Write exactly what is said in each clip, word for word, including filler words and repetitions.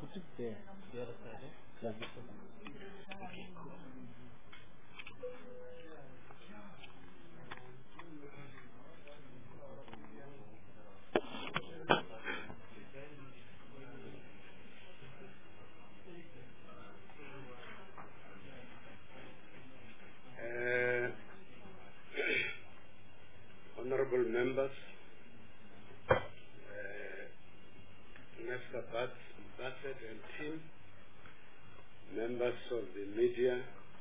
Put it there. The other side, eh? Yeah, this one. Okay, cool. Uh, honorable members, uh, Mister Bassett and team, members of the media,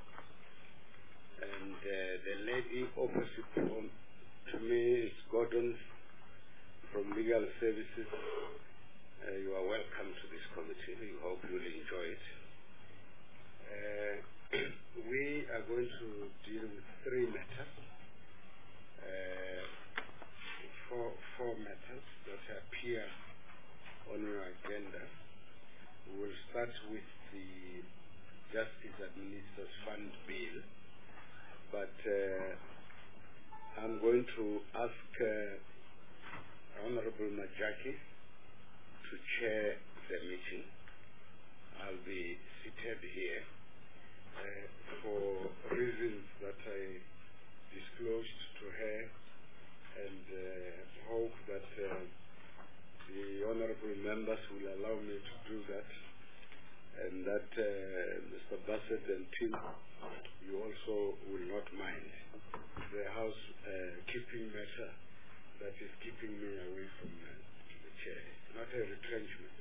and uh, the lady opposite from, to me is Gordon from Legal Services. Uh, you are welcome to this committee. We hope you will enjoy it. Uh, we are going to deal with three matters, uh, four, four matters that appear on your agenda. We will start with the Justice Administrators Fund Bill, but uh, I'm going to ask uh, Honorable Majaki to chair the meeting. I'll be seated here uh, for reasons that I disclosed to her, and uh, hope that uh, the honorable members will allow me to do that, and that uh, Mister Bassett and team, you also will not mind the house uh, keeping matter that is keeping me away from uh, the chair. It's not a retrenchment.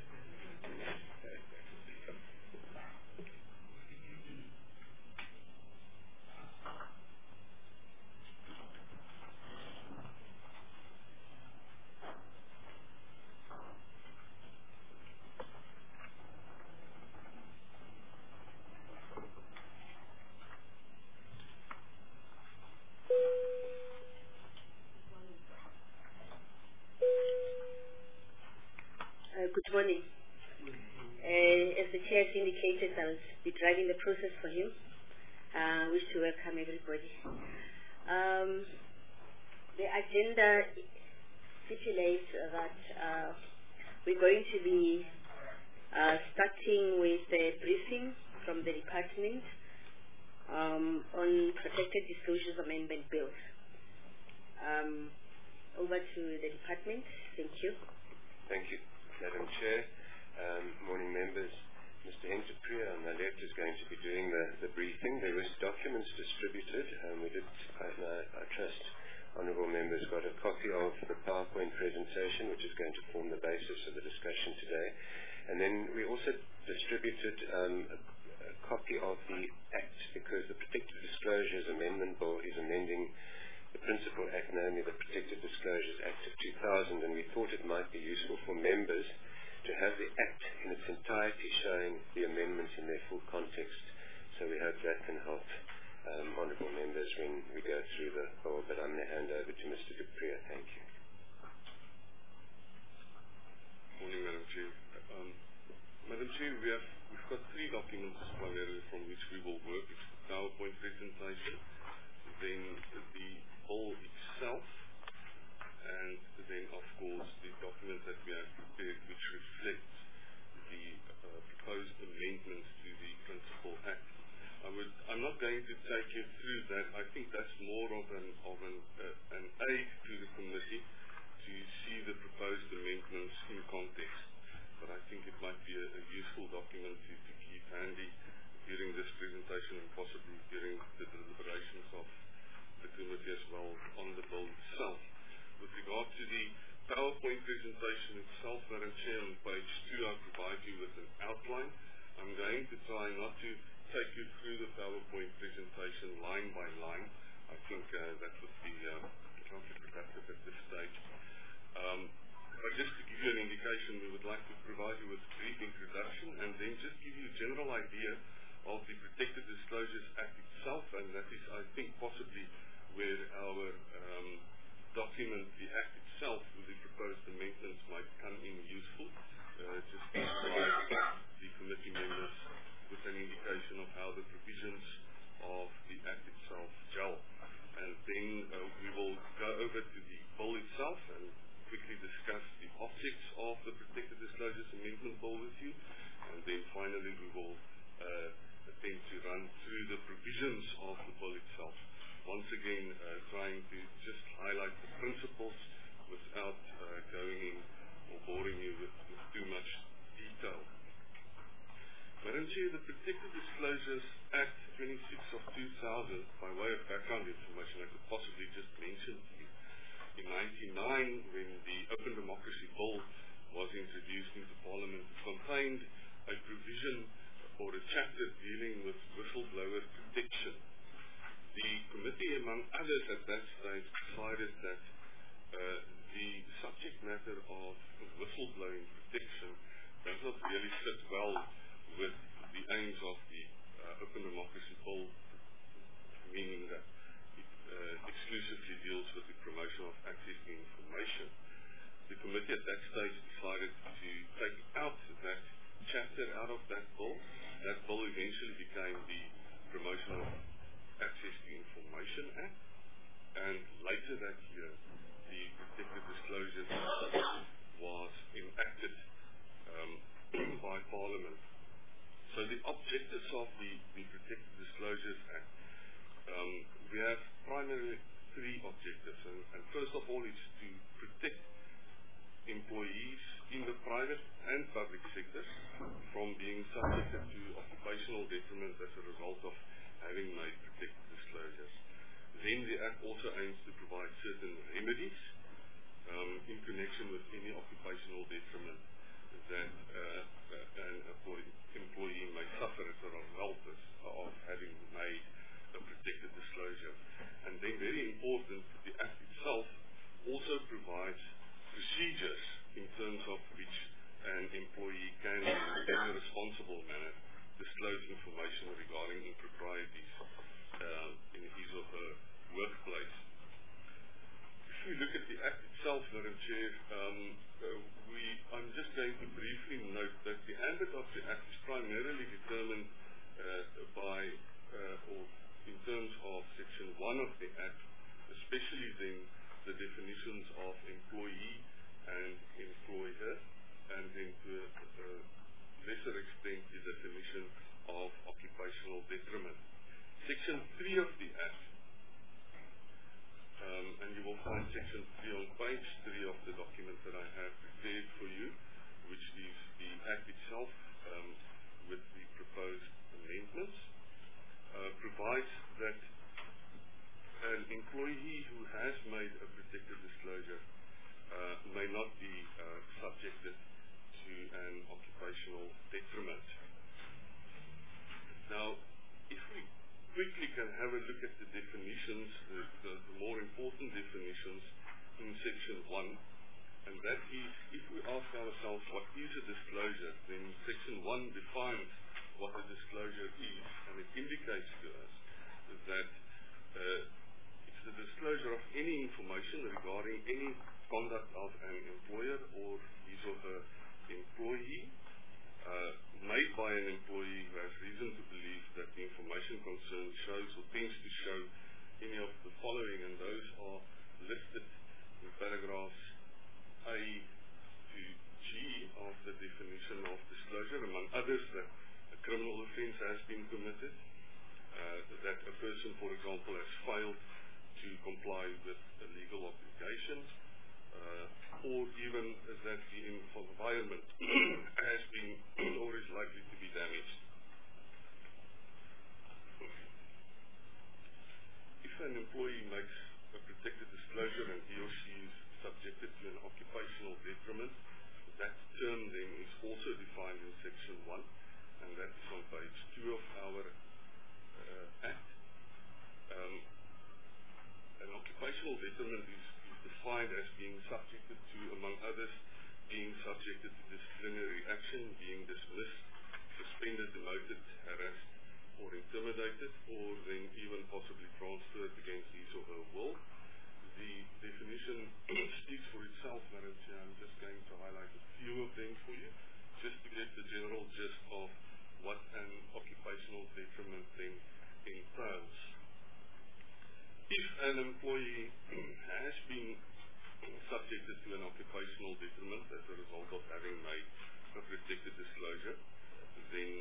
Uh, good morning. Uh, as the chair has indicated, I'll be driving the process for him. I uh, wish to welcome everybody. Um, the agenda stipulates that uh, we're going to be uh, starting with a briefing from the department um, on Protected Disclosures Amendment Bills. Um, over to the department. Thank you. Thank you, Madam Chair. Um, morning, members. Mister Hentepriya on my left is going to be doing the, the briefing. There was documents distributed. Um, we did, I, I trust, honourable members got a copy of the PowerPoint presentation, which is going to form the basis of the discussion today. And then we also distributed um, a, a copy of the Act, because the Protected Disclosures Amendment Bill is amending the Principal Act, namely the Protected Disclosures Act of two thousand, and we thought it might be useful for members to have the Act in its entirety showing the amendments in their full context. So we hope that can help um, honourable members when we go through the bill. But I'm going to hand over to Mister Dupriya. Thank you. Morning, Madam Chair. Um, Madam Chair, we have, we've got three documents primarily from which we will work. It's the PowerPoint presentation, then the bill itself, and then, of course, the document that we have prepared, which reflects the uh, proposed amendments to the Principal Act. I would, I'm not going to take you through that. I think that's more of an, of an, uh, an aid to the committee to see the proposed amendments in context. But I think it might be a, a useful document to, to keep handy during this presentation and possibly during the deliberations of the committee as well on the bill itself. With regard to the PowerPoint presentation itself, Madam Chair, on page two, I provide you with an outline. I'm going to try not to take you through the PowerPoint presentation line by line. I think uh, that would be uh, counterproductive at this stage. Um, but just to give you an indication, we would like to provide you with a brief introduction and then just give you a general idea of the Protected Disclosures Act itself, and that is, I think, possibly where our um, document, the Act itself, with the proposed amendments might come in useful, uh, just to provide the committee members with an indication of how the provisions of the Act itself gel. And then uh, we will go over to the bill itself and quickly discuss the objects of the Protected Disclosures Amendment Bill with you, and and then finally we will uh, attempt to run through the provisions of the bill itself. Once again, uh, trying to just highlight the principles without uh, going in or boring you with, with too much detail. Madam Chair, the Protected Disclosures Act twenty-six of two thousand, by way of background information, I could possibly just mention to you. In ninety-nine, when the Open Democracy Bill was introduced into Parliament, it contained a provision or a chapter dealing with whistleblower protection. The committee, among others at that stage, decided that uh, the subject matter of whistleblowing protection does not really fit well with the aims of the uh, Open Democracy Bill, meaning that it uh, exclusively deals with the promotion of access to information. The committee at that stage decided to take out that chapter out of that bill. That bill eventually became the Promotion of Access to Information Act, and later that year the Protected Disclosures was enacted um, by Parliament. So the objectives of the, the Protected Disclosures Act, um, we have primarily three objectives, and, and first of all is to protect employees in the private and public sectors from being subjected to occupational detriment as a result of having made protected disclosures. Then the Act also aims to provide certain remedies um, in connection with any occupational detriment that uh, an employee may suffer as a result of having made a protected disclosure. And then very important, the Act itself also provides procedures in terms of which an employee can, in a responsible manner, disclose information regarding improprieties uh, in his or her workplace. If we look at the Act itself, Madam Chair, um, uh, we, I'm just going to briefly note that the ambit of the Act is primarily determined uh, by, uh, or in terms of Section one of the Act, especially then the definitions of employee and employer, and then to a, a lesser extent the definition of occupational detriment. Section three of the Act, um, and you will find Section three on page three of the document that I have prepared for you, which is the Act itself um, with the proposed amendments, uh, provides that an employee who has made a protected disclosure Uh, may not be uh, subjected to an occupational detriment. Now, if we quickly can have a look at the definitions, the, the, the more important definitions in Section one, and that is, if we ask ourselves what is a disclosure, then Section one defines what a disclosure is, and it indicates to us that uh, it's the disclosure of any information regarding any conduct of an employer or his or her employee uh, made by an employee who has reason to believe that the information concerned shows or tends to show any of the following, and those are listed in paragraphs A to G of the definition of disclosure, among others that a criminal offence has been committed, uh, that a person, for example, has failed to comply with a legal obligation, Uh, or even that the environment has been or is likely to be damaged. If an employee makes a protected disclosure and he or she is subjected to an occupational detriment, that term then is also defined in Section one, and that is on page two of our uh, Act. Um, an occupational detriment is defined as being subjected to, among others, being subjected to disciplinary action, being dismissed, suspended, demoted, harassed, or intimidated, or then even possibly transferred against his or her will. The definition speaks for itself, Madam Chair. I'm just going to highlight a few of them for you, just to get the general gist of what an occupational detriment then entails. If an employee has been subjected to an occupational detriment as a result of having made a protected disclosure,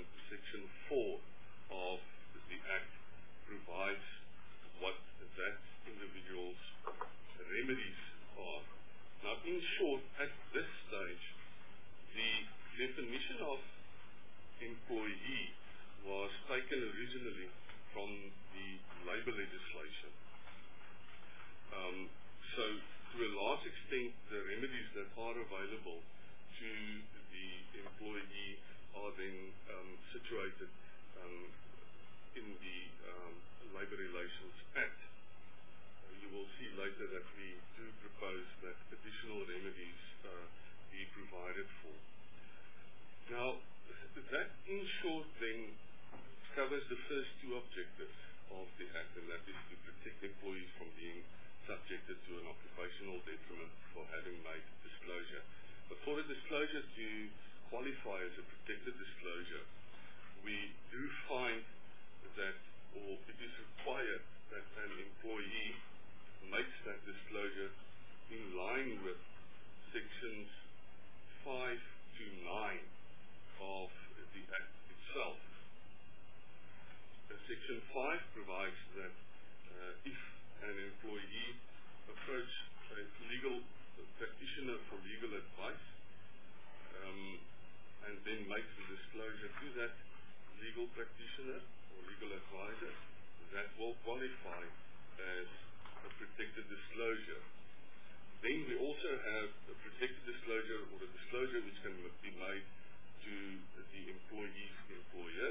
Section four of the Act provides what that individual's remedies are. Now, in short, at this stage, the definition of employee was taken originally from the labour legislation. Um, so, to a large extent, the remedies that are available to the employee are then um, situated um, in the um, Labour Relations Act. Uh, you will see later that we do propose that additional remedies uh, be provided for. Now, that in short then covers the first two objectives of the Act, and that is to protect employees from being subjected to an occupational detriment for having made disclosure. But for a disclosure to qualify as a protected disclosure, we do find that, or it is required that an employee makes that disclosure in line with sections five to nine of the Act itself. Uh, Section five provides that uh, if an employee approach a legal practitioner for legal advice um, and then makes the disclosure to that legal practitioner or legal advisor, that will qualify as a protected disclosure. Then we also have a protected disclosure or a disclosure which can be made to the employee's employer.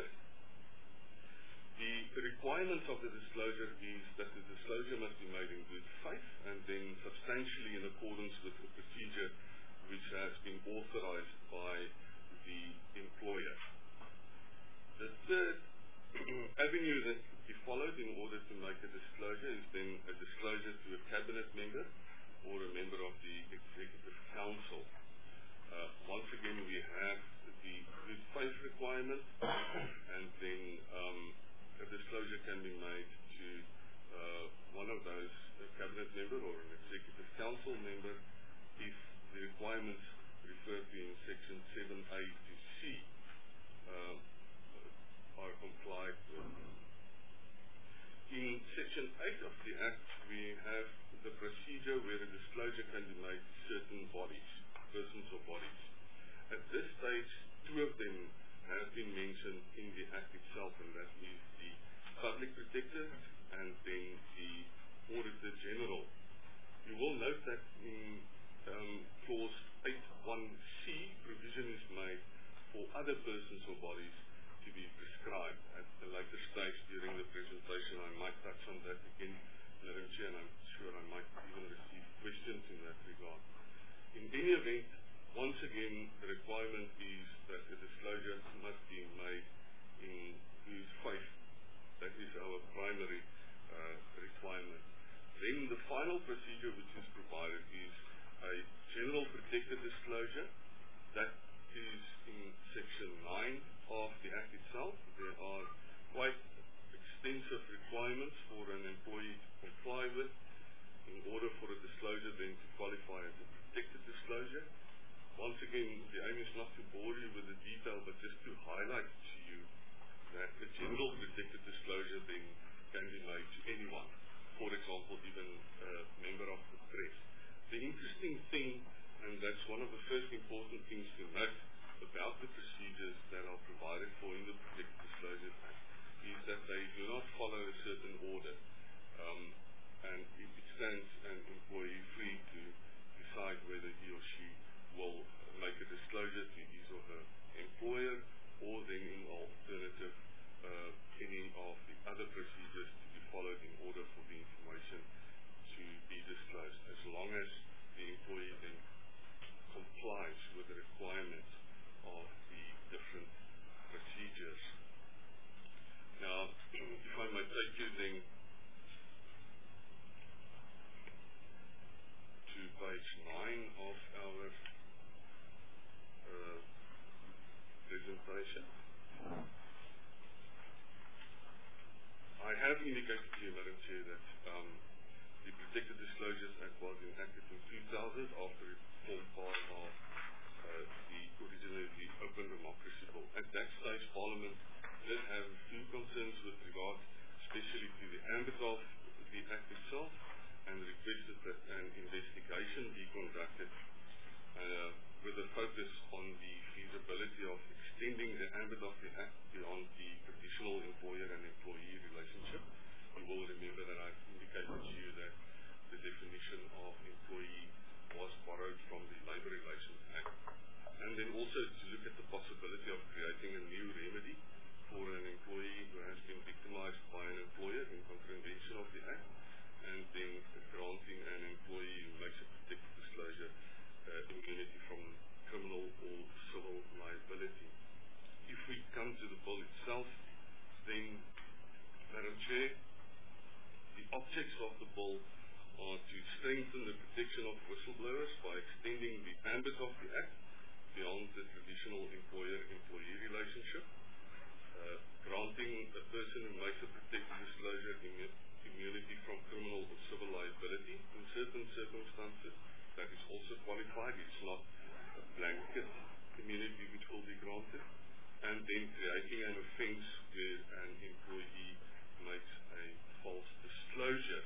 The requirements of the disclosure is that the disclosure must be made in good faith and then substantially in accordance with the procedure which has been authorized by the employer. The third avenue that could be followed in order to make a disclosure is then a disclosure to a cabinet member or a member of the Executive Council. Uh, once again, we have the good faith requirement, and then um, a disclosure can be made to uh, one of those, a cabinet member or an Executive Council member, if the requirements referred to in section seven A to C uh, are complied with. In section eight of the Act, we have the procedure where a disclosure can be made to certain bodies, persons or bodies. At this stage, two of them have been mentioned in the Act itself, and that is the Public Protector and then the Auditor General. You will note that in um, clause eight one C, provision is made for other persons or bodies to be prescribed. At a later stage during the presentation, I might touch on that again, Madam Chair, and I'm sure I might even receive questions in that regard. In any event, once again, the requirement is that the disclosure must be made in good faith. That is our primary uh, requirement. Then the final procedure which is provided is a general protected disclosure. That is in section nine of the Act itself. There are quite extensive requirements for an employee to comply with in order for a disclosure then to qualify as a protected disclosure. Once again, the aim is not to bore you with the detail, but just to highlight to you that a general protected disclosure then can be made to anyone, for example, even a member of the press. The interesting thing, and that's one of the first important things to note about the procedures that are provided for in the Protected Disclosure Act, is that they do not follow a certain order. Um, and it stands an employee free to decide whether he or she will make a disclosure to his or her employer, or then in alternative, uh, any of the other procedures to be followed in order for the information to be disclosed, as long as the employee then complies with the requirements of the different procedures. Now, if I might take you then to page nine of our uh, presentation. I have indicated to you, Madam Chair, that um, the Protected Disclosures Act was enacted in two thousand after it formed part of uh, the originally the Open Democracy Bill at that stage, Parliament did have a few concerns with regard especially to the ambit of the Act itself, and requested that an investigation be conducted uh, with a focus on the feasibility of extending the ambit of the Act beyond the traditional employer and employee relationship. You will remember that I've indicated to you that the definition of employee was borrowed from the Labour Relations Act. And then also to look at the possibility of creating a new remedy for an employee who has been victimized by an employer in contravention of the Act, and then granting an employee who makes a protected disclosure uh, immunity from criminal or civil liability. If we come to the bill itself, then, Madam Chair, the objects of the bill are to strengthen the protection of whistleblowers by extending the ambit of the Act beyond the traditional employer-employee relationship, uh, granting a person who makes a protected disclosure immu immunity from criminal or civil liability in certain circumstances. That is also qualified. It's not a blanket immunity which will be granted. And then creating an offence where an employee makes a false disclosure.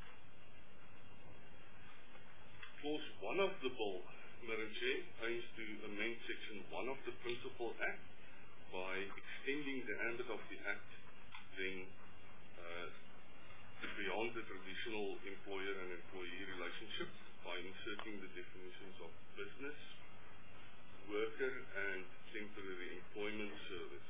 Clause one of the bill, Madam Chair, aims to amend Section one of the Principal Act by extending the ambit of the Act then uh, beyond the traditional employer and employee relationship by inserting the definitions of business, worker, and temporary employment service.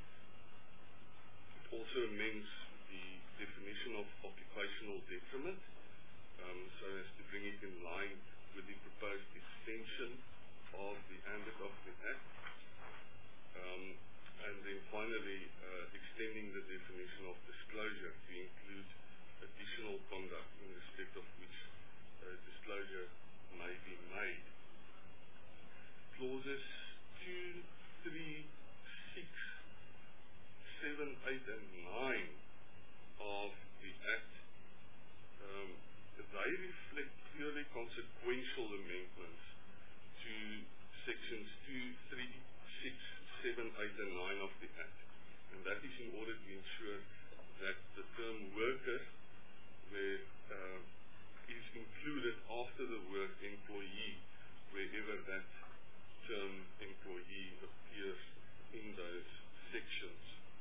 It also amends the definition of occupational detriment um, so as to bring it in line with the proposed extension of the ambit of the Act. Um, and then finally, uh, extending the definition of disclosure to include additional conduct in respect of which uh, disclosure may be made. Clauses two, three, six, seven, eight, and nine of the Act, um, they reflect purely consequential amendments to sections two, three, six, seven, eight, and nine of the Act. And that is in order to ensure that the term worker where, uh, is included after the word employee, wherever that term employee appears in those sections.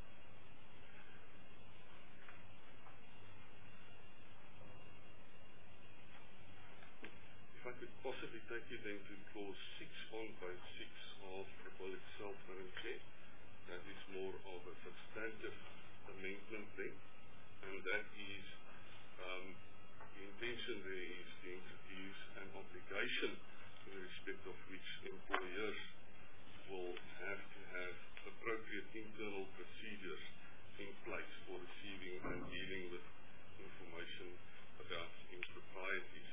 If I could possibly take you then to clause six on page six of the bill itself, Madam Chair. That is more of a substantive amendment then, and that is um, the intention there is to introduce an obligation in respect of which employers will have to have appropriate internal procedures in place for receiving and dealing with information about improprieties.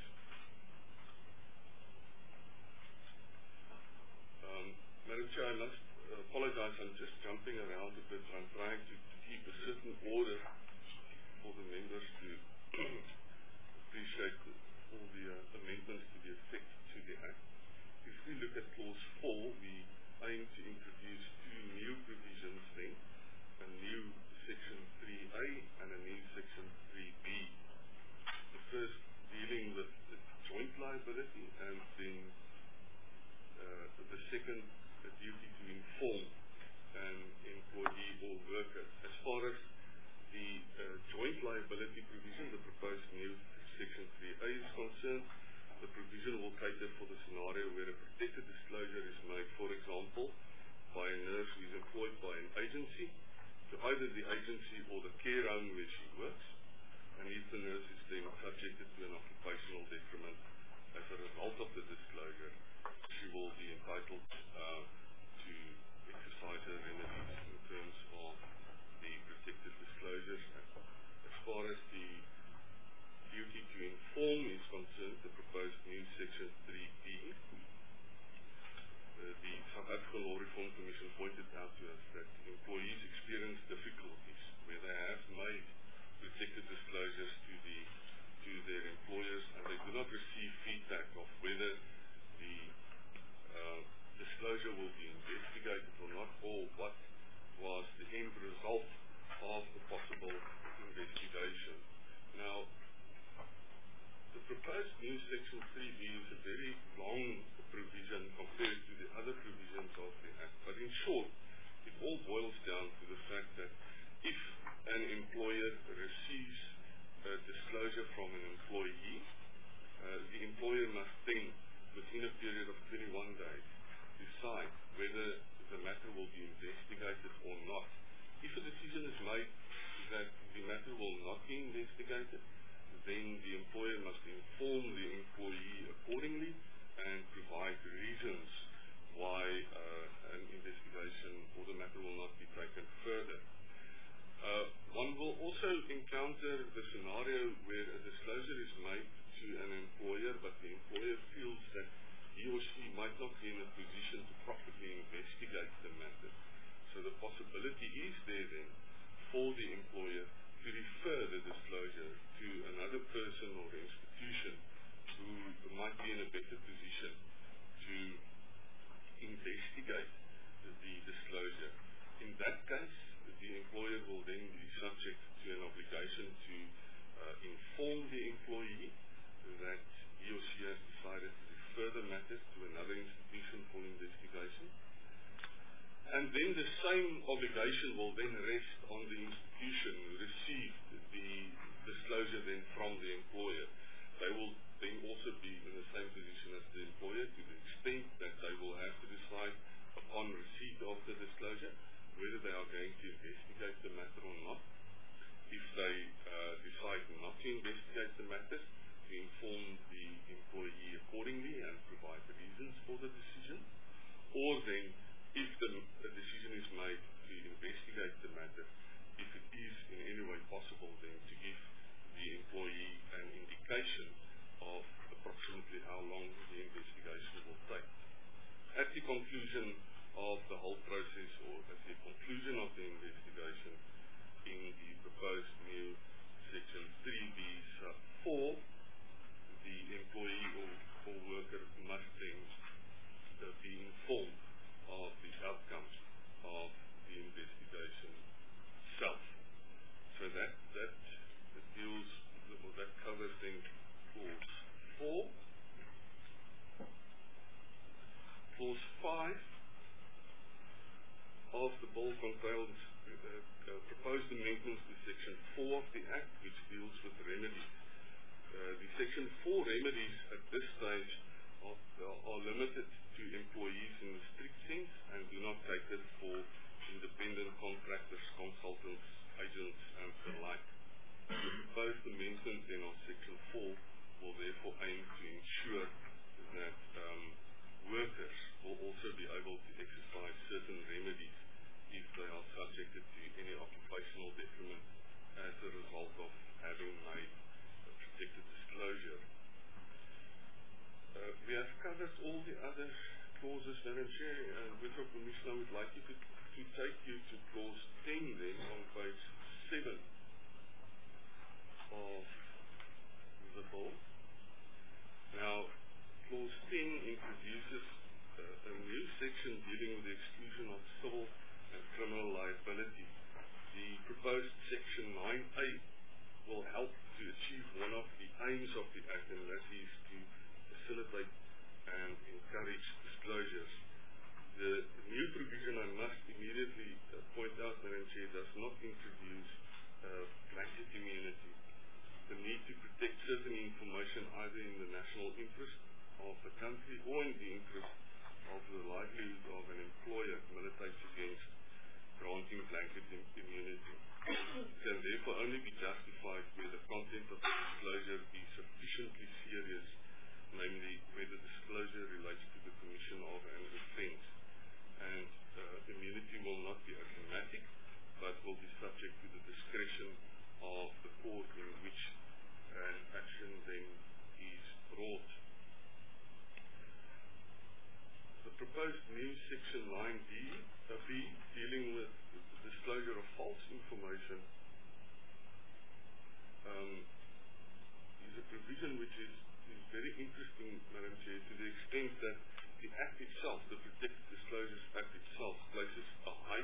Um, Madam Chair, I must uh, apologize, I'm just jumping around a bit. I'm trying to, to keep a certain order for the members to appreciate the, all the uh, amendments to the effect to the Act. If we look at clause four, we aim to introduce two new provisions then, a new section three A and a new section three B. The first dealing with the joint liability, and then uh, the second, the duty to inform an employee or worker. As far as the uh, joint liability provision, the proposed new section three A is concerned, the provision will cater for the scenario where a protected disclosure is made, for example, by a nurse who is employed by an agency to either the agency or the care home where she works, and if the nurse is then subjected to an occupational detriment as a result of the disclosure, she will be entitled uh, to exercise her remedies in terms of the protected disclosures. As far as the duty to inform is concerned, the proposed new section three B, uh, the South African Law Reform Commission pointed out to us that employees experience difficulties where they have made protected disclosures to the to their employers, and they do not receive feedback of whether the uh, disclosure will be investigated or not, or or what was the end result of the possible investigation. Now, the proposed new Section three B is a very long provision compared to the other provisions of the Act. But in short, it all boils down to the fact that if an employer receives a disclosure from an employee, uh, the employer must then, within a period of twenty-one days, decide whether the matter will be investigated or not. If a decision is made that the matter will not be investigated, then the employer must inform the employee accordingly and provide reasons why uh, an investigation or the matter will not be taken further. Uh, one will also encounter the scenario where a disclosure is made to an employer, but the employer feels that he or she might not be in a position to properly investigate the matter. So the possibility is there then for the employer to refer the disclosure to another person or institution who might be in a better position to investigate the disclosure. In that case, the employer will then be subject to an obligation to uh, inform the employee that he or she has decided to refer the matter to another institution for investigation. And then the same obligation will then rest on the institution who received the disclosure then from the employer. They will then also be in the same position as the employer to the extent that they will have to decide upon receipt of the disclosure whether they are going to investigate the matter or not. If they uh, decide not to investigate the matter, to inform the employee accordingly and provide the reasons for the decision. Or then, if the, the decision is made to investigate the matter, if it is in any way possible then to give the employee an indication of approximately how long the investigation will take. At the conclusion of the whole process, or at the conclusion of the investigation, in the proposed new Section three B sub four, the employee or, or worker must then uh, be informed of the outcomes of the investigation itself. So that that, that deals, or that covers then clause four. Clause five of the bill contains uh, uh, proposed amendments to Section four of the Act, which deals with remedies. Uh, the Section four remedies at this stage are, are limited to employees in the strict sense and do not cater for independent contractors, consultants, agents, and the like. The proposed amendment then of Section four will therefore aim to ensure that um, workers will also be able to exercise certain remedies if they are subjected to any occupational detriment as a result of having made a protected disclosure. Uh, we have covered all the other clauses, Madam Chair, and with your permission I would like you to, to take you to clause ten then on page seven of the bill. Now, clause ten introduces uh, a new section dealing with the exclusion of civil and criminal liability. The proposed Section nine A will help to achieve one of the aims of the Act, and that is to facilitate and encourage disclosures. The new provision, I must immediately uh, point out, Madam Chair, does not introduce uh, blanket immunity. The need to protect certain information either in the national interest of the country or in the interest of the livelihood of an employer militates against granting blanket immunity. It can therefore only be justified where the content of the disclosure is sufficiently serious, namely where the disclosure relates to the commission of an offence. And uh, immunity will not be automatic, but will be subject to the discretion of the court in which an action then is brought. The proposed new Section nine D, uh, B, dealing with the disclosure of false information, um, is a provision which is, is very interesting, Madam Chair, to the extent that the Act itself, the Protected Disclosures Act itself, places a high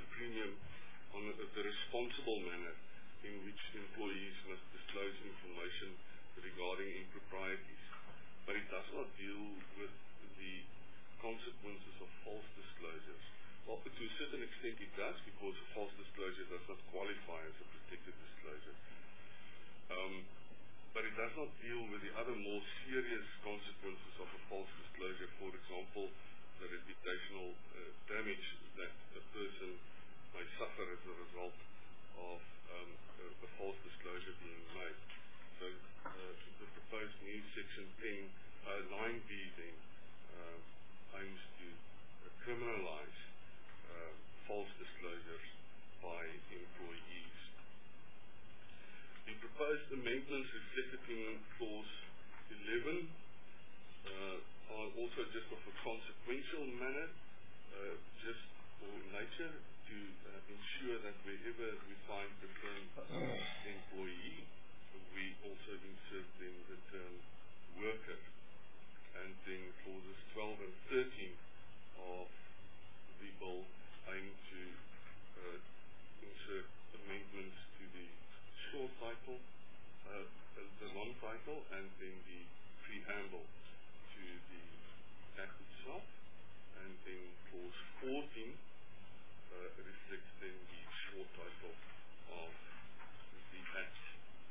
general manner in which employees must disclose information regarding improprieties, but it does not deal with the consequences of false disclosures. Well, to a certain extent it does, because a false disclosure does not qualify as a protected disclosure. Um, but it does not deal with the other more serious consequences of a false disclosure, for example, the reputational uh, damage that a person may suffer as a result of um, a, a false disclosure being made. So uh, the proposed new section ten, uh, nine B then uh, aims to uh, criminalize uh, false disclosures by employees. The proposed amendments reflected in clause eleven uh, are also just of a consequential manner, uh, just for nature, to uh, ensure that wherever we find the term employee, we also insert then the term worker. And then clauses twelve and thirteen of the bill aim to uh, insert amendments to the short title, uh, the long title, and then the preamble to the Act itself. And then clause fourteen uh, reflects then the short title of the Act.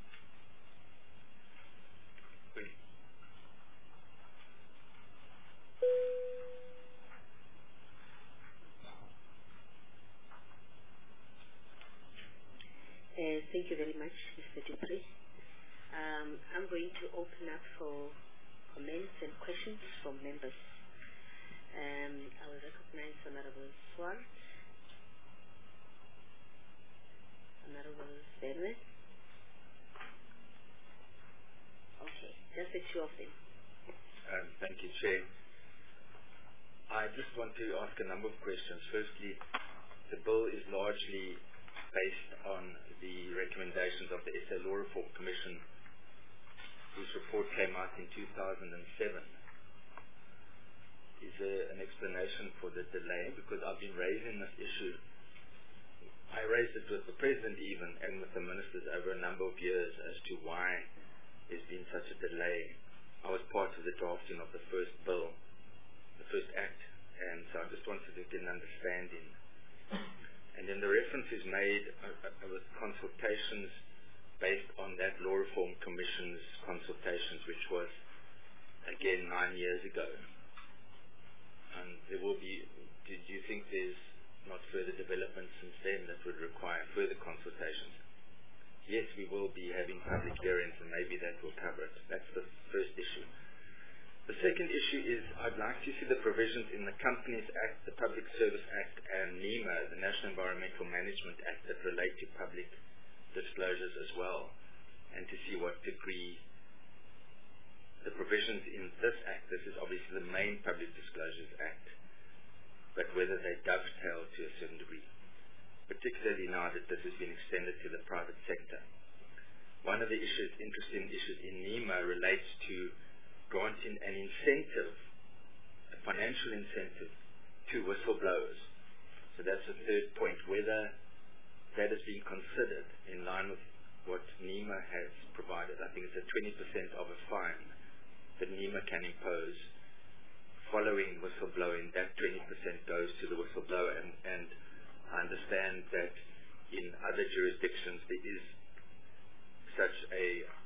Thank you. Uh, thank you very much, Mister Dupree. Um, I'm going to open up for comments and questions from members. Um, I will recognize Honorable Swart, Honorable Benwe. Okay, just a few of them. Um, thank you, Chair. I just want to ask a number of questions. Firstly, the bill is largely based on the recommendations of the S A Law Reform Commission, whose report came out in two thousand seven. Is there an explanation for the delay? Because I've been raising this issue. I raised it with the President even, and with the ministers over a number of years, as to why there's been such a delay. I was part of the drafting of the first bill, the first act, and so I just wanted to get an understanding. And then the reference is made uh, uh, with consultations based on that Law Reform Commission's consultations, which was, again, nine years ago. And there will be, do, do you think there's not further development since then that would require further consultations? Yes, we will be having public hearings, and maybe that will cover it. That's the first issue. The second issue is I'd like to see the provisions in the Companies Act, the Public Service Act, and NEMA, the National Environmental Management Act, that relate to public disclosures as well, and to see what degree the provisions in this Act, this is obviously the main Public Disclosures Act, but whether they dovetail to a certain degree, particularly now that this has been extended to the private sector. One of the issues, interesting issues in NEMA relates to granting an incentive, a financial incentive, to whistleblowers. So that's the third point, whether that has been considered in line with what NEMA has provided. I think it's a twenty percent of a fine that NEMA can impose following whistleblowing. That twenty percent goes to the whistleblower, and, and I understand that in other jurisdictions there is such a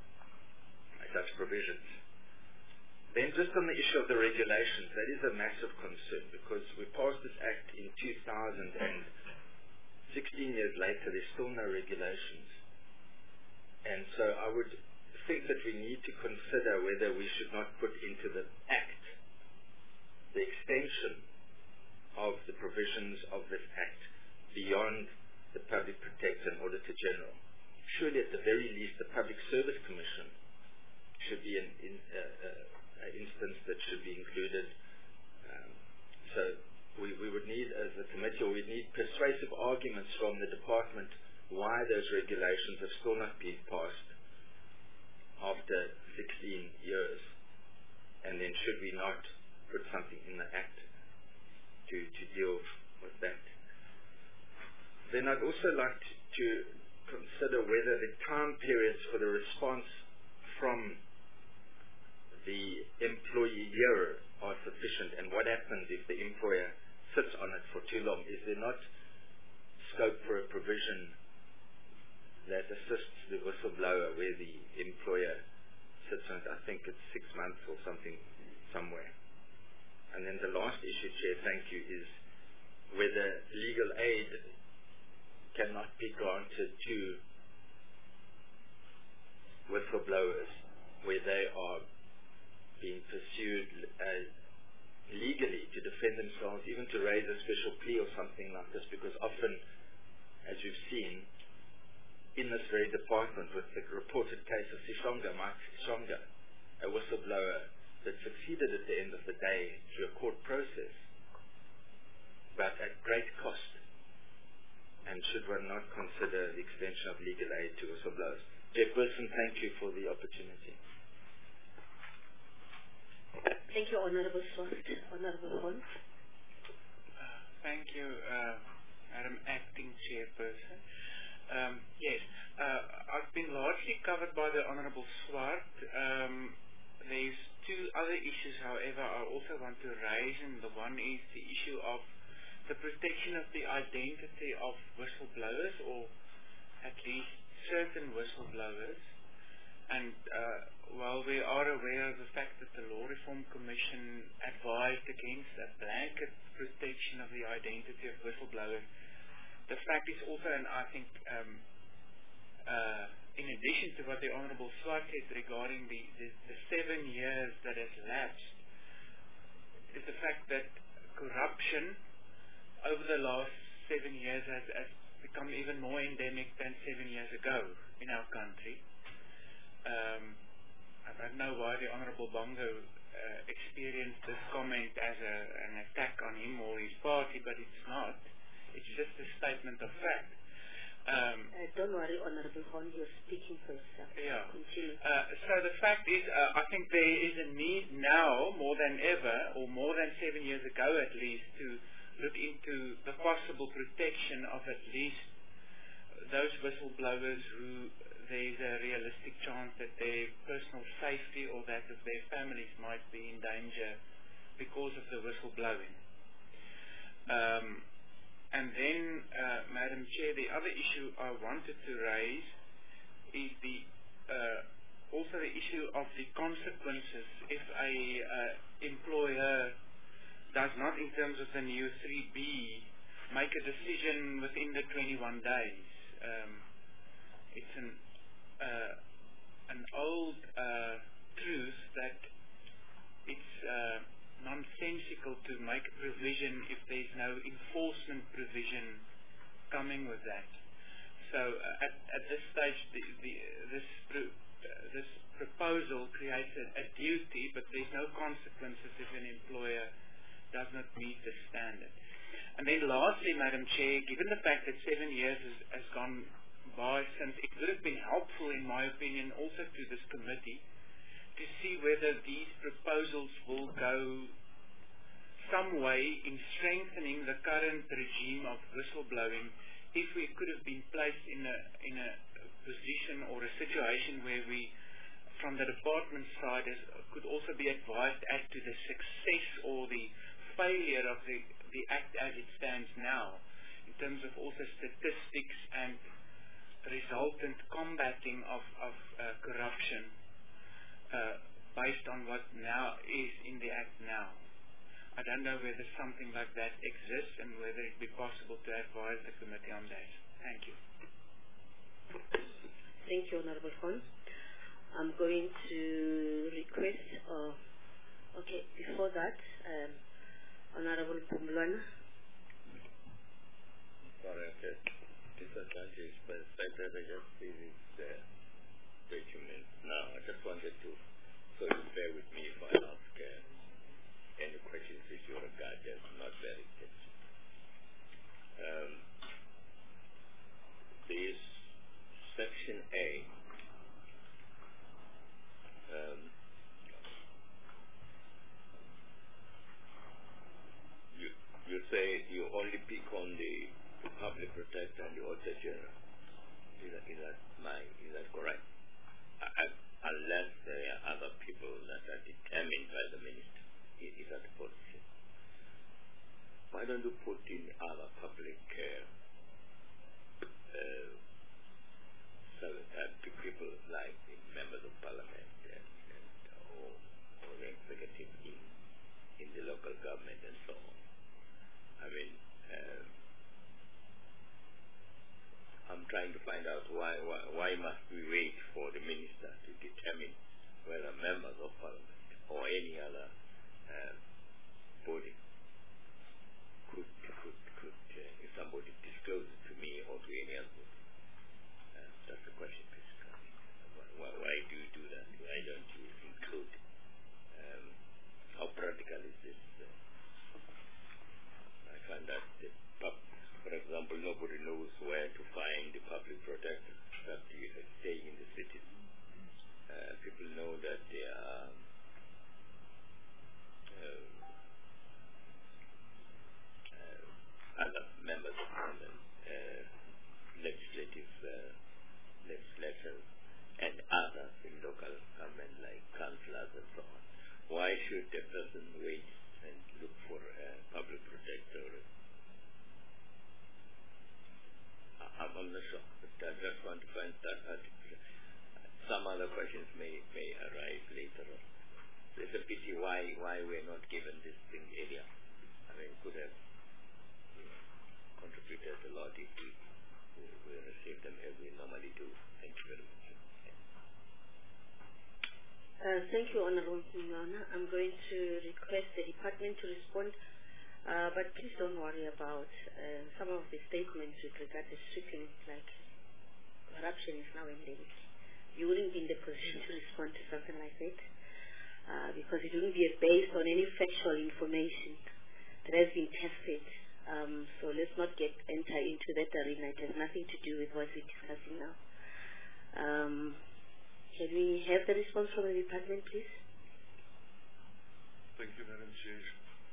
such provisions. Then just on the issue of the regulations, that is a massive concern, because we passed this Act in two thousand, and sixteen years later there's still no regulations. And so I would think that we need to consider whether we should not put into the Act the extension of the provisions of this Act beyond the Public Protector and Auditor General. Surely at the very least the Public Service Commission should be an in, uh, uh, instance that should be included. Um, so we, we would need, as a committee, or we'd need persuasive arguments from the department why those regulations have still not been passed after sixteen years. And then should we not put something in the Act to, to deal with that? Then I'd also like to consider whether the time periods for the response from the employer are sufficient, and what happens if the employer sits on it for too long? Is there not scope for a provision that assists the whistleblower where the employer sits on it? I think it's six months or something somewhere. And then the last issue, Chair, thank you, is whether legal aid cannot be granted to whistleblowers where they are being pursued uh, legally to defend themselves, even to raise a special plea or something like this, because often, as you've seen, in this very department with the reported case of Sishonga, Mike Sishonga, a whistleblower that succeeded at the end of the day through a court process, but at great cost. And should one not consider the extension of legal aid to whistleblowers? Chairperson, thank you for the opportunity. Thank you, Honorable Swart. Honorable Hons. Uh, thank you, uh, Madam Acting Chairperson. Um, yes, uh, I've been largely covered by the Honorable Swart. Um, there's two other issues, however, I also want to raise, and the one is the issue of the protection of the identity of whistleblowers, or at least certain whistleblowers. And uh, while we are aware of the fact that the Law Reform Commission advised against a blanket protection of the identity of whistleblowers, the fact is also, and I think um, uh, in addition to what the Honourable Swart said regarding the, the, the seven years that has lapsed, is the fact that corruption over the last seven years has, has become even more endemic than seven years ago in our country. Um, I don't know why the Honourable Bongo uh, experienced this comment as a, an attack on him or his party, but it's not. It's just a statement of fact. Um, uh, don't worry, Honourable Hon, you're speaking for yourself. Yeah. Continue. Uh, so the fact is, uh, I think there is a need now, more than ever, or more than seven years ago at least, to look into the possible protection of at least those whistleblowers who there's a realistic chance that their personal safety or that of their families might be in danger because of the whistleblowing. Um, and then, uh, Madam Chair, the other issue I wanted to raise is the uh, also the issue of the consequences if a uh, employer does not, in terms of the new three B, make a decision within the twenty-one days. Um, it's an uh, an old uh, truth that it's uh, nonsensical to make a provision if there's no enforcement provision coming with that. So uh, at, at this stage, the, the, this pro, uh, this proposal creates a, a duty, but there's no consequences if an employer does not meet the standard. And then lastly, Madam Chair, given the fact that seven years has, has gone by since, it would have been helpful, in my opinion, also to this committee to see whether these proposals will go some way in strengthening the current regime of whistleblowing, if we could have been placed in a, in a position or a situation where we, from the department side, as, could also be advised as to the success or the failure of the, the Act as it stands now, in terms of also statistics and resultant combating of, of uh, corruption uh, based on what now is in the Act now. I don't know whether something like that exists and whether it be possible to advise the committee on that. Thank you. Thank you, Honourable Hon. I'm going to request, uh, okay, before that, um, Honourable Pumlwana. Sorry, okay. Disadvantage, but better I just see this uh, document now. I just wanted to, so you bear with me if I ask uh, any questions which you regard as not very good. Um, this section A, um, you, you say you only pick on the public protector and the auditor general. trying to find out why, why, why must we wait for the minister to determine whether members of parliament or any other uh, body could, could, could uh, if somebody discloses to me or to any other body. Uh, that's the question, basically. Why, why do you do that? Why don't you include? Um, how practical is this? Uh, I find that, the pub, for example, nobody knows where to find the public protector that you are staying in the city. Uh, people know that they are uh, uh, other members of parliament, uh, legislative uh, legislators, and others in local government like councillors and so on. Why should a person wait and look for a public protector? I'm not sure, but I just want to find that particular. Some other questions may, may arise later on. So it's a pity why why we're not given this thing earlier. I mean, could have you know, contributed a lot if we, we, we received them as we normally do. Thank you very much. Uh, thank you, Honorable Mnyana. I'm going to request the department to respond, uh, but please don't worry about uh, some of the statements with regard to stripping, like corruption is now endemic. You wouldn't be in the position to respond to something like that, uh, because it wouldn't be based on any factual information that has been tested. Um, so let's not get enter into that arena. It has nothing to do with what we're discussing now. Um, Can we have the response from the department, please? Thank you, Madam Chair.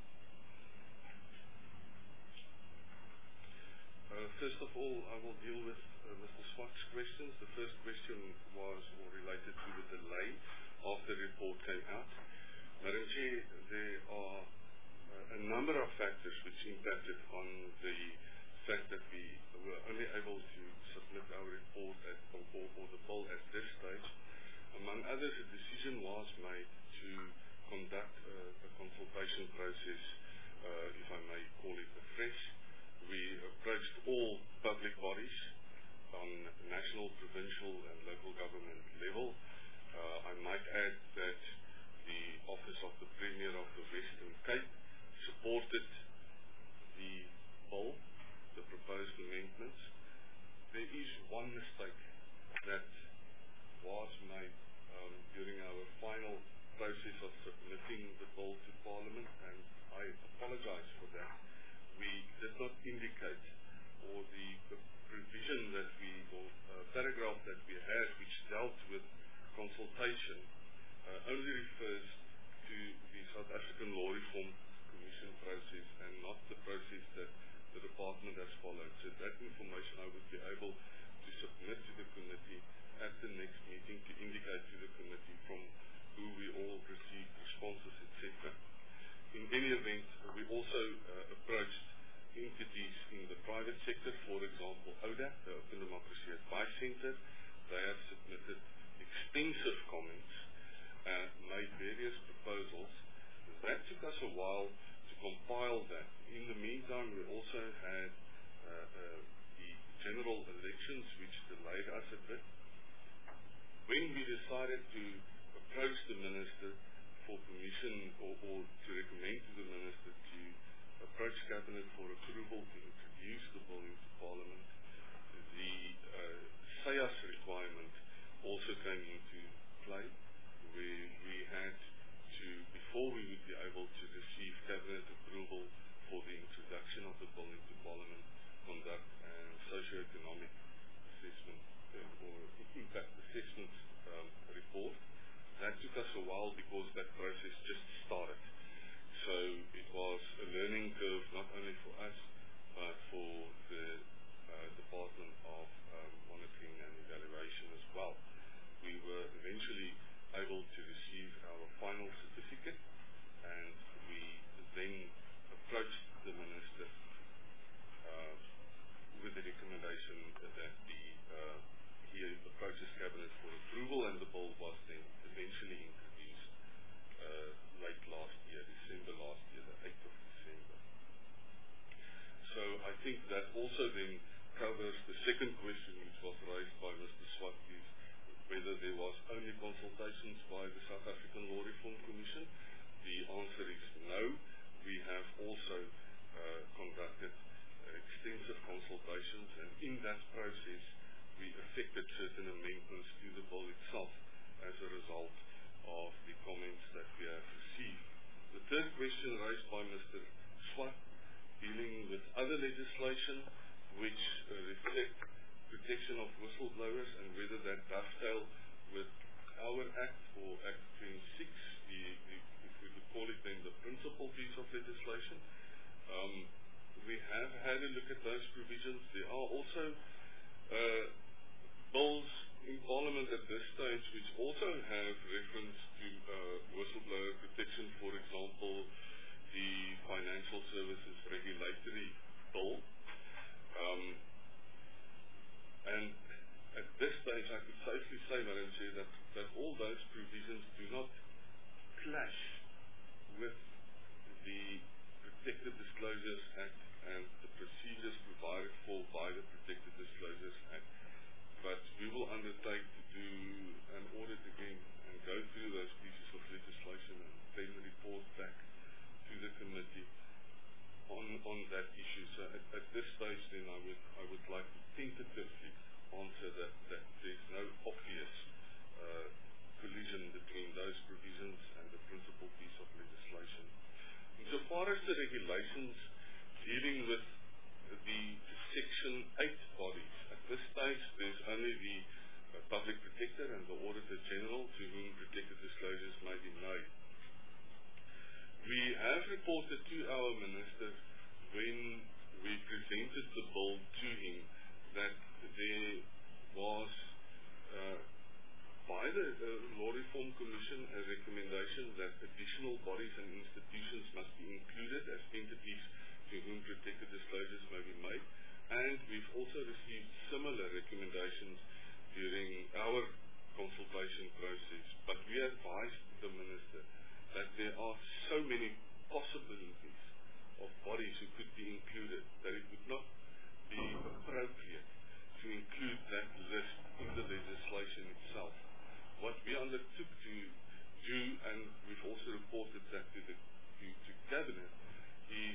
Uh, first of all, I will deal with uh, Mister Swart's questions. The first question was related to the delay after the report came out. Madam Chair, there are uh, a number of factors which impacted on the fact that we were only able to submit our report at, or, or the poll at this stage. Among others, a decision was made to conduct a, a consultation process, uh, if I may call it afresh. We approached all public bodies on national, provincial and local government level. Uh, I might add that the Office of the Premier of the Western Cape supported the bill, the proposed amendments. There is one mistake that was made um, during our final process of submitting the bill to Parliament, and I apologize for that. We did not indicate, or the, the provision that we, or uh, paragraph that we had which dealt with consultation uh, only refers to the South African Law Reform Commission process and not the process that the department has followed. So that information I would be able to submit to the committee at the next meeting to indicate to the committee from who we all received responses, et cetera. In any event, we also uh, approached entities in the private sector, for example, O D A C, the Open Democracy Advice Center. They have submitted extensive comments and made various proposals. That took us a while to compile that. In the meantime, we also had uh, uh, the general elections, which delayed us a bit. When we decided to approach the Minister for permission or, or to recommend to the Minister to approach Cabinet for approval to introduce the bill into Parliament, the uh, S A Y A S requirement also came into play, where we had to, before we would be able to receive Cabinet approval for the introduction of the bill into Parliament, conduct an socio-economic assessment uh, or impact assessment um, report. That took us a while because that process just started. So it was a learning curve not only for us but for the uh, Department of um, Monitoring and Evaluation as well. We were eventually able to receive our final certificate, and we then approached the Minister uh, with the recommendation that the uh, he approaches Cabinet for approval, and the bill was then eventually introduced uh, late last year, December last year, the eighth of December. So I think that also then covers the second question which was raised by Mister Swart, is whether there was only consultations by the South African Law Reform Commission. The answer is no. We have also uh, conducted uh, extensive consultations, and in that process we effected certain amendments to the bill itself as a result of the comments that we have received. The third question raised by Mister Swart, dealing with other legislation which uh, reflect protection of whistleblowers and whether that dovetail with our Act or Act twenty-six, the, the, if we could call it then the principal piece of legislation. Um, we have had a look at those provisions. There are also uh, bills in Parliament at this stage which also have reference to uh, whistleblower protection, for example, the Financial Services Regulatory Bill. Um, and at this stage, I could safely say, Madam Chair, that, that all those provisions do not clash with the Protected Disclosures Act and the procedures provided for by the Protected Disclosures Act. But we will undertake to do an audit again and go through those pieces of legislation and then report back to the committee on, on that issue. So at, at this stage then I would, I would like to tentatively answer that, that there's no obvious uh, collision between those provisions and the principal piece of legislation. Insofar as the regulations dealing with the Section eight bodies, at this stage there's only the uh, Public Protector and the Auditor General to whom protected disclosures may be made. We have reported to our Minister when we presented the bill to him that there was uh, by the uh, Law Reform Commission a recommendation that additional bodies and institutions must be included as entities to whom protected disclosures may be made, and we've also received similar recommendations during our consultation process. But we advised the Minister that there are so many possibilities of bodies who could be included that it would not be appropriate to include that list in the legislation itself. What we undertook to do, and we've also reported that to the to, to Cabinet, is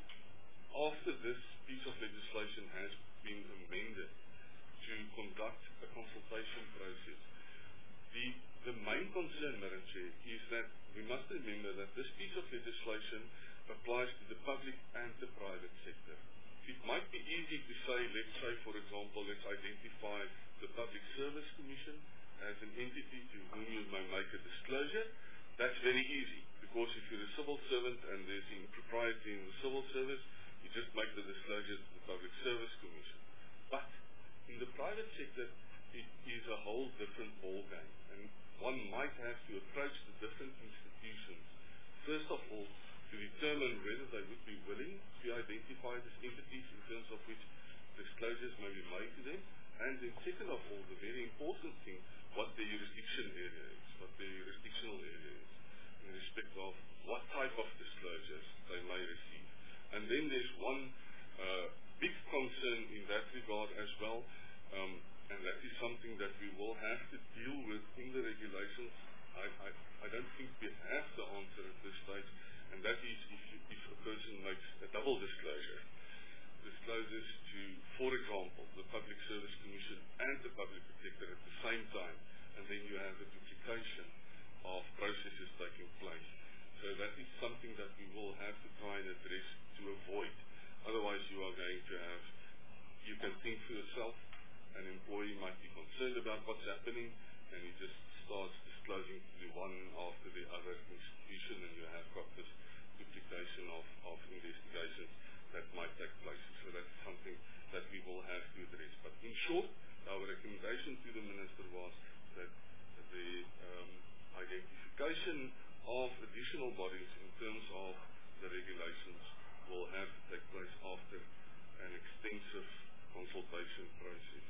after this piece of legislation has been amended to conduct a consultation process. The, the main concern, Madam Chair, is that we must remember that this piece of legislation applies to the public and the private sector. It might be easy to say, let's say, for example, let's identify the Public Service Commission as an entity to whom you may make a disclosure. That's very easy, because if you're a civil servant and there's impropriety in the civil service, you just make the disclosure to the Public Service Commission. But in the private sector, it is a whole different ballgame, and one might have to approach the different institutions, first of all, to determine whether they would be willing to identify these entities in terms of which disclosures may be made to them, and then second of all, the very important thing, what the jurisdiction area is, what the jurisdictional area is, in respect of what type of disclosures they may receive. And then there's one uh, big concern in that regard as well, um, and that is something that we will have to deal with in the regulations. I, I, I don't think we have the answer at this stage, and that is if, you, if a person makes a double disclosure, discloses to, for example, the Public Service Commission and the Public Protector at the same time, and then you have a duplication of processes taking place. So that is something that we will have to try and address to avoid. Otherwise you are going to have, you can think for yourself, an employee might be concerned about what's happening, and he just starts disclosing to the one after the other institution, and you have got this duplication of, of investigations that might take place. So that's something that we will have to address. But in short, our recommendation to the Minister was that the um, identification of additional bodies in terms of the regulations will have to take place after an extensive consultation process.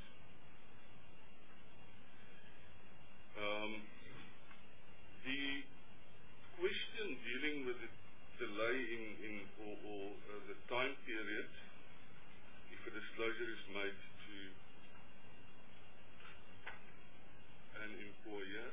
Um, the question dealing with the delay in, in or, or uh, the time period, if a disclosure is made to an employer,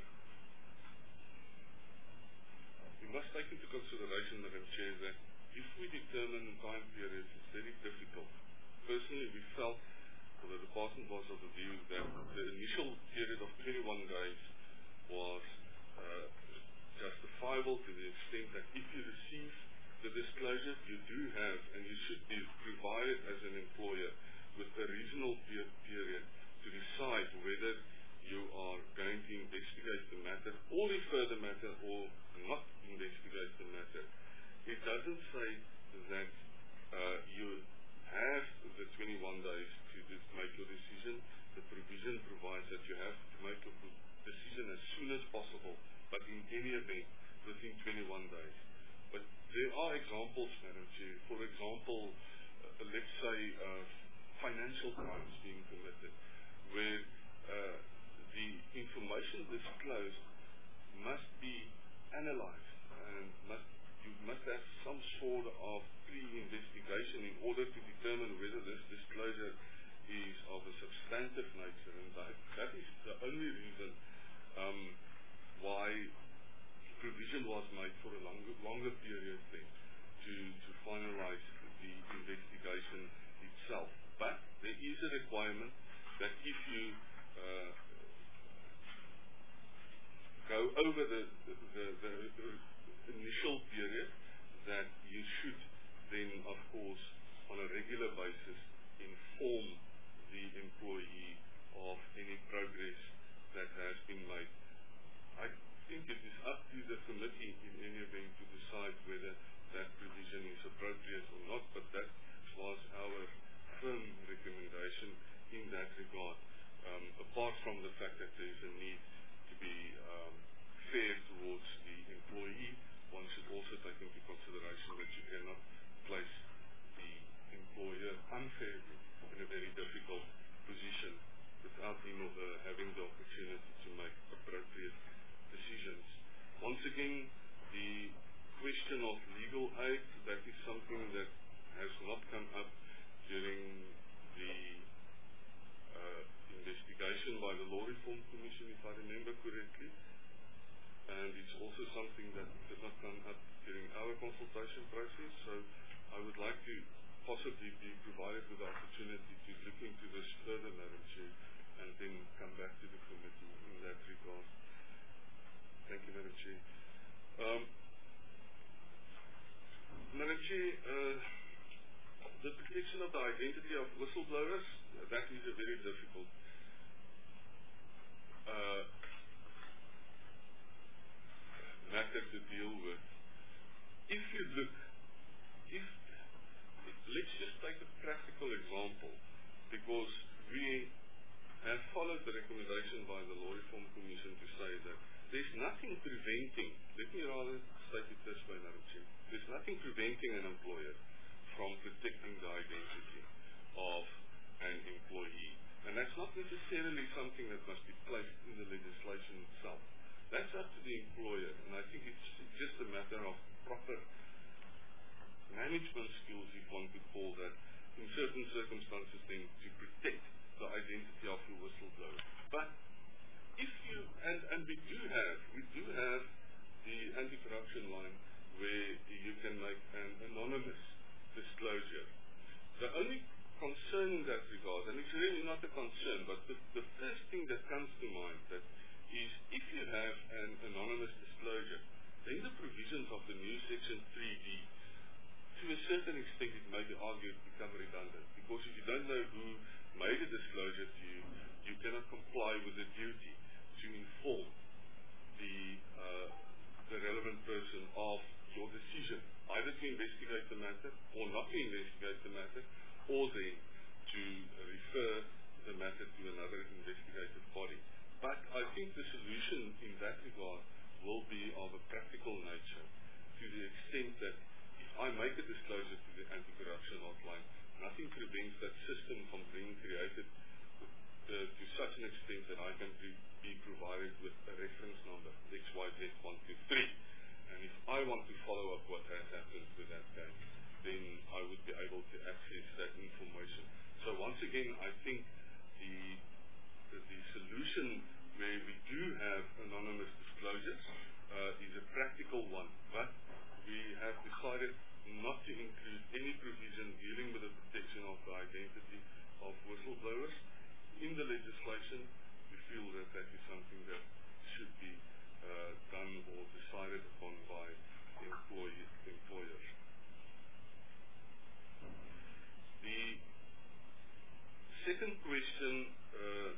we must take into consideration, Madam Chair, that if we determine time periods, it's very difficult. Personally, we felt, or the department was of the view, that the initial period of twenty-one days was uh, justifiable to the extent that if you receive the disclosure, you do have, and you should be provided as an employer with a reasonable per period to decide whether you are going to investigate the matter or refer the matter or not investigate the matter. It doesn't say that uh, you have the twenty-one days to make your decision. The provision provides that you have to make a decision as soon as possible, but in any event, within twenty-one days. But there are examples, Madam Chair. For example, uh, let's say uh, financial crimes being committed, where uh, the information disclosed must be analyzed and must, you must have some sort of pre-investigation in order to determine whether this disclosure is of a substantive nature, and that, that is the only reason um, why provision was made for a longer, longer period then to, to finalize the investigation itself. But there is a requirement that if you uh, go over the, the, the, the, the initial period, that you should then, of course, on a regular basis, inform the employee of any progress that has been made. I think it is up to the committee in any event to decide whether that provision is appropriate or not, but that was our firm recommendation in that regard. Um, apart from the fact that there is a need to be um, fair towards the employee, one should also take into consideration that you cannot place the employer unfairly in a very difficult position without him or her having the opportunity to make appropriate decisions. Once again, the question of legal aid, that is something that has not come up during the uh, investigation by the Law Reform Commission, if I remember correctly. And it's also something that did not come up during our consultation process. So I would like to possibly be provided with the opportunity to look into this further, Madam Chair, and then come back to the committee in that regard. Thank you, Madam Chair. Um, Madam Chair, uh, the protection of the identity of whistleblowers, uh, that is a very difficult uh, matter to deal with. If you look, if, let's just take a practical example, because we have followed the recommendation by the Law Reform Commission to say that there's nothing preventing, let me rather state it this way, Madam Chair, there's nothing preventing an employer from protecting the identity of an employee. And that's not necessarily something that must be placed in the legislation itself. That's up to the employer, and I think it's just a matter of proper management skills, if one could call that, in certain circumstances then to protect the identity of your whistleblower. But if you, and, and we do have, we do have the anti-corruption line where you can make an anonymous disclosure. The only concern in that regard, and it's really not a concern, but the, the first thing that comes to mind that is if you have an anonymous disclosure, then the provisions of the new Section three D, to a certain extent it may be argued become redundant, because if you don't know who made a disclosure to you, you cannot comply with the duty to inform the, uh, the relevant person of your decision, either to investigate the matter or not to investigate the matter, or then to refer the matter to another investigative body. But I think the solution in that regard will be of a practical nature, to the extent that if I make a disclosure to the anti-corruption hotline, nothing prevents that system from being created uh, to such an extent that I can be, be provided with a reference number, X Y Z one two three. And if I want to follow up what has happened to that case, then I would be able to access that information. So once again, I think the, the, the solution where we do have anonymous disclosures uh, is a practical one, but we have decided not to include any provision dealing with the protection of the identity of whistleblowers in the legislation. We feel that that is something that should be uh, done or decided upon by employee, employers. The second question uh,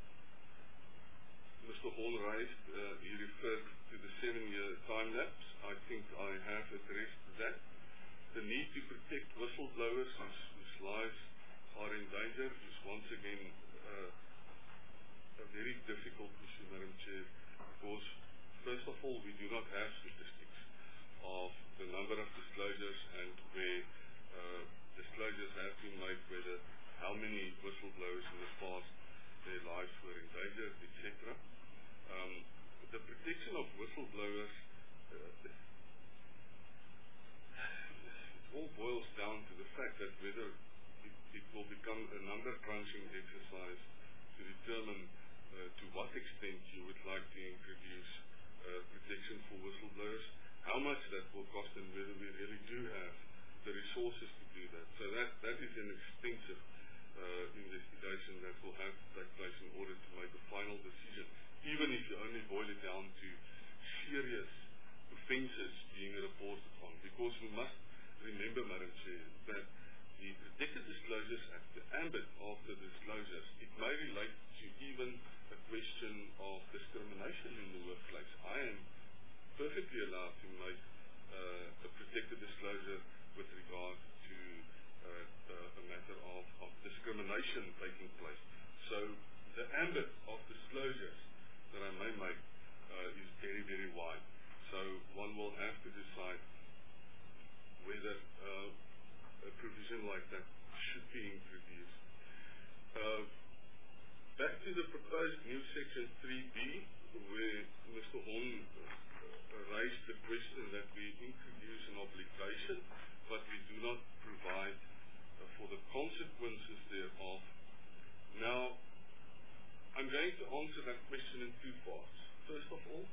Mister Horn raised, uh, he referred to the seven-year time lapse. I think I have addressed that. The need to protect whistleblowers whose, whose lives are in danger is once again uh, a very difficult issue, Madam Chair, because first of all, we do not have statistics of the number of disclosures and where uh, disclosures have been made, whether how many whistleblowers in the past their lives were in danger, et cetera. Um, the protection of whistleblowers, uh, it all boils down to the fact that whether it, it will become a number crunching exercise to determine uh, to what extent you would like to introduce uh, protection for whistleblowers, how much that will cost, and whether we really do have the resources to do that. So that, that is an extensive uh, investigation that will have to take place in order to make a final decision, even if you only boil it down to serious offences being reported on. Because we must remember, Madam Chair, that the Protected Disclosures Act, the ambit of the disclosures, it may relate to even a question of discrimination in the workplace. I am perfectly allowed to make uh, a protected disclosure with regard to uh, uh, a matter of, of discrimination taking place. So the ambit of disclosures that I may make uh, is very, very wide. So one will have to decide whether uh, a provision like that should be introduced. Uh, back to the proposed new section three B, where Mister Horn uh, raised the question that we introduce an obligation, but we do not provide uh, for the consequences thereof. Now, I'm going to answer that question in two parts. First of all,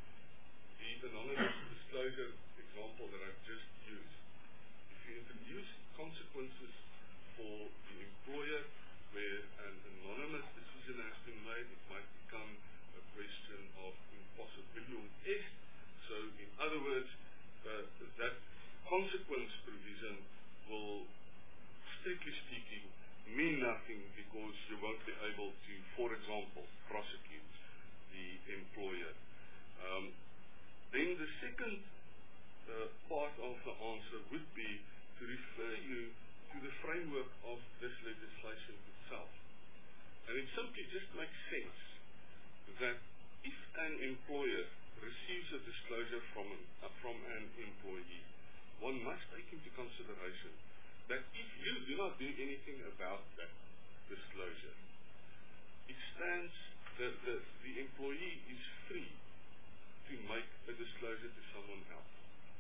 the anonymous disclosure example that I've just used. If you introduce consequences for the employer where an anonymous decision has been made, it might become a question of impossibilium est. So, in other words, uh, that consequence provision will, strictly speaking, mean nothing because you won't be able to, for example, prosecute the employer. Um, then the second uh, part of the answer would be to refer you to the framework of this legislation itself. And it simply just makes sense that if an employer receives a disclosure from an, uh, from an employee, one must take into consideration that if you do not do anything about that disclosure, it stands that the, the employee is free to make a disclosure to someone else.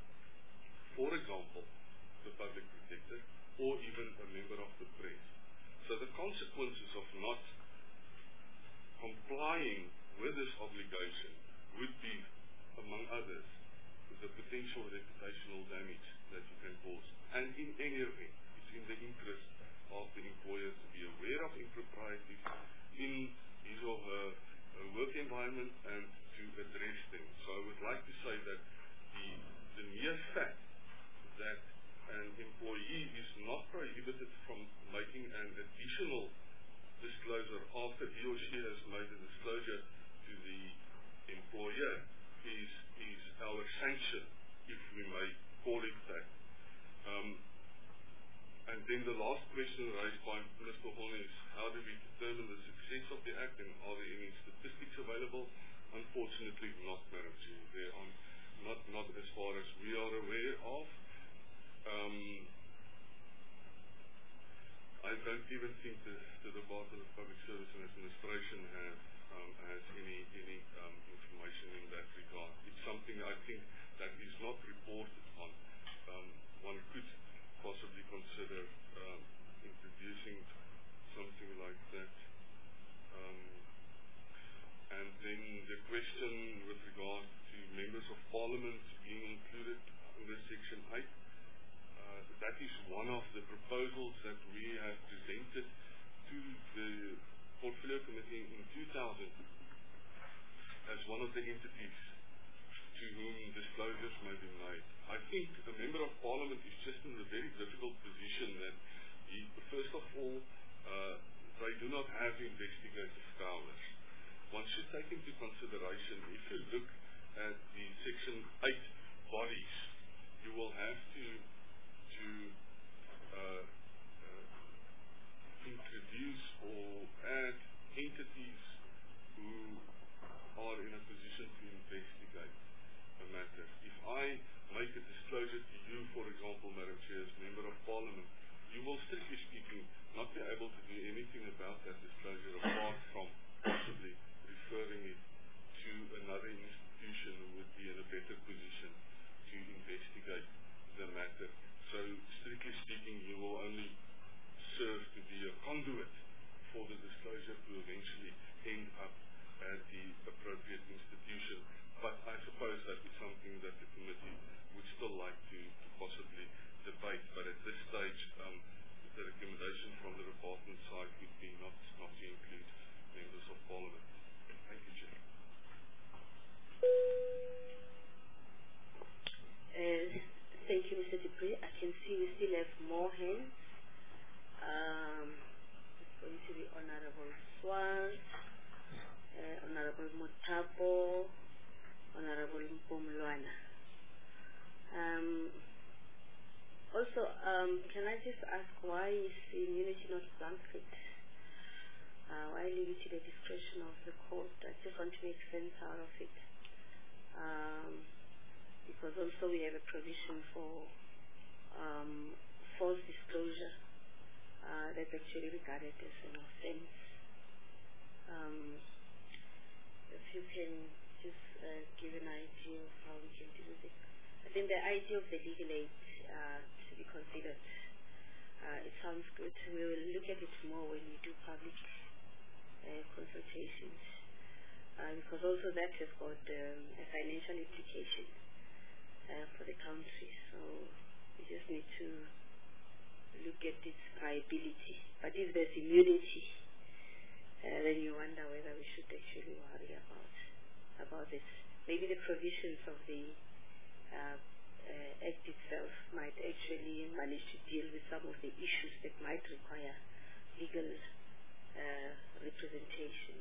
For example, the public protector or even a member of the press. So the consequences of not complying with this obligation would be, among others, the potential reputational damage that you can cause. And in any event, it's in the interest of the employer to be aware of improprieties in his or her uh, work environment and to address them. So I would like to say that the, the mere fact that an employee is not prohibited from making an additional disclosure after he or she has made a disclosure to the employer is, is our sanction, if we may call it that. Um, and then the last question raised by Mister Horn is, how do we determine the success of the Act, and are there any statistics available? Unfortunately not, Madam Chair. They are not, not as far as we are aware of. Um, I don't even think the, the Department of Public Service and Administration has, um, has any, any um, information in that regard. It's something I think that is not reported on. Um, one could possibly consider um, introducing something like that. Um, and then the question with regard to members of parliament being included under Section eight. Uh, that is one of the proposals that we have presented to the Portfolio Committee in two thousand as one of the entities to whom disclosures may be made. I think a member of parliament is just in a very difficult position that he, first of all, uh, they do not have investigative powers. One should take into consideration, if you look at the Section eight bodies, you will have to to uh, uh, introduce or add entities who are in a position to investigate a matter. If I make a disclosure to you, for example, Madam Chair, as Member of Parliament, you will, strictly speaking, not be able to do anything about that disclosure apart from possibly referring it to another institution who would be in a better position to investigate the matter. So, strictly speaking, you will only serve to be a conduit for the disclosure to eventually end up at the appropriate institution. But I suppose that is something that the committee would still like to, to possibly debate. But at this stage, um, the recommendation from the department side would be not, not to include members of parliament. Thank you, Chair. Uh, thank you, Mister Dupree. I can see we still have more hands. Um, it's going to be Honorable Swart, uh, Honorable Mutapo, Honorable Mpumlwana. Um, also, um, can I just ask why is immunity not granted? Uh, why leave it to the discretion of the court? I just want to make sense out of it. Um, because also we have a provision for um, false disclosure uh, that's actually regarded as an offense. Um, if you can just uh, give an idea of how we can deal with it. I think the idea of the legal aid uh, to be considered, uh, it sounds good. We will look at it more when we do public uh, consultations, uh, because also that has got um, a financial implication uh, for the country. So we just need to look at its viability. But if there's immunity, uh, then you wonder whether we should actually worry about about it. Maybe the provisions of the uh, uh, Act itself might actually manage to deal with some of the issues that might require legal uh, representation.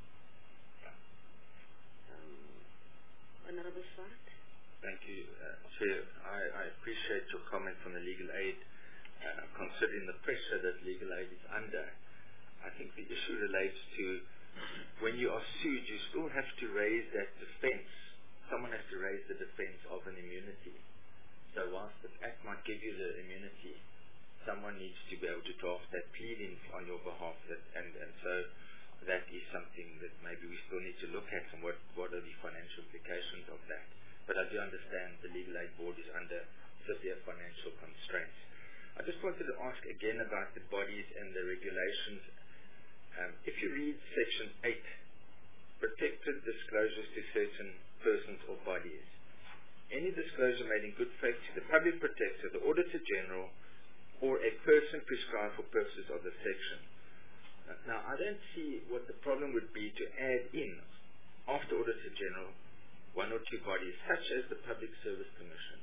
Um, Honorable Swart? Thank you, uh, Chair. I, I appreciate your comments on the legal aid. Uh, considering the pressure that legal aid is under, I think the issue relates to when you are sued, you still have to raise that defense. Someone has to raise the defense of an immunity. So whilst the Act might give you the immunity, someone needs to be able to draft that pleading on your behalf. That, and, and so that is something that maybe we still need to look at, and what, what are the financial implications of that. But I do understand the Legal Aid Board is under severe financial constraints. I just wanted to ask again about the bodies and the regulations. Um, if you read Section eight, protected disclosures to certain persons or bodies. Any disclosure made in good faith to the public protector, the Auditor General, or a person prescribed for purposes of the section. Now, I don't see what the problem would be to add in, after Auditor General, one or two bodies, such as the Public Service Commission.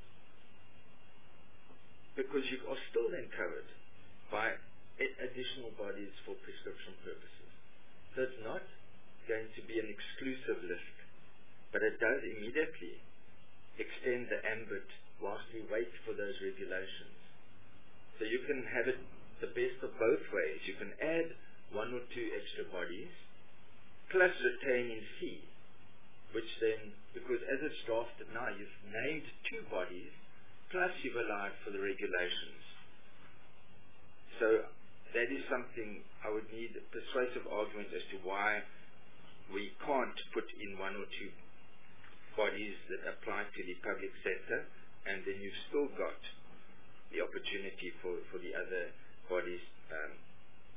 Because you are still then covered by additional bodies for prescription purposes. So it's not going to be an exclusive list, but it does immediately extend the ambit whilst we wait for those regulations. So you can have it the best of both ways. You can add one or two extra bodies, plus retain in C, which then, because as it's drafted now, you've named two bodies, plus you've allowed for the regulations. So that is something I would need a persuasive argument as to why we can't put in one or two bodies that apply to the public sector, and then you've still got the opportunity for, for the other bodies um, to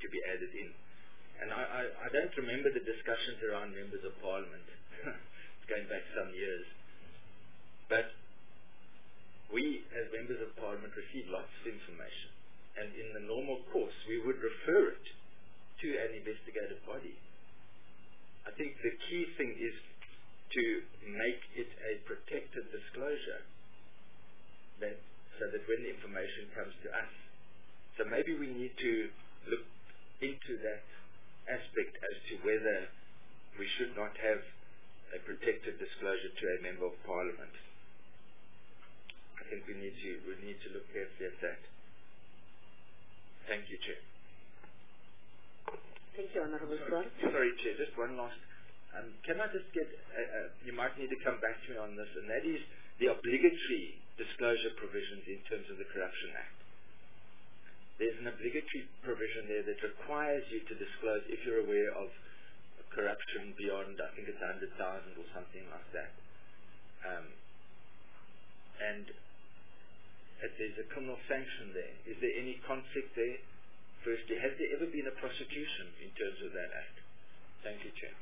to be added in. And I, I, I don't remember the discussions around members of parliament. It's going back some years. But we, as members of parliament, receive lots of information. And in the normal course, we would refer it to an investigative body. I think the key thing is to make it a protected disclosure, that, so that when the information comes to us. So maybe we need to look into that aspect as to whether we should not have a protected disclosure to a member of parliament. I think we need to we need to look carefully at that. Thank you, Chair. Thank you, Honourable Swart. Sorry, Chair, just one last. Um, can I just get, uh, uh, you might need to come back to me on this, and that is the obligatory disclosure provisions in terms of the Corruption Act. There's an obligatory provision there that requires you to disclose if you're aware of corruption beyond, I think it's one hundred thousand or something like that. Um, and if there's a criminal sanction there, is there any conflict there? Firstly, has there ever been a prosecution in terms of that act? Thank you, Chair.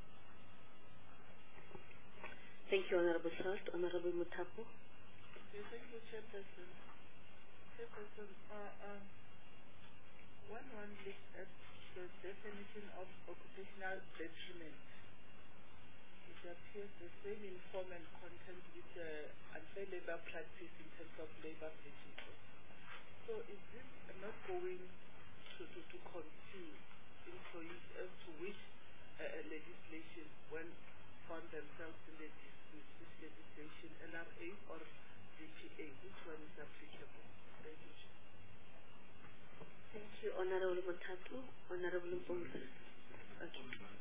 Thank you, Honourable Swart. Honourable Muthapo. Okay, thank you, Chairperson. Chairperson, uh, uh, when one looks at the definition of occupational detriment, it appears the same in form and content with the unfair labour practice in terms of labour practices. So is this not going to, to, to confuse employees as to which uh, legislation, when found themselves in the dispute, which legislation, L R A or D P A, which one is applicable? Thank you. Thank you, Honourable Muthapo. Honourable Mpumza. Okay.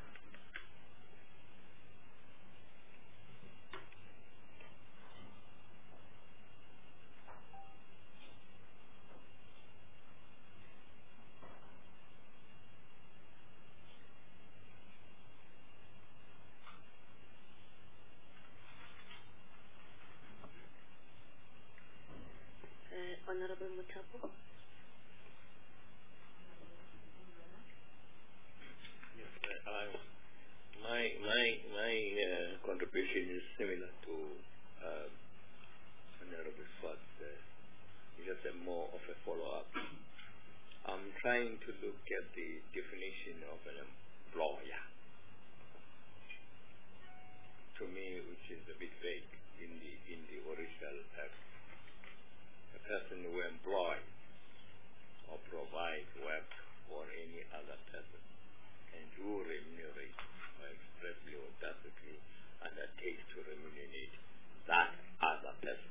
Uh, Honourable Muthapo. Uh, my my my uh, contribution is similar to uh, Honourable Swart's. Uh, just a more of a follow-up. I'm trying to look at the definition of an employer. To me, which is a bit vague in the in the original act. A person who employs or provides work for any other person, and who remunerate or expressly or tacitly undertakes to remunerate that other person.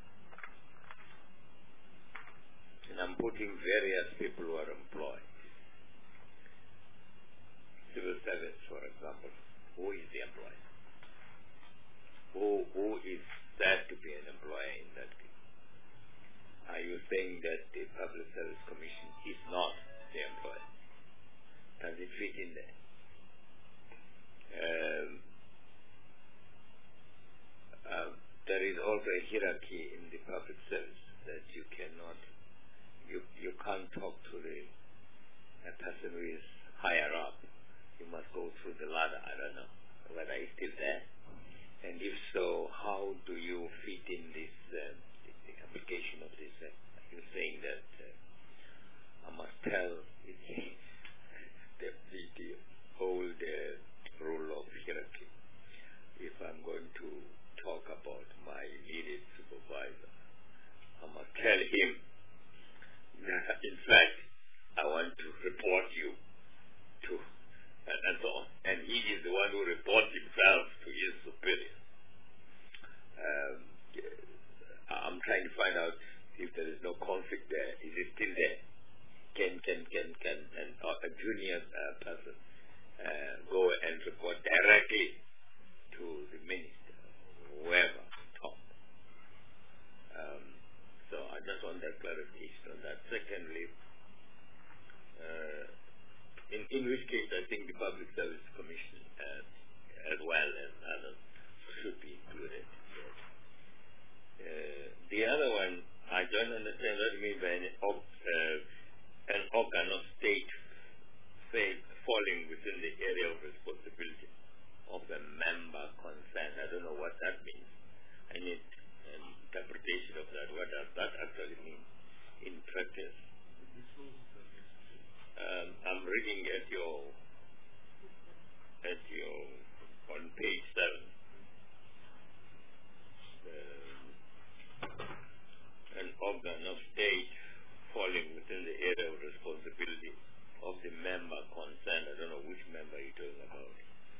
And I'm putting various people who are employed. Civil service, for example. Who is the employer? Who, who is said to be an employer in that case? Are you saying that the Public Service Commission is not the employer? Does it fit in there? Um, uh, there is also a hierarchy in the public service that you cannot, you you can't talk to the a person who is higher up. You must go through the ladder. I don't know whether it's still there, and if so, how do you fit in this uh, the, the application of this? Uh, you're saying that uh, I must tell it's the the, the old uh, rule of hierarchy. If I'm going to talk about my immediate supervisor, I must tell him that, in fact, I want to report you to, and, and so on. And he is the one who reports himself to his superior. Um, I'm trying to find out if there is no conflict there. Is it still there? Can can can can an, uh, a junior uh, person uh, go and report directly to the minister, whoever, top? Um, so I just want that clarification on that. Secondly, uh, in in which case I think the Public Service Commission, uh, as well as others, should be included. Uh, the other one, I don't understand what you mean by an, uh, an organ of state say falling within the area of responsibility of the member concerned. I don't know what that means. I need an interpretation of that. What does that actually mean in practice? Um, I'm reading at your at your on page seven. Um, an organ of state falling within the area of responsibility of the member concerned. I don't know which member you're talking about.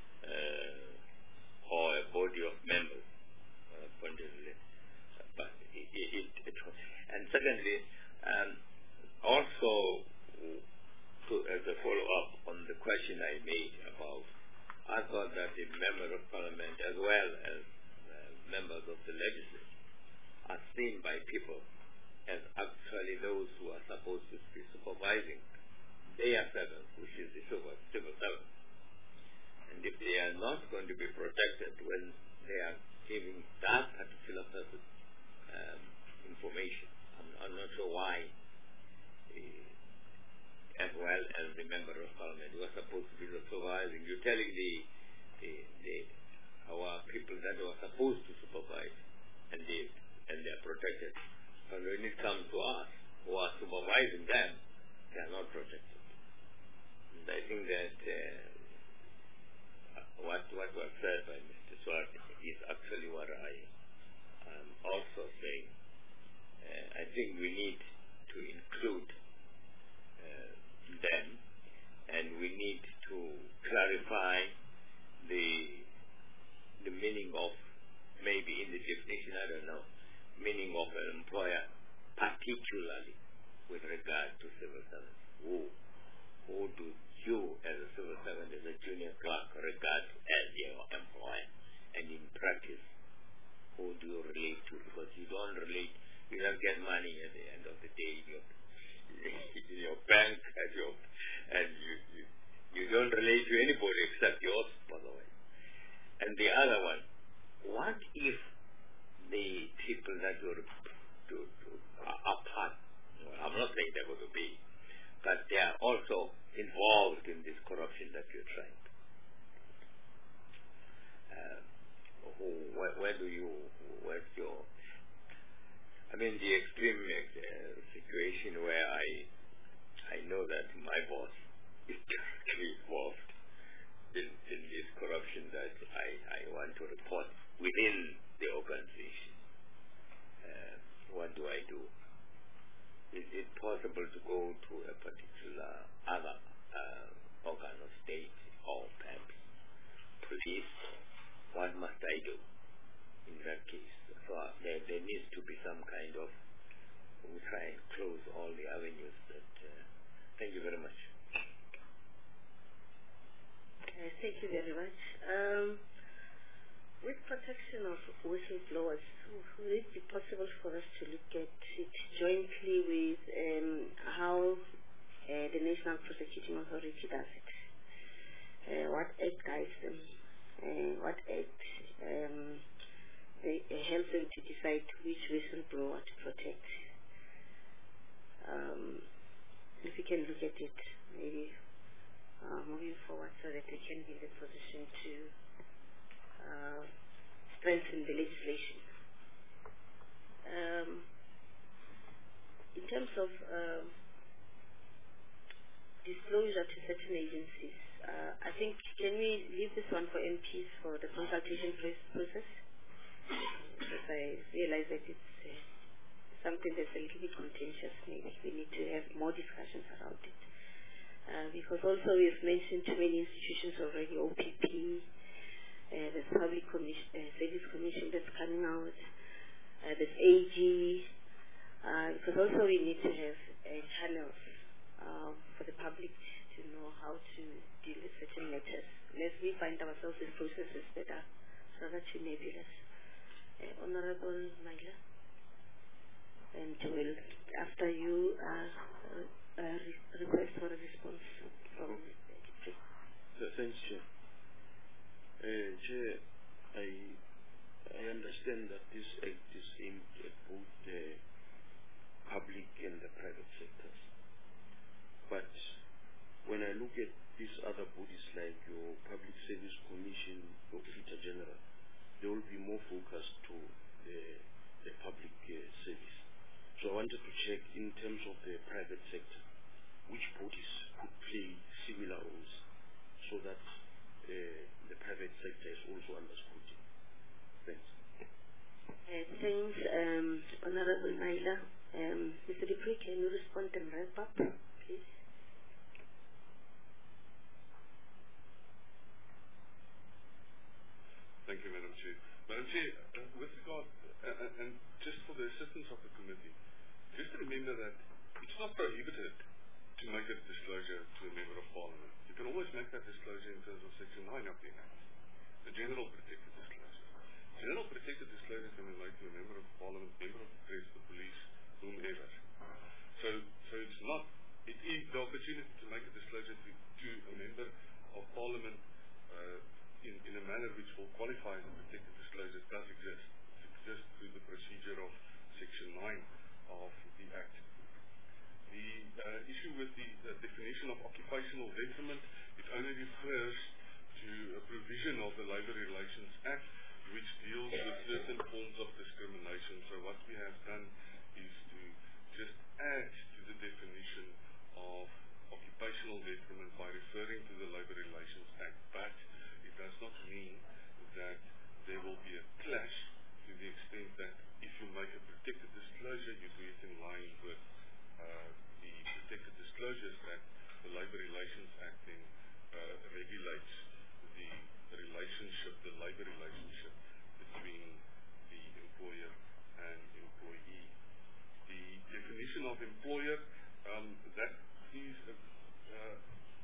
Uh, or a body of members, uh, pointedly. But it, it, it, and secondly, um, also to, as a follow-up on the question I made about, I thought that the member of parliament as well as uh, members of the legislature are seen by people as actually those who are supposed to be supervising their servants, which is the civil, civil servants. And if they are not going to be protected when they are giving that particular person um, information, I'm, I'm not sure why, uh, as well as the member of parliament, who are supposed to be supervising, you're telling the, the, the our people that were supposed to supervise, and they and they are protected. But when it comes to us, who are supervising them, they are not protected. And I think that uh, what what was said by Mister Swart is actually what I am also saying. Uh, I think we need to include uh, them, and we need to clarify the the meaning of, maybe in the definition, I don't know, meaning of an employer, particularly with regard to civil servants. Who, who do you, as a civil servant, as a junior clerk, regard as your employer? And in practice, who do you relate to? Because you don't relate, you don't get money at the end of the day in your, in your bank, at your, and you, you, you don't relate to anybody except yours, by the way. And the other one, what if the people that were to, to, are part, well, I'm not saying they're going to be, but they are also involved in this corruption that you're trying to. Uh, who, where, where do you, where's your, I mean, the extreme uh, situation where I, I know that my boss is directly involved in, in this corruption that I, I want to report within the organization. Uh, what do I do? Is it possible to go to a particular other uh, organ of state or perhaps police? What must I do in that case? So uh, there, there needs to be some kind of, we try and close all the avenues that, uh, thank you very much. Uh, thank you very much. Um, with protection of whistleblowers, would it be possible for us to look at it jointly with um, how uh, the National Prosecuting Authority does it? Uh, what act guides them? Uh, what act um, they, uh, helps them to decide which whistleblower to protect? Um, if we can look at it, maybe Uh, moving forward so that they can be in the position to uh, strengthen the legislation. Um, in terms of uh, disclosure to certain agencies, uh, I think, can we leave this one for M Ps for the consultation process? Because I realize that it's uh, something that's a little bit contentious. Maybe we need to have more discussions around it. Uh, because also we've mentioned too many institutions already, O P P, uh, there's Public commission, uh, Service Commission that's coming out, uh, there's A G, uh, because also we need to have uh, channels uh, for the public to know how to deal with certain matters. Unless we find ourselves in processes that are rather too nebulous. Uh, Honorable Maila, and we'll, after you, uh, Uh, re request for a response from the Secretary. So, thanks, Chair. Uh, Chair, I, I understand that this act is aimed at both the public and the private sectors. But when I look at these other bodies like your Public Service Commission, your Auditor General, they will be more focused to the, the public uh, service. So I wanted to check in terms of the private sector, which bodies could play similar roles so that uh, the private sector is also under scrutiny. Thanks. Uh, thanks, um, Honorable Naila. Um, Mister Dupree, can you respond and wrap up, please? Thank you, Madam Chair. Madam Chair, uh, with regard, uh, and just for the assistance of the committee, just remember that it's not prohibited to make a disclosure to a member of Parliament. You can always make that disclosure in terms of Section nine of the Act, the General Protected Disclosure. General Protected Disclosure can be made to a member of Parliament, member of the press, the police, whomever. So, so it's not, it is the opportunity to make a disclosure to, to a member of Parliament uh, in, in a manner which will qualify as a protected disclosure does exist. It exists through the procedure of Section nine of the Act. The uh, issue with the uh, definition of occupational detriment, it only refers to a provision of the Labour Relations Act which deals with certain forms of discrimination. So what we have done is to just add to the definition of occupational detriment by referring to the Labour Relations Act, but it does not mean that there will be a clash to the extent that if you make a protected disclosure, you do it in line with uh, the Protected Disclosures Act. The Labour Relations Act then uh, regulates the relationship, the labour relationship between the employer and employee. The definition of employer, um, that is, a, uh,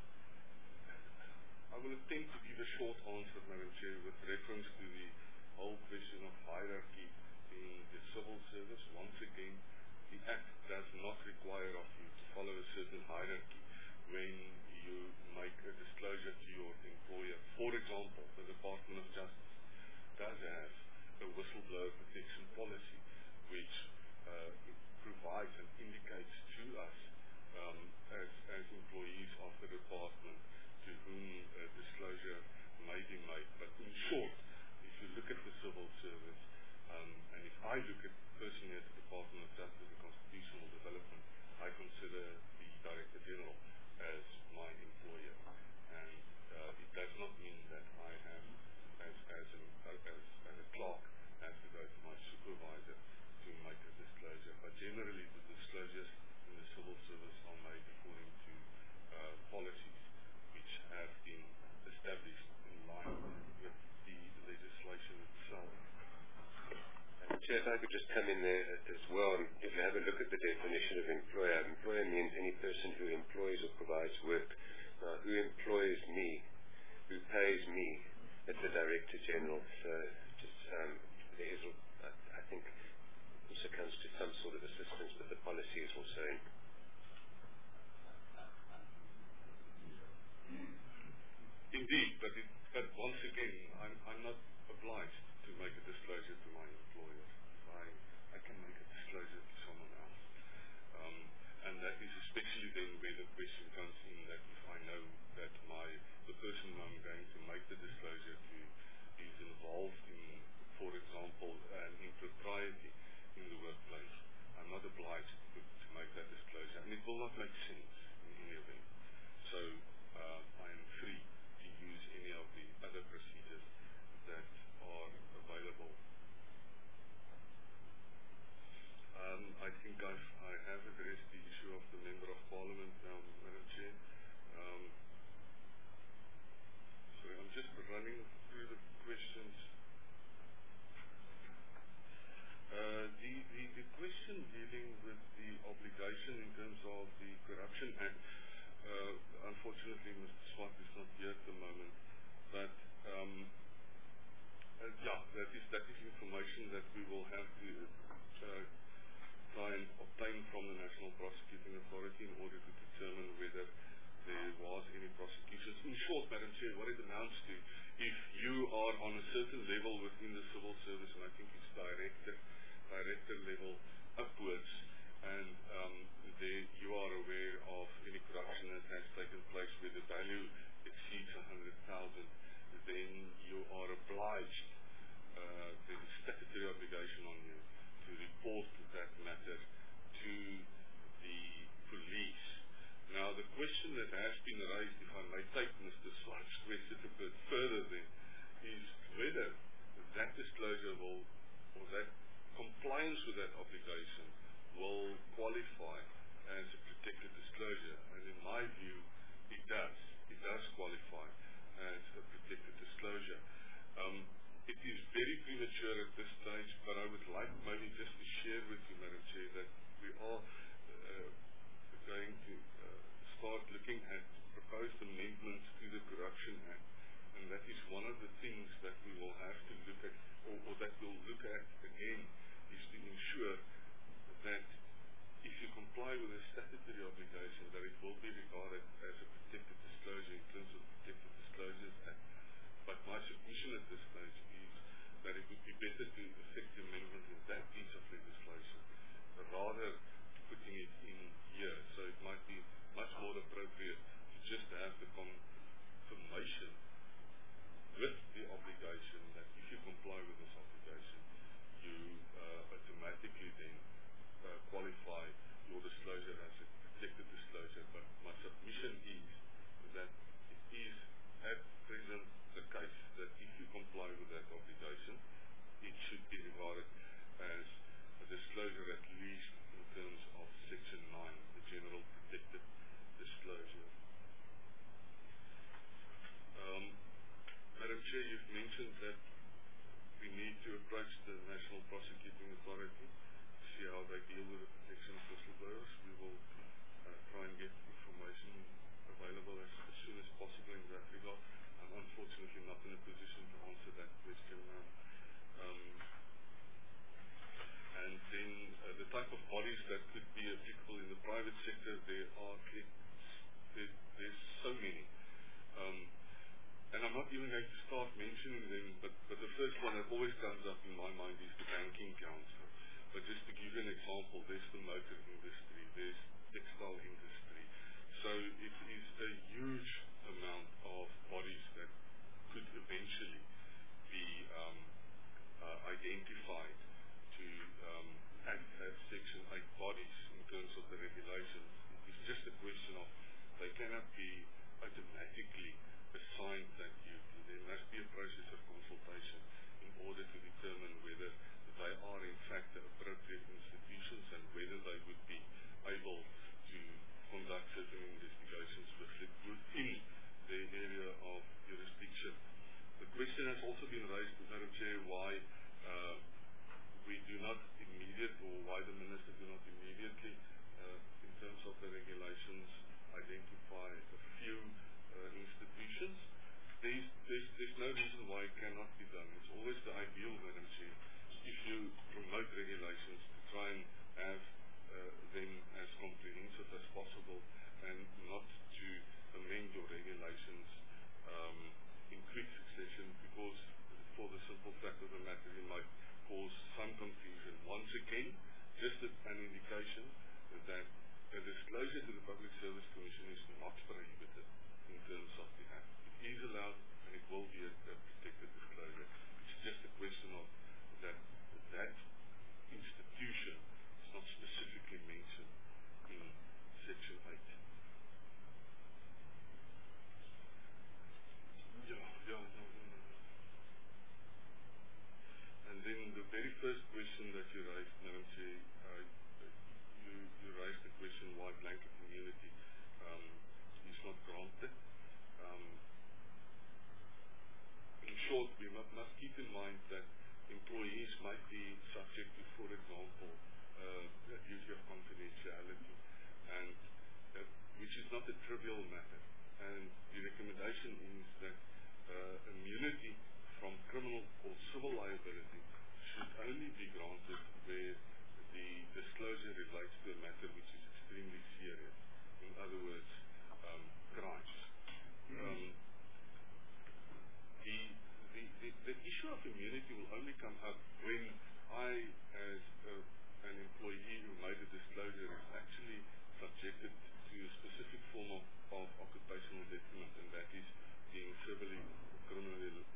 I will attempt to give a short answer, Madam Chair, with reference to the whole question of hierarchy in the civil service. Once again, the Act does not require of you to follow a certain hierarchy when you make a disclosure to your employer. For example, the Department of Justice does have a whistleblower protection policy which uh, provides and indicates to us um, as, as employees of the department to whom a disclosure may be made. But in short, if you look at the civil service, um, and if I look at personally at the Department of Justice and Constitutional Development, I consider the Director General as my employer. And uh, it does not mean that I have, as, as, an, as, as a clerk, have to go to my supervisor to make a disclosure. But generally, the disclosures in the civil service are made according to uh, policies which have been established in line with the legislation itself. Chair, if I could just come in there as well, and if you have a look at the definition of employer, employer means any person who employs or provides work. Now, who employs me, who pays me, it's the Director General. So, just um, there is, I, I think, also comes to some sort of assistance, but the policy is also in. Indeed, but, it, but once again, I'm, I'm not obliged to make a disclosure to my employer. I, I can make a disclosure to someone else. Um, and that is especially then where the question comes in that if I know that my the person I'm going to make the disclosure to is involved in, for example, an impropriety in the workplace, I'm not obliged to, to make that disclosure. And it will not make sense in any event. So uh, I am free to use any of the other procedures that are available. Um, I think I've, I have addressed the issue of the Member of Parliament now, Madam Chair. Um, sorry, I'm just running through the questions. Uh, the, the, the question dealing with the obligation in terms of the Corruption Act, uh, unfortunately Mister Swart is not here at the moment, but um, uh, yeah, that is, that is information that we will have to uh, try and obtain from the National Prosecuting Authority in order to determine whether there was any prosecutions. In short, Madam Chair, what it amounts to, if you are on a certain level within the civil service, and I think it's director, director level upwards, and um, there you are aware of any corruption that has taken place where the value then you are obliged, uh, there's a statutory obligation on you to report that matter to the police. Now, the question that has been raised, if I may take Mister Swart's question a bit further then, is whether that disclosure will, or that compliance with that obligation will qualify as a protected disclosure. And in my view, it does. It does qualify as a protected disclosure. Um, it is very premature at this stage, but I would like maybe just to share with you, Madam Chair, that we are uh, going to uh, start looking at proposed amendments to the Corruption Act. And that is one of the things that we will have to look at, or, or that we'll look at again, is to ensure that if you comply with a statutory obligation, that it will be regarded as a protected disclosure in terms of Protected Disclosures Act. But my submission at this stage is that it would be better to effect the amendment in that piece of legislation rather putting it in here. So it might be much more appropriate to just have the confirmation with the obligation that if you comply with this obligation, you uh, automatically then uh, qualify your disclosure as a protected disclosure. But my submission is that it is at present the case that if you comply with that obligation, it should be regarded as a disclosure at least in terms of Section nine, the General Protected Disclosure. Um, Madam Chair, you've mentioned that we need to approach the National Prosecuting Authority to see how they deal with the protection of whistleblowers. We will uh, try and get information available as, as soon as possible in that regard. I'm unfortunately not in a position to answer that question now. Um, and then uh, the type of bodies that could be applicable in the private sector, there are there, there's so many. Um, And I'm not even going to start mentioning them, but, but the first one that always comes up in my mind is the Banking Council. But just to give you an example, there's the motor industry, there's textile industry. So it is a huge amount of bodies that could eventually be um, uh, identified to um, act as Section eight bodies in terms of the regulations. It's just a question of they cannot be automatically assigned that duty. There must be a process of consultation in order to determine whether they are in fact the appropriate institutions and whether they would be able to conduct certain investigations within their area of jurisdiction. The question has also been raised, Madam Chair, why uh, we do not immediate, or why the Minister do not immediately, uh, in terms of the regulations, identify a few Uh, institutions. There's, there's, there's no reason why it cannot be done. It's always the ideal, Madam Chair, if you promote regulations to try and have uh, them as comprehensive as possible and not to amend your regulations um, in quick succession, because for the simple fact of the matter, it might cause some confusion. Once again, just an indication that a disclosure to the Public Service Commission is not prohibited in terms of the Act. It is allowed and it will be a, a protected disclosure. It's just a question of that that institution is not specifically mentioned in Section eight. Yeah, yeah, no, no, no. And then the very first question that you raised, Madam Chair, uh, you, you raised the question why blanket immunity um, is not granted. Um, in short, we must, must keep in mind that employees might be subject to, for example, uh, the duty of confidentiality, and uh, which is not a trivial matter. And the recommendation is that uh, immunity from criminal or civil liability should only be granted where the disclosure relates to a matter which is extremely serious. In other words, um, crimes. Um, the, the, the, the issue of immunity will only come up when I, as a, an employee who made a disclosure, is actually subjected to a specific form of, of occupational detriment, and that is being civilly or criminally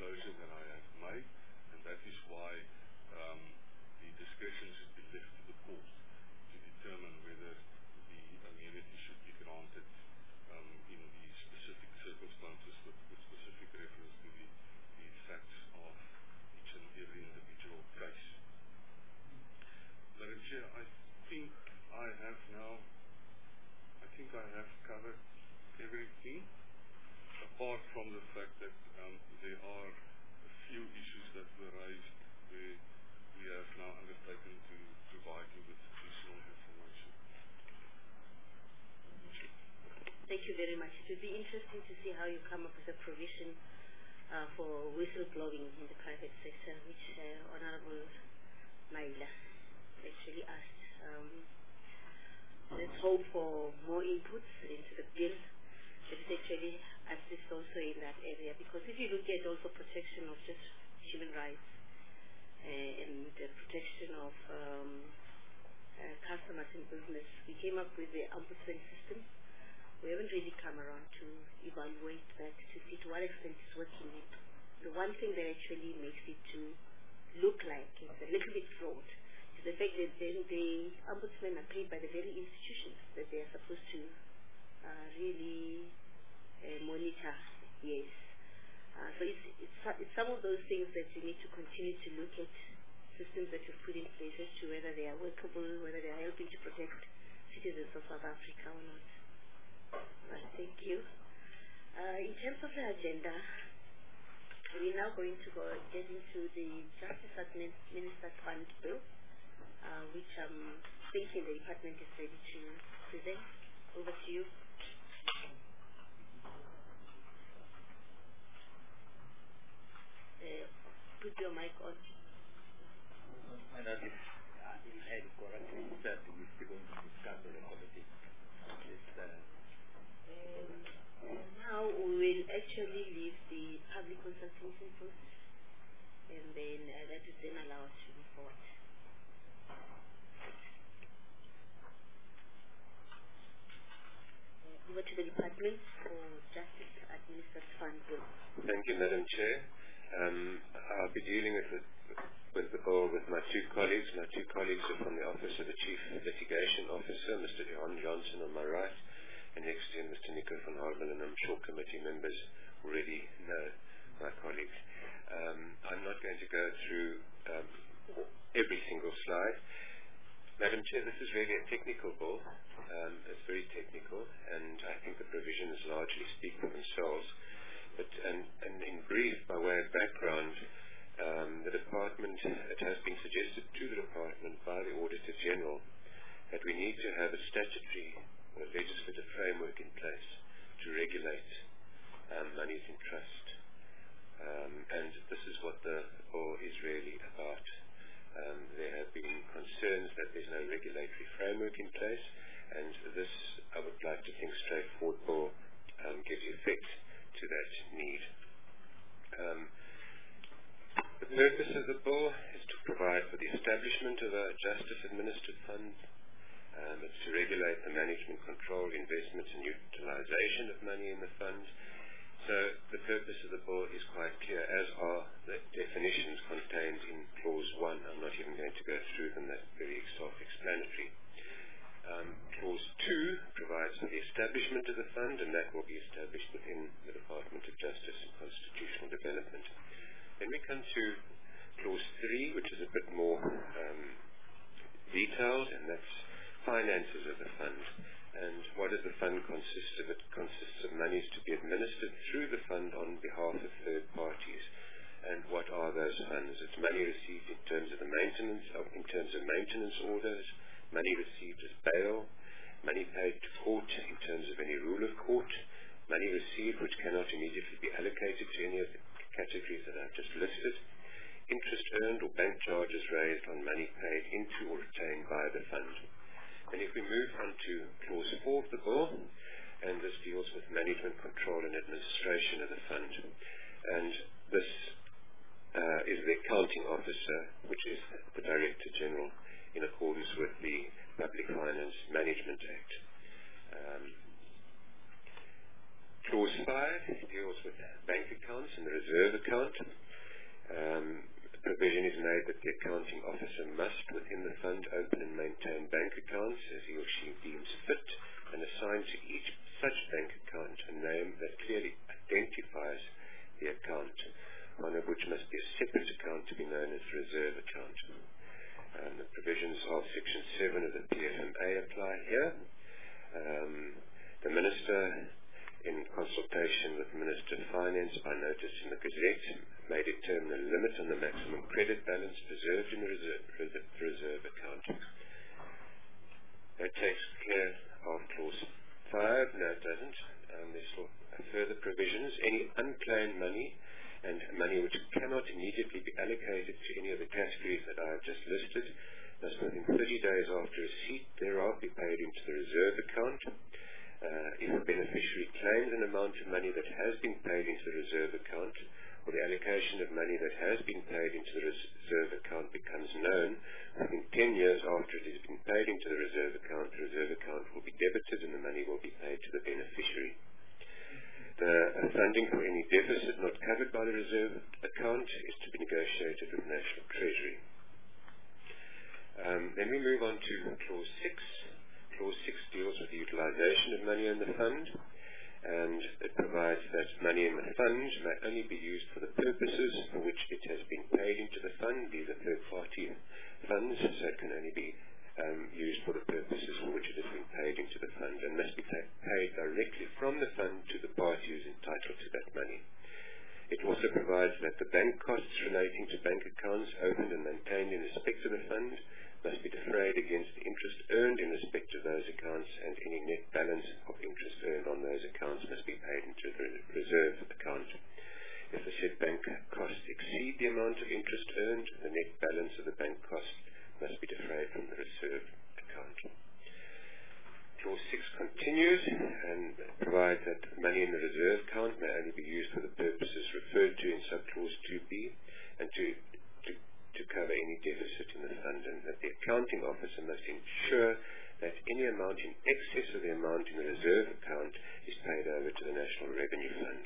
disclosure that I have made, and that is why um, the discretion should be left to the court to determine whether the immunity should be granted um, in the specific circumstances with, with specific reference to the, the facts of each and every individual case. Madam Chair, I think I have now, I think I have covered everything, apart from the fact that um, there are a few issues that were raised where we have now undertaken to provide you with additional information. Thank you very much. It would be interesting to see how you come up with a provision uh, for whistleblowing in the private sector, which uh, Honorable Maila actually asked. Um, let's hope for more inputs into the bill that is actually assist also in that area, because if you look at also protection of just human rights uh, and the protection of um, uh, customers in business, we came up with the ombudsman system. We haven't really come around to evaluate that to see to what extent it's working. The one thing that actually makes it to look like it's a little bit fraud is the fact that then the ombudsmen are paid by the very institutions that they are supposed to uh, really uh, monitor. Yes. Uh, so it's, it's, it's some of those things that you need to continue to look at, systems that you've put in place as to whether they are workable, whether they are helping to protect citizens of South Africa or not. Well, thank you. Uh, in terms of the agenda, we're now going to go get into the Justice Administered Fund Bill, uh, which I'm thinking the department is ready to present. Over to you. Uh, put your mic on. And I think I had correctly said we're still going to discuss the committee. It's, uh, Um, now we will actually leave the public consultation process, and then uh, that will then allow us to move forward. Uh, over to the Department for Justice Administered Fund Bill. Thank you, Madam Chair. Um, I'll be dealing with the, with the bill with my two colleagues. My two colleagues are from the Office of the Chief Litigation Officer, Mister Johan Johnson on my right, and next to him, Mister Nico van Harmelen, and I'm sure committee members already know my colleagues. Um, I'm not going to go through um, every single slide. Madam Chair, this is really a technical bill. Um, it's very technical, and I think the provisions largely speak for themselves. But and, and in brief, by way of background, um, the department, it has been suggested to the department by the Auditor General that we need to have a statutory or legislative framework in place to regulate um, monies in trust. Um, and this is what the bill is really about. Um, there have been concerns that there's no regulatory framework in place, and this, I would like to think, straightforward bill um, gives effect to that need. Um, the purpose of the bill is to provide for the establishment of a justice administered fund. Um, it's to regulate the management, control, investment and utilization of money in the fund. So the purpose of the bill is quite clear, as are the definitions contained in Clause one. I'm not even going to go through them, that's very self-explanatory. Um, clause two provides for the establishment of the fund, and that will be established within the Department of Justice and Constitutional Development. Then we come to Clause three, which is a bit more um, detailed, and that's finances of the fund. And what does the fund consist of? It consists of monies to be administered through the fund on behalf of third parties. And what are those funds? It's money received in terms of the maintenance, in terms of maintenance orders, money received as bail, money paid to court in terms of any rule of court, money received which cannot immediately be allocated to any of the categories that I've just listed, interest earned or bank charges raised on money paid into or retained by the fund. And if we move on to Clause four of the bill, and this deals with management, control and administration of the fund. And this uh, is the accounting officer, which is the Director General, in accordance with the Public Finance Management Act. Um, Clause five deals with bank accounts and the reserve account. Um, provision is made that the accounting officer must, within the fund, open and maintain bank accounts as he or she deems fit, and assign to each such bank account a name that clearly identifies the account, one of which must be a separate account to be known as the reserve account. Um, the provisions of Section seven of the P F M A apply here. Um, the Minister, in consultation with the Minister of Finance by notice in the Gazette, may determine a limit on the maximum credit balance preserved in the reserve, reserve, reserve account. That takes care of clause five. No, it doesn't. Um, there's further provisions. Any unclaimed money and money which cannot immediately be allocated to any of the categories that I have just listed must within thirty days after receipt thereof be paid into the reserve account. Uh, if a beneficiary claims an amount of money that has been paid into the reserve account, or the allocation of money that has been paid into the reserve account becomes known, within ten years after it has been paid into the reserve account, the reserve account will be debited and the money will be paid to the beneficiary. The uh, funding for any deficit not covered by the reserve account is to be negotiated with National Treasury. Um, then we move on to clause six. Clause six deals with the utilization of money in the fund, and it provides that money in the fund may only be used for the purposes for which it has been paid into the fund. These are third-party funds, so it can only be um, used for the purposes for which it has been paid into the fund, and must be ta- paid directly from the fund to the party who is entitled to that money. It also provides that the bank costs relating to bank accounts opened and maintained in respect of the fund must be defrayed against the interest earned in respect of those accounts, and any net balance of interest earned on those accounts must be paid into the reserve account. If the said bank costs exceed the amount of interest earned, the net balance of the bank cost must be defrayed from the reserve account. Clause six continues and provides that money in the reserve account may only be used for the purposes referred to in subclause two B, and to to cover any deficit in the fund, and that the accounting officer must ensure that any amount in excess of the amount in the reserve account is paid over to the National Revenue Fund.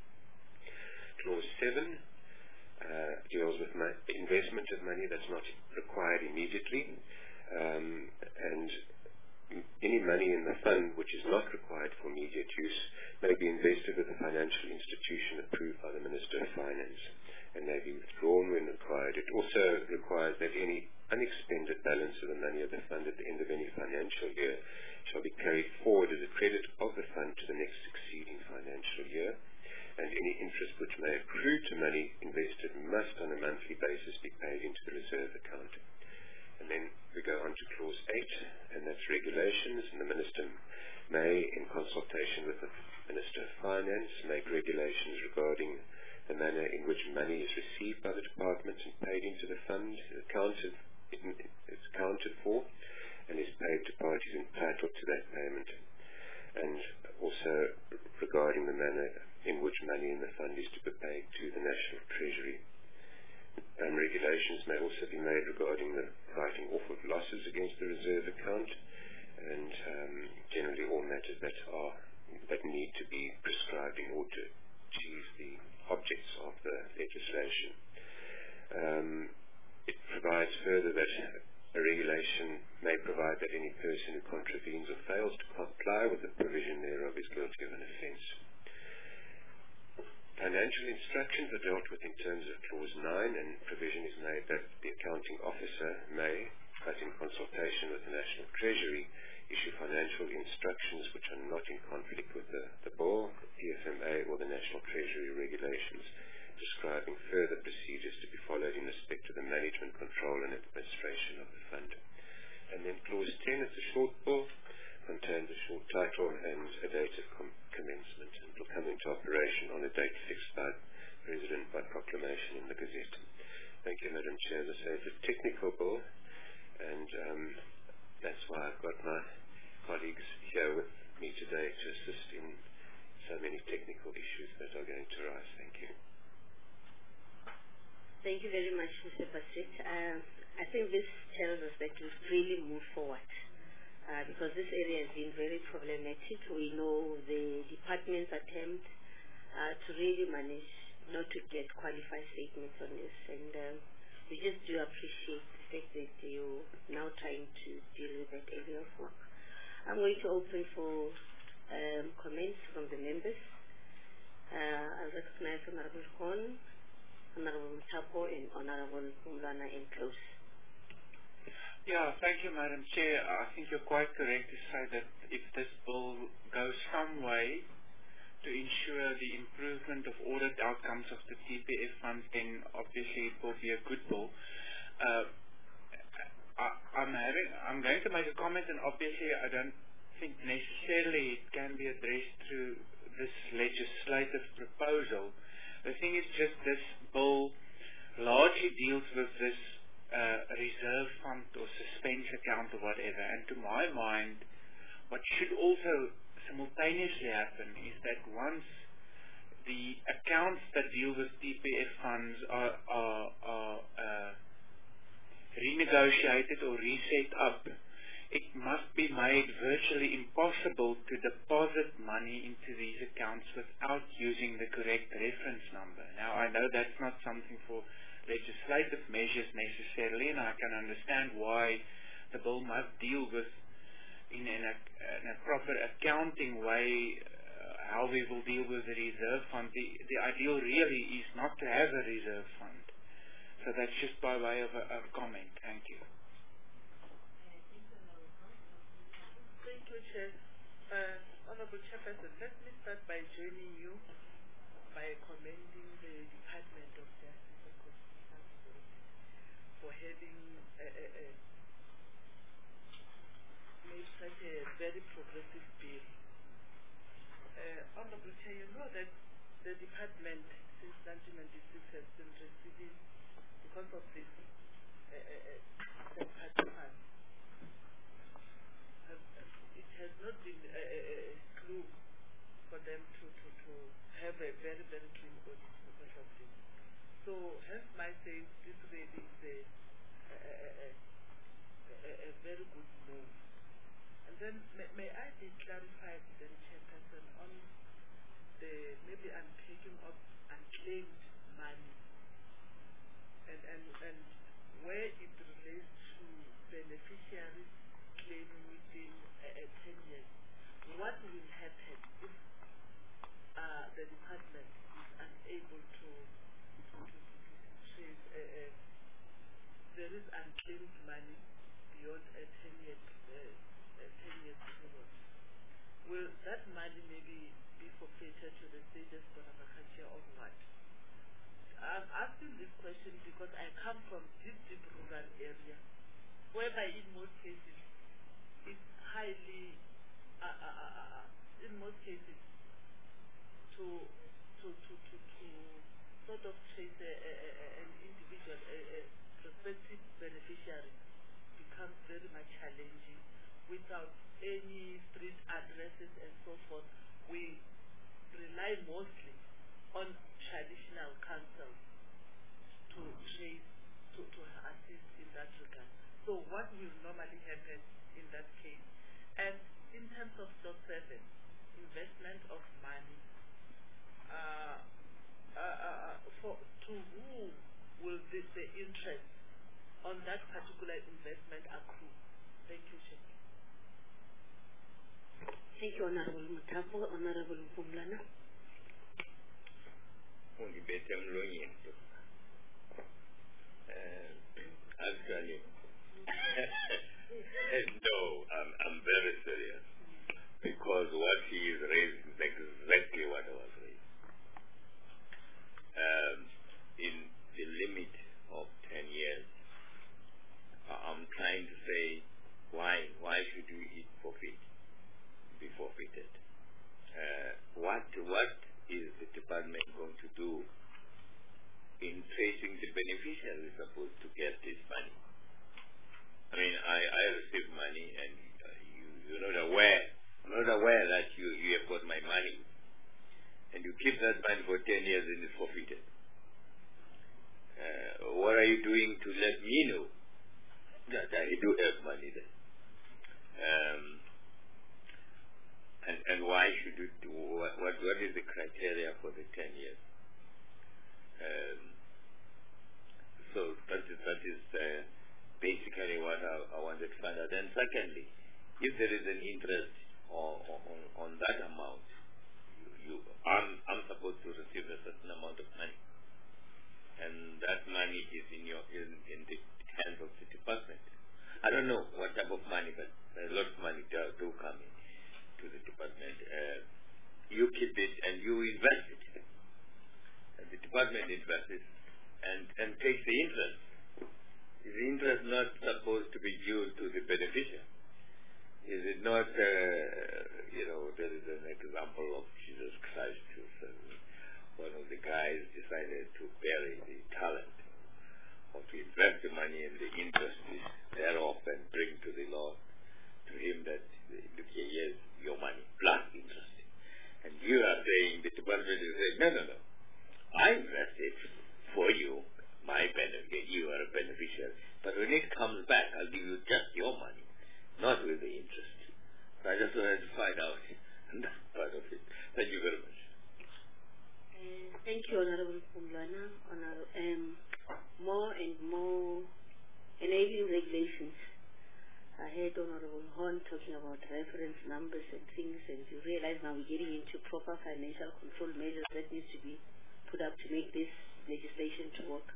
Clause seven uh, deals with mo- investment of money that's not required immediately, um, and any money in the fund which is not required for immediate use may be invested with a financial institution approved by the Minister of Finance, and may be withdrawn when required. It also requires that any unexpended balance of the money of the fund at the end of any financial year shall be carried forward as a credit of the fund to the next succeeding financial year, and any interest which may accrue to money invested must on a monthly basis be paid into the reserve account. And then we go on to clause eight, and that's regulations, and the Minister may, in consultation with the Minister of Finance, make regulations regarding the manner in which money is received by the department and paid into the fund, is accounted, is accounted for, and is paid to parties entitled to that payment, and also regarding the manner in which money in the fund is to be paid to the National Treasury. Um, regulations may also be made regarding the writing off of losses against the reserve account, and um, generally all matters that are that need to be prescribed in order to achieve the objects of the legislation. Um, it provides further that a regulation may provide that any person who contravenes or fails to comply with the provision thereof is guilty of an offence. Financial instructions are dealt with in terms of clause nine, and provision is made that the accounting officer may, but in consultation with the National Treasury, issue financial instructions which are not in conflict with the, the Bill, the P F M A, or the National Treasury regulations, describing further procedures to be followed in respect to the management, control, and administration of the fund. And then clause ten, it's a short bill, contains a short title and a date of com- commencement, and will come into operation on a date fixed by the President by proclamation in the Gazette. Thank you, Madam Chair. As I say, it's a technical bill, and um, that's why I've got my colleagues here with me today to assist in so many technical issues that are going to arise. Thank you. Thank you very much, Mister Basit. Uh, I think this tells us that we've really moved forward uh, because this area has been very problematic. We know the department's attempt uh, to really manage not to get qualified statements on this, and uh, we just do appreciate the fact that you're now trying to deal with that area of work. I'm going to open for um, comments from the members. Uh, I recognize Honorable Horn, Honorable Mutapo, and Honorable Pumlana in close. Yeah, thank you, Madam Chair. I think you're quite correct to say that if this bill goes some way to ensure the improvement of audit outcomes of the T P F funds, then obviously it will be a good bill. Uh, I, I'm, having, I'm going to make a comment, and obviously I don't think necessarily it can be addressed through this legislative proposal. The thing is just this bill largely deals with this uh, reserve fund or suspense account or whatever, and to my mind what should also simultaneously happen is that once the accounts that deal with T P F funds are, are, are uh, renegotiated or reset up, it must be made virtually impossible to deposit money into these accounts without using the correct reference number. Now, I know that's not something for legislative measures necessarily, and I can understand why the bill must deal with in, in, a, in a proper accounting way uh, how we will deal with the reserve fund. The, the ideal really is not to have a reserve fund. So that's just by way of a, a comment. Thank you. Thank you, Chair. Uh, Honorable Chairperson, let me start by joining you by commending the Department of Justice and Constitutional Authority for having uh, uh, uh, made such a very progressive bill. Uh, Honorable Chair, you know that the department since nineteen ninety-six has been receiving, because of this uh, uh, third-party fund, it has not been a, a, a clue for them to, to, to have a very, very clean audit because of this. So, hence my saying this really is a, a, a, a, a very good move. And then, may, may I be clarified, then, Chairperson, on the maybe untaking of unclaimed money and, and, and where it relates to beneficiaries claiming within uh, ten years. What will happen if uh, the department is unable to, to, to, to trace uh, uh, there is unclaimed money beyond a ten year uh, a ten year period? Will that money maybe be forfeited to the stages for Nabakatia or what? I'm asking this question because I come from this deep rural area, whereby in most cases it's highly, uh, uh, uh, uh, in most cases, to to to to, to sort of trace a, a, a, an individual, a, a prospective beneficiary becomes very much challenging without any street addresses and so forth. We rely mostly on traditional councils to trace, to, to assist in that regard. So what will normally happen in that case? And in terms of stock seven, investment of money, uh, uh, uh, for, to who will this, the interest on that particular investment accrue? Thank you, Chair. Thank you, Honorable Mutapo. Honorable Pumlana. Ungibethe emlonyeni tu. Actually, no, I'm, I'm very serious because what he is raising is exactly what I was raising. Um, in the limit of ten years, I'm trying to say why why should we forfeit, be forfeited? Uh, what what is the department going to do in tracing the beneficiary supposed to get this money? I mean, I, I receive money and uh, you, you're not aware, I'm not aware that you, you have got my money, and you keep that money for ten years and it's forfeited. Uh, what are you doing to let me know that I do have money there? Um, and, and why should you do, what, what, what is the criteria for the ten years? Um, so that is, that is uh, basically what I, I wanted to find out. And secondly, if there is an interest on, on, on that amount, you, you, I'm, I'm supposed to receive a certain amount of money. And that money is in your in, in the hands of the department. I don't know what type of money, but a lot of money do, do come in to the department. Uh, you keep it and you invest it. And the department invests it and, and takes the interest. Is the interest not supposed to be due to the beneficiary? Is it not, uh, you know, there is an example of Jesus Christ who said, one of the guys decided to bury the talent or to invest the money in the interest thereof and bring to the Lord, to him that, look here, here's your money, plus interest. And you are saying, the department is saying, no, no, no. I invested for you, my benefit, you are a beneficiary. But when it comes back, I'll give you just your money, not with the interest. So I just wanted to find out that part of it. Thank you very much. Uh, thank you, Honorable Pumlwana. Honor, um, more and more enabling regulations. I heard Honorable Horn talking about reference numbers and things, and you realize now we're getting into proper financial control measures that needs to be put up to make this legislation to work.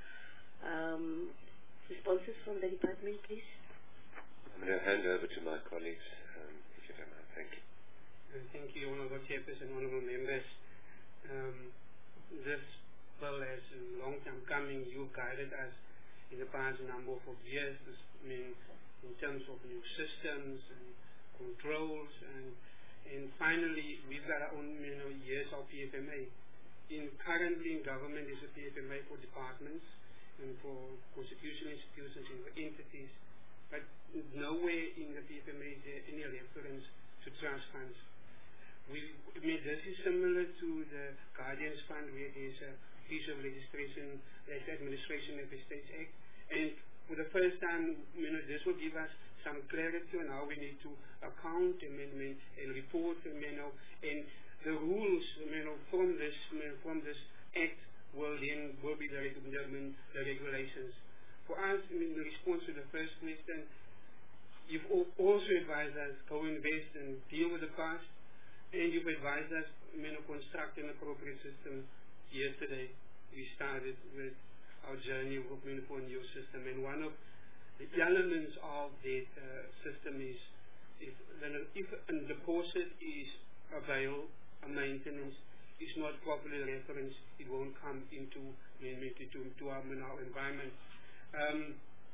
Um, responses from the department, please. I'm going to hand over to my colleagues, um, if you don't mind. Thank you. Uh, thank you, Honorable Chairperson, Honorable Members. Um, this bill has a long time coming. You've guided us in the past number of years, this, I mean, in terms of new systems and controls, and and finally we've got our own, you know, years of P F M A. In currently in government is a P F M A for departments and for constitutional institutions and for entities, but nowhere in the P F M A is there any reference to trust funds. We, I mean, this is similar to the Guardians Fund, where there's a piece of legislation, that's Administration of Estates Act, and for the first time, you know, this will give us some clarity on how we need to account and, and, and report, and, you know, and the rules, you know, from this, you know, from this act will then will be the, the, the regulations. For us, I mean, in response to the first question, you've also advised us go invest and deal with the past. And you've advised us, you know, construct an appropriate system. Yesterday, we started with our journey of moving for a new system. And one of the elements of that uh, system is if, if a deposit is a bail, a maintenance, is not properly referenced, it won't come into, into, into our, in our environment. Um,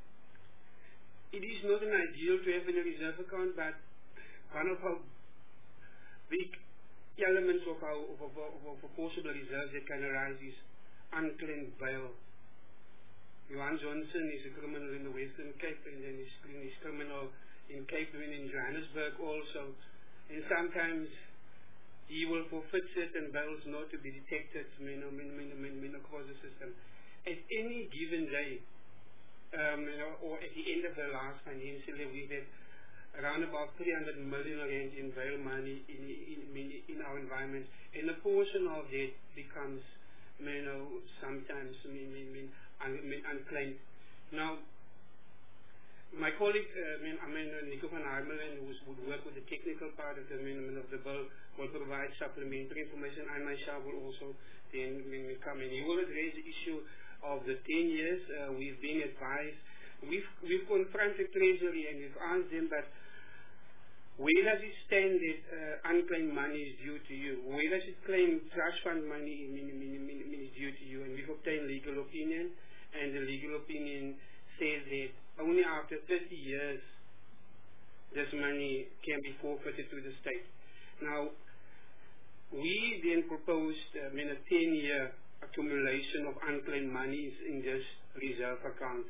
it is not an ideal to have in a reserve account, but one of our big elements of our of, of, of, of possible reserves that can arise is unclaimed bail. Johan Johnson is a criminal in the Western Cape, and then he's, he's criminal in Cape Town, in Johannesburg also. And sometimes he will forfeit certain bails not to be detected, you know, across the system. At any given day, um, you know, or at the end of the last financial year, we had around about three hundred million rand in bail money in, in, in, in our environment, and a portion of that becomes, you know, sometimes mean, mean, mean, un, mean, unclaimed. Now, my colleague, uh, mean, I mean, Nico van Harmelen, who would work with the technical part of the amendment of the bill, will provide supplementary information. I myself will also then when we come in. He will address the issue of the ten years. Uh, we've been advised. We've, we've confronted Treasury and we've asked them that where does it stand that uh, unclaimed money is due to you? Where does it claim trust fund money is due to you? And we've obtained legal opinion, and the legal opinion says that only after thirty years this money can be forfeited to the state. Now, we then proposed uh, I mean, a ten-year accumulation of unclaimed monies in this reserve account.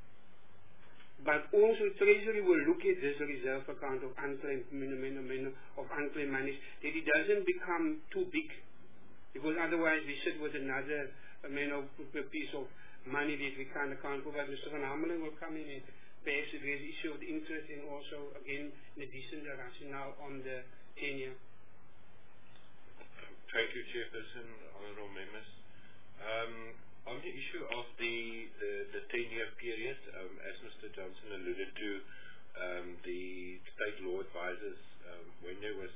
But also Treasury will look at this reserve account of unclaimed of unclaimed money, that it doesn't become too big, because otherwise we sit with another I mean, a piece of money that we can't account for. But Mister Van Hamelen will come in and perhaps address the issue of the interest and also, again, in addition, the rationale on the tenure. Thank you, Chairperson, honourable members. Um, on the issue of the, the, the ten-year period, um, as Mister Johnson alluded to, um, the state law advisors, um, when there was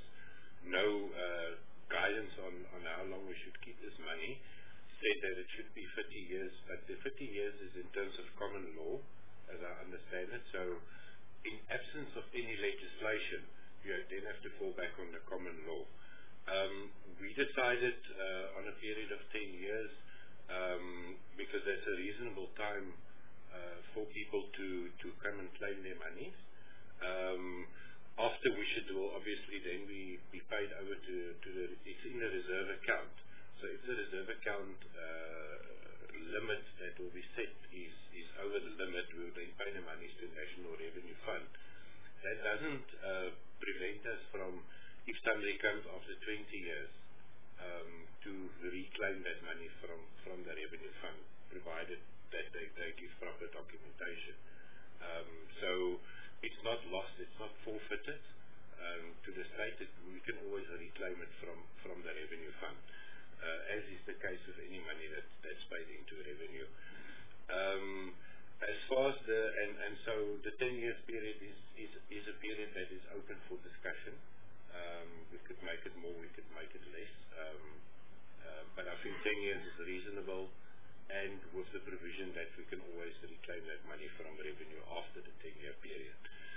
no uh, guidance on, on how long we should keep this money, said that it should be fifty years, but the fifty years is in terms of common law, as I understand it. So in absence of any legislation, you then have to fall back on the common law. Um, we decided uh, on a period of ten years um, because that's a reasonable time uh, for people to, to come and claim their monies. Um, after we should will obviously then be, be paid over to, to the, it's in the reserve account. So if the reserve account uh, limit that will be set is, is over the limit, we will then pay the monies to the National Revenue Fund. That doesn't uh, prevent us from, if somebody comes after twenty years, um, to reclaim that money from, from the Revenue Fund, provided that they, they give proper documentation. Um, so it's not lost, it's not forfeited um, to the state. It, we can always reclaim it from, from the Revenue Fund, uh, as is the case with any money that, that's paid into revenue. Um, as far as the, and, and so the ten years period is, is, is a period that is open for discussion. Um, we could make it more, we could make it less. Um, uh, but I think ten years is reasonable, and with the provision that we can always reclaim that money from revenue after the ten-year period.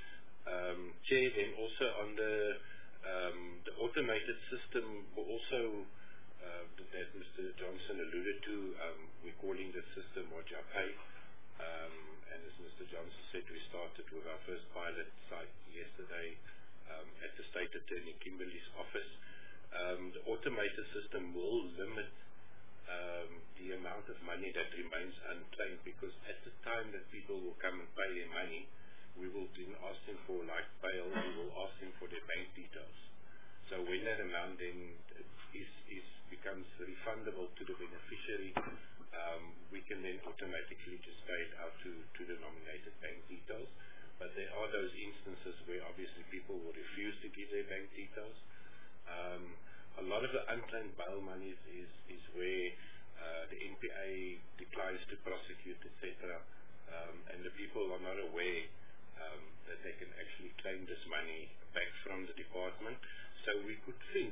Um, Chair, then also on the, um, the automated system, also uh, that Mister Johnson alluded to, um, we're calling the system Wajapay. Um, and as Mister Johnson said, we started with our first pilot site yesterday, Um, at the State Attorney Kimberley's office. Um, the automated system will limit um, the amount of money that remains unclaimed, because at the time that people will come and pay their money, we will then ask them for, like bail, we will ask them for their bank details. So when that amount then is, is becomes refundable to the beneficiary, um, we can then automatically just pay it out to, to the nominated bank details. But there are those instances where obviously people will refuse to give their bank details. Um, a lot of the unclaimed bail monies is, is where uh, the N P A declines to prosecute, et cetera. Um, and the people are not aware um, that they can actually claim this money back from the department. So we could think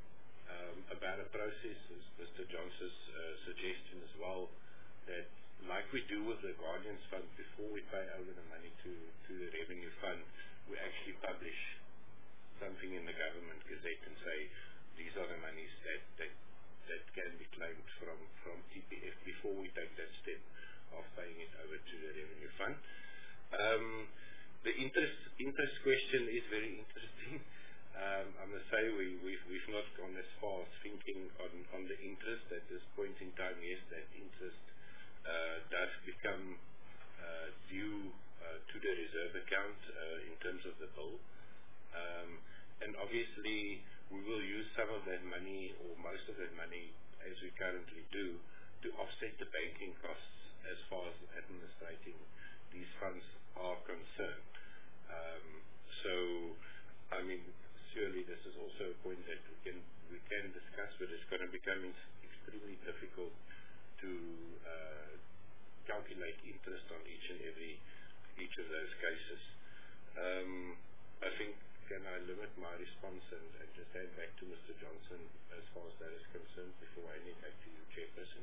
um, about a process, as Mister Johnson's uh, suggestion as well, that like we do with the Guardians Fund, before we pay over the money to, to the Revenue Fund, we actually publish something in the Government Gazette and say, these are the monies that, that, that can be claimed from, from T P F before we take that step of paying it over to the Revenue Fund. Um, the interest, interest question is very interesting. Um, I must say we, we've, we've not gone as far as thinking on, on the interest at this point in time. Yes, that interest Uh, does become uh, due uh, to the reserve account uh, in terms of the bill. Um, and obviously we will use some of that money, or most of that money, as we currently do, to offset the banking costs as far as administrating these funds are concerned. Um, so, I mean, surely this is also a point that we can, we can discuss, but it's going to become extremely difficult to uh, calculate interest on each and every each of those cases. Um, I think, can I limit my response and, and just hand back to Mister Johnson as far as that is concerned before I hand back to you, Chairperson?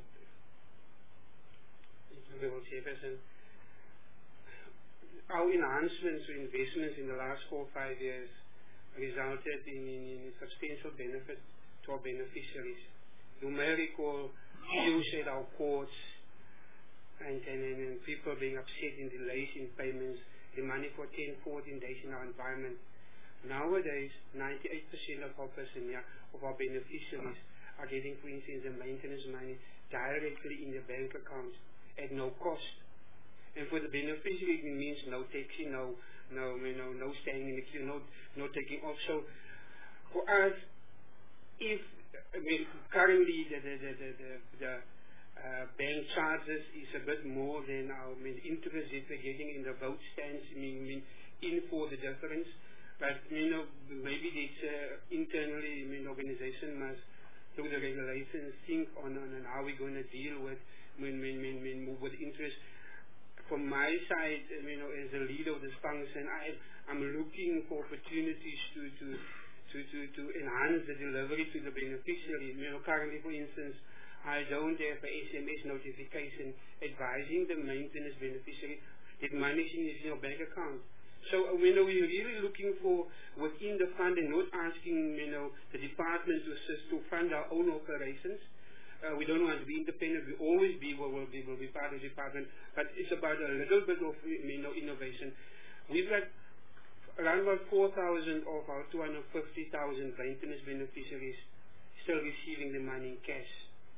Honourable Chairperson, our enhancements or investments in the last four or five years resulted in, in, in substantial benefit to our beneficiaries. You may recall, you said our courts and, and, and, and people being upset in delays in payments, the money for ten, fourteen days in our environment. Nowadays, ninety-eight percent of our personnel, of our beneficiaries, are getting, for instance, the maintenance money directly in the bank account at no cost. And for the beneficiary, it means no taxi, no, no, you know, no staying in the queue, no, no taking off. So, for us, if I mean, currently the the the the, the, the Uh, bank charges is a bit more than our I mean, interest that we're getting in the vote stands I mean, I mean, in for the difference. But you know, maybe this uh, internally I mean, organization must, through the regulations, think on, on, on how we're going to deal with I mean, I mean, I mean, with interest. From my side, you know, as a leader of this function, I, I'm looking for opportunities to, to, to, to, to enhance the delivery to the beneficiary. You know, currently, for instance, I don't have a S M S notification advising the maintenance beneficiary that money is in your bank account. So, uh, you know, we're really looking for within the fund and not asking, you know, the department to assist to fund our own operations. Uh, we don't want to be independent. We always be, will, will be, will be part of the department. But it's about a little bit of, you know, innovation. We've got around about four thousand of our two hundred fifty thousand maintenance beneficiaries still receiving the money in cash.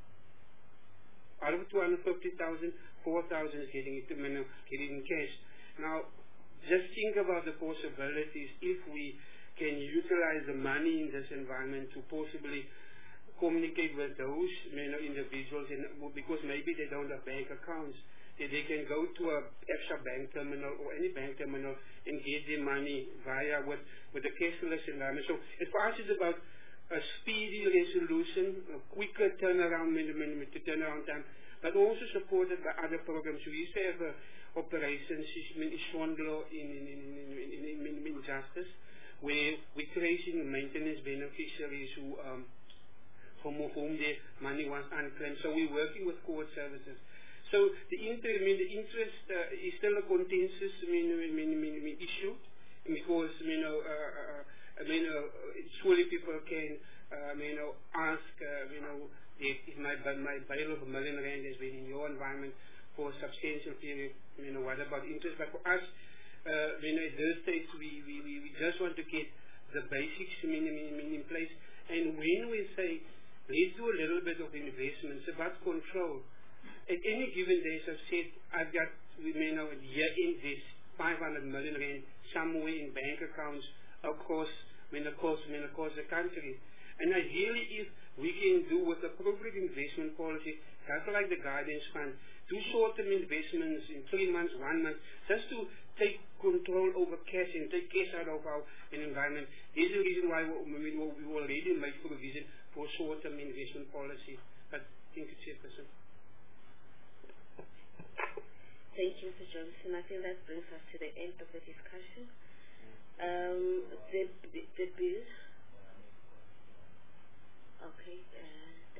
Out of two hundred fifty thousand, four thousand is getting it, you know, getting in cash. Now, just think about the possibilities if we can utilize the money in this environment to possibly communicate with those you know, individuals, and because maybe they don't have bank accounts, that they can go to a extra bank terminal or any bank terminal and get their money via with, with the cashless environment. So it's for us it's about a speedy resolution, a quicker turnaround, to turnaround time, but also supported by other programs. We used to have uh, operations in Ishwandlo in, in, in, in, in, in, in Justice, where we're tracing maintenance beneficiaries who um, from whom their money was unclaimed. So we're working with court services. So the, inter, I mean, the interest uh, is still a contentious I mean, I mean, I mean, I mean, issue because you know, uh, uh, I mean, uh, surely people can uh, you know, ask uh, you know, if my my bail of a million rand has been in your environment for a substantial period. You know, what about interest? But for us, uh, you know, at this stage, we, we, we, we just want to get the basics I mean, I mean, I mean, in place. And when we say let's do a little bit of investment, it's about control. At any given day, as I've said, I've got, we may know, a year in this five hundred million rand somewhere in bank accounts across, I mean, across, I mean, across the country. And ideally, if we can do with appropriate investment policy, just like the Guidance Fund, do short-term investments in three months, one month, just to take control over cash and take cash out of our environment. This is the reason why we, we, we already made provision for short-term investment policy. But thank you, Chairperson. Thank you, Mister Johnson. I think that brings us to the end of the discussion. Um, the, the, the bill. Okay. Uh,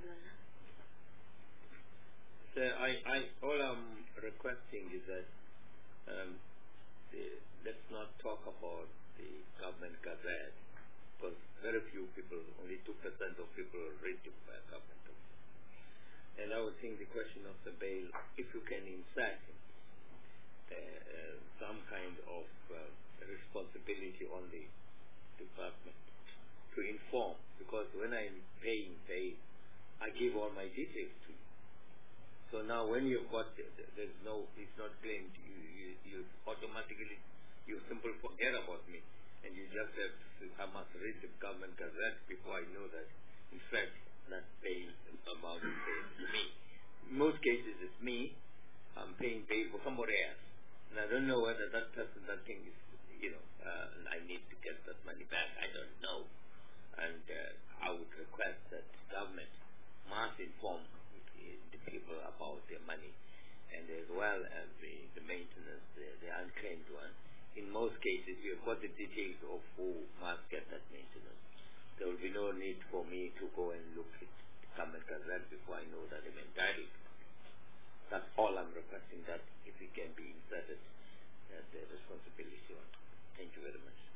so I, I, all I'm requesting is that um, the, let's not talk about the government gazette, because very few people, only two percent of people read the government. And I would think the question of the bail, if you can insert uh, uh, some kind of uh, responsibility on the department to inform, because when I'm paying bail, I give all my details to you. So now when you've got, there's no, it's not claimed, you, you, you automatically, you simply forget about me, and you just have to, I must read the government gazette before I know that, in fact, that bail amount is paid to me. In most cases, it's me. I'm paying bail for somebody else. And I don't know whether that person, that thing is, you know, uh, and I need to get that money back. I don't know. And uh, I would request that the government must inform the, the people about their money, and as well as the, the maintenance, the, the unclaimed one. In most cases, we have got the details of who must get that maintenance. There will be no need for me to go and look at the government gazette before I know that I'm entitled. That's all I'm requesting, that if it can be inserted, that the responsibility on. Thank you very much.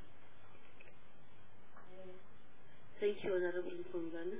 Thank you, Honorable Mfungana.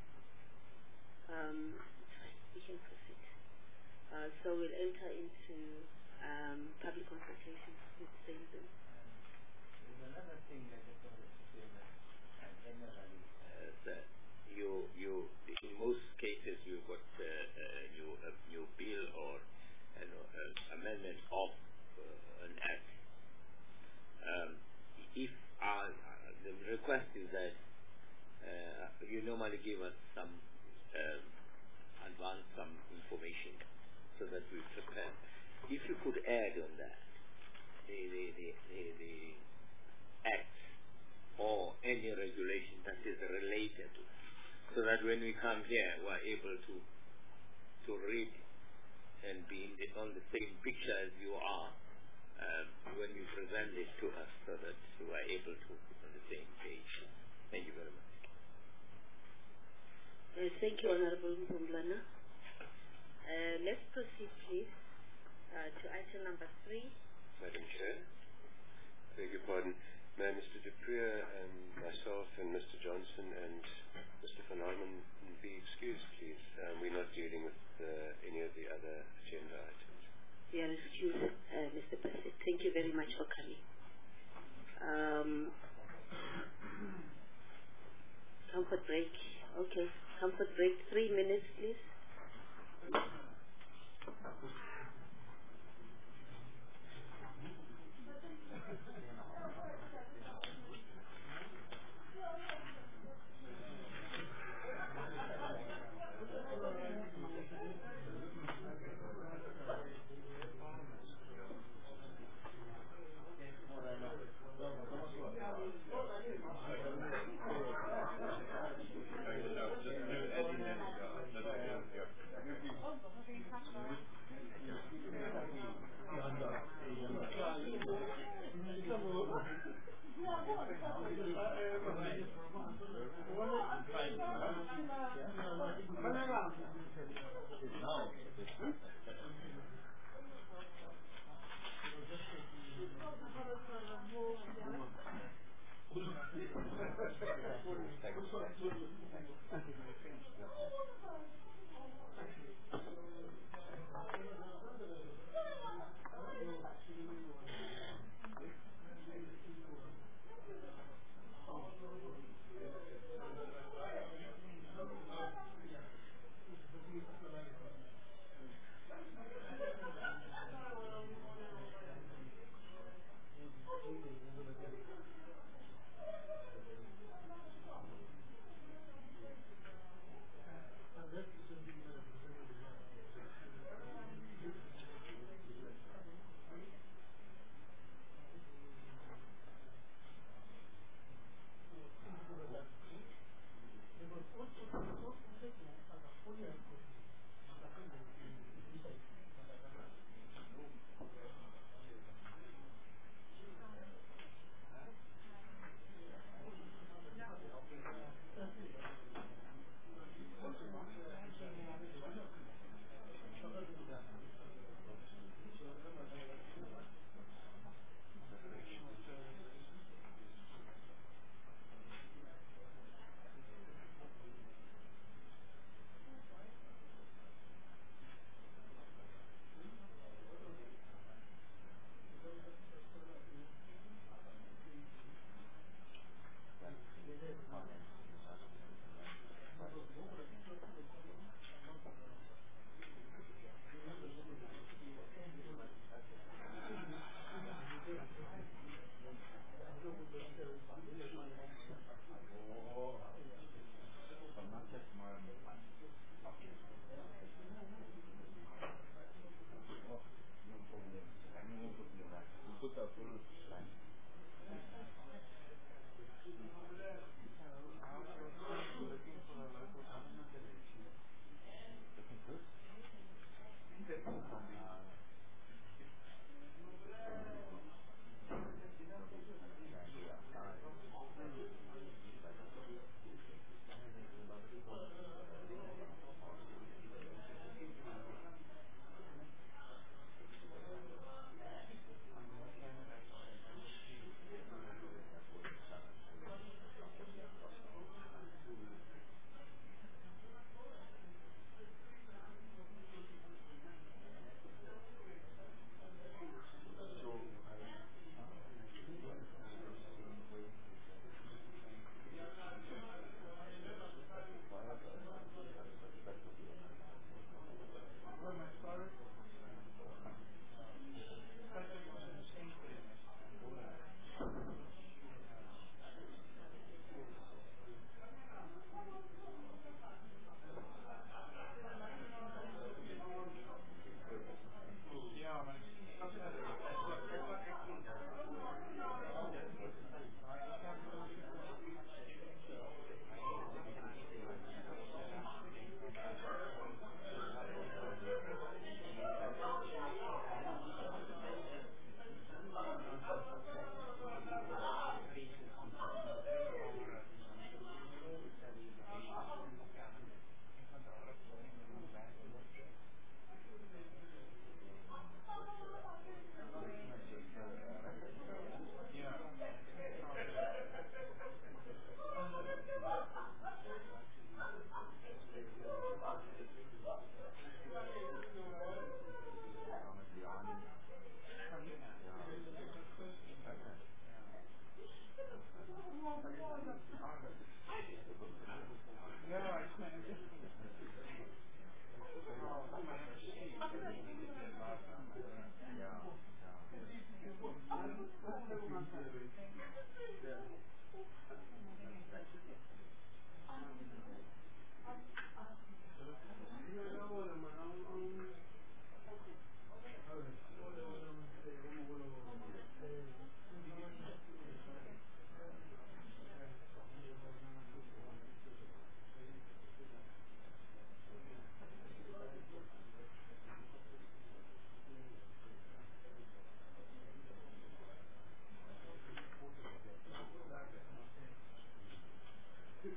Um, we can proceed. Uh, so we'll enter into um, public consultation with the same thing. There's another thing that I want to say that generally, uh, that you, you, in most cases, you've got uh, uh, new, a new bill or you know, uh, amendment of uh, an act. Um, if our, uh, the request is that uh, you normally give us some um, advance some information so that we prepare. If you could add on that the, the, the, the, the acts or any regulation that is related to that, so that when we come here, we're able to to read and be in the, on the same picture as you are um, when you present it to us, so that we're able to be on the same page. Thank you very much. Uh, thank you, Honorable Mpumalanga. Uh, let's proceed, please, uh, to item number three. Madam Chair, beg your pardon. May Mister Dupree and myself and Mister Johnson and Mister Van Arman be excused, please. Um, we're not dealing with uh, any of the other agenda items. You are excused, uh, Mister Bassett. Thank you very much for coming. Um, comfort break. Okay. Comfort break. Three minutes, please.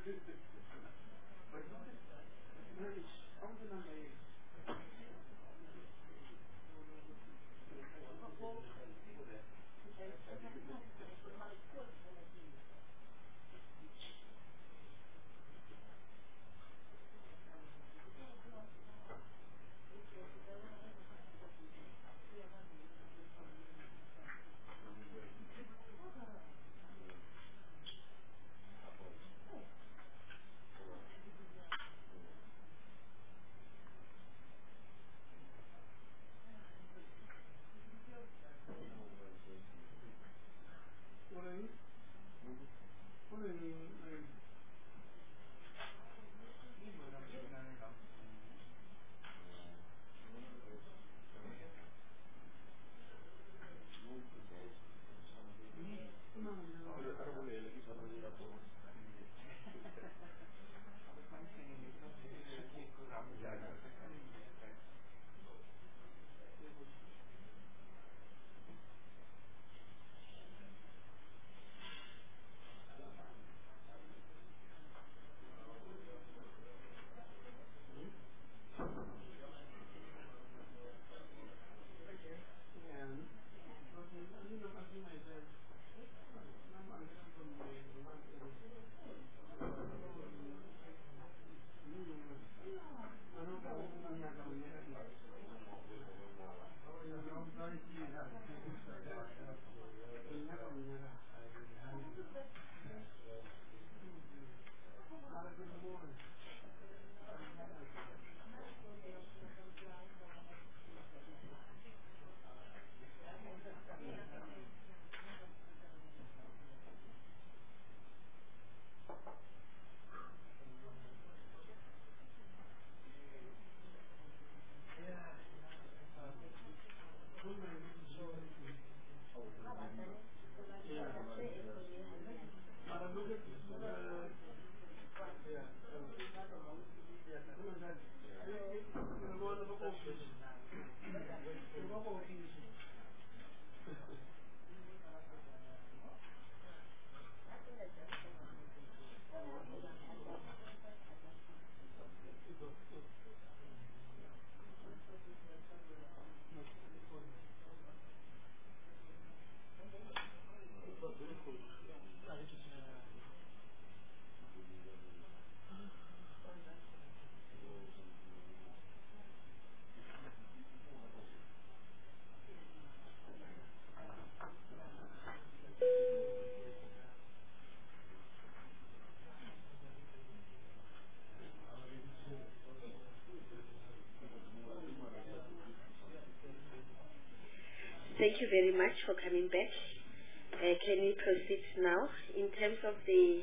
Thank you very much for coming back. Uh, can we proceed now? In terms of the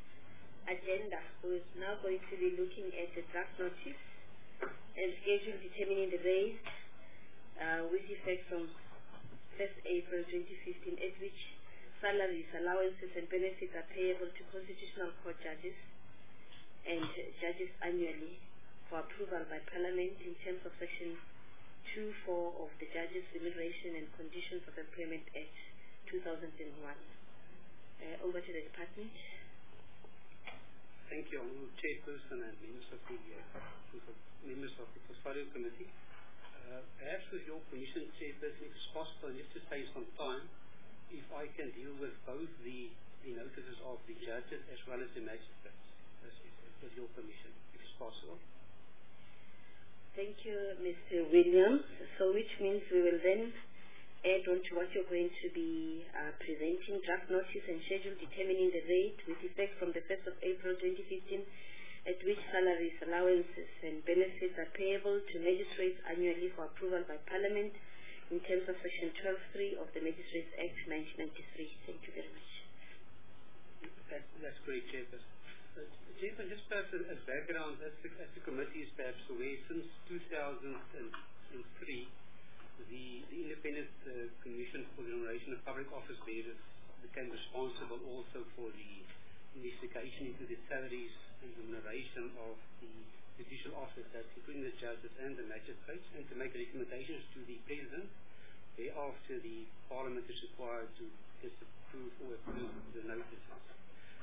agenda, we're now going to be looking at the draft notice and schedule determining the rate uh, with effect from first April twenty fifteen, at which salaries, allowances and benefits are payable to constitutional court judges and judges annually for approval by Parliament in terms of Section two four of the Judges Remuneration and Conditions of Employment Act two thousand one. Uh, over to the department. Thank you, Honourable Chairperson and members of the uh, members of the Custodial Committee. Uh, perhaps with your permission, Chairperson, if it's possible, just to save some time, if I can deal with both the, the notices of the judges as well as the magistrates, with your permission, if it's possible. Thank you, Mister Williams. So which means we will then add on to what you're going to be uh, presenting, draft notice and schedule determining the rate with effect from the first of April twenty fifteen, at which salaries, allowances and benefits are payable to magistrates annually for approval by Parliament in terms of Section twelve three of the Magistrates Act nineteen ninety-three. Thank you very much. That, that's great, Chairperson. Uh, Chairperson, just perhaps as background, as the, as the committee is perhaps aware, since two thousand three, the, the Independent uh, Commission for the Remuneration of Public Office Bearers became responsible also for the investigation into the salaries and remuneration of the judicial officers, including the judges and the magistrates, and to make recommendations to the President. Thereafter, the Parliament is required to disapprove or approve the notices.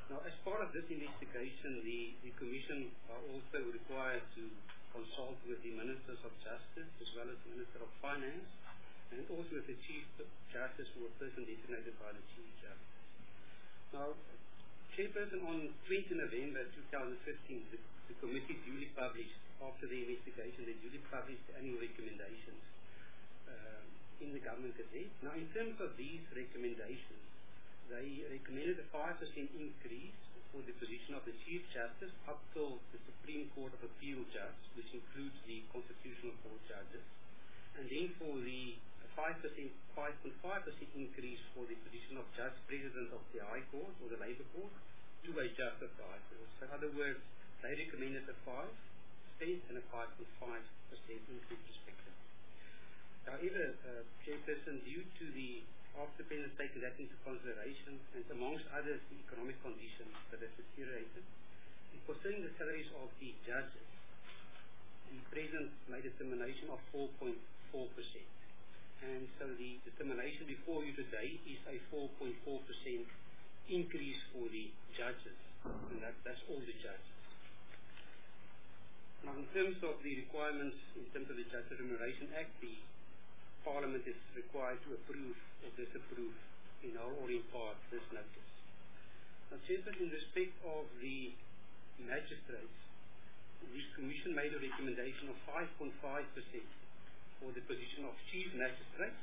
Now, as part of this investigation, the, the Commission are also required to consult with the Ministers of Justice as well as the Minister of Finance, and also with the Chief Justice or a person designated by the Chief Justice. Now, Chairperson, on twentieth November two thousand fifteen, the, the committee duly published, after the investigation, they duly published the annual recommendations uh, in the Government Gazette. Now, in terms of these recommendations, they recommended a five percent increase for the position of the Chief Justice up till the Supreme Court of Appeal judge, which includes the Constitutional Court judges, and then for the five percent, five point five percent increase for the position of Judge President of the High Court or the Labour Court to a Judge of the High Court. So in other words, they recommended a five percent and a five point five percent increase respectively. However, uh, Chairperson, due to the after President taking that into consideration, and amongst others the economic conditions that have deteriorated, in considering the salaries of the judges, the President made a determination of four point four percent. And so the determination before you today is a four point four percent increase for the judges, and that, that's all the judges. Now, in terms of the requirements, in terms of the Justice Remuneration Act, the Parliament is required to approve or disapprove in whole or in part this notice. Now, Chairperson, in respect of the magistrates, the Commission made a recommendation of five point five percent for the position of Chief Magistrates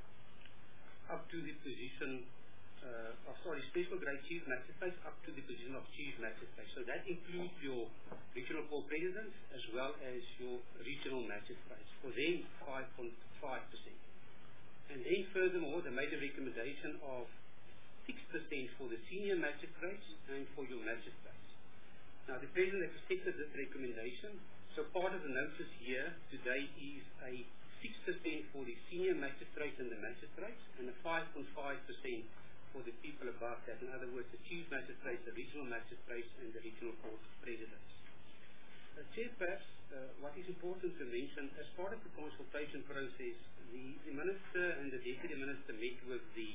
up to the position uh, of, sorry, Special Grade Chief Magistrates up to the position of Chief Magistrate. So that includes your Regional Court Presidents as well as your Regional Magistrates. For them, five point five percent. And then furthermore, they made a recommendation of six percent for the Senior Magistrates and for your Magistrates. Now, the President has accepted this recommendation. So part of the notice here today is a six percent for the Senior Magistrates and the Magistrates, and a five point five percent for the people above that. In other words, the Chief Magistrates, the Regional Magistrates, and the Regional Court Presidents. Uh, Chair, perhaps uh, what is important to mention, as part of the consultation process, the, the Minister and the Deputy Minister met with the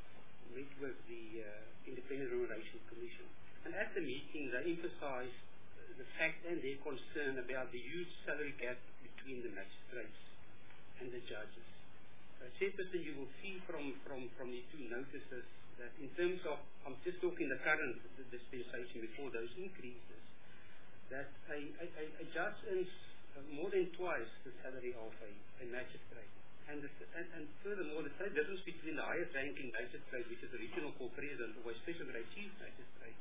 met with the uh, Independent Remuneration Commission. And at the meeting, they emphasized the fact and their concern about the huge salary gap between the magistrates and the judges. Uh, Chairperson, you will see from, from, from the two notices that in terms of, I'm just talking the current dispensation before those increases, that a, a, a judge earns uh, more than twice the salary of a, a magistrate. And, the, and, and furthermore, the slight difference between the highest ranking magistrate, which is the Regional Court President, or a Special Grade Chief Magistrate,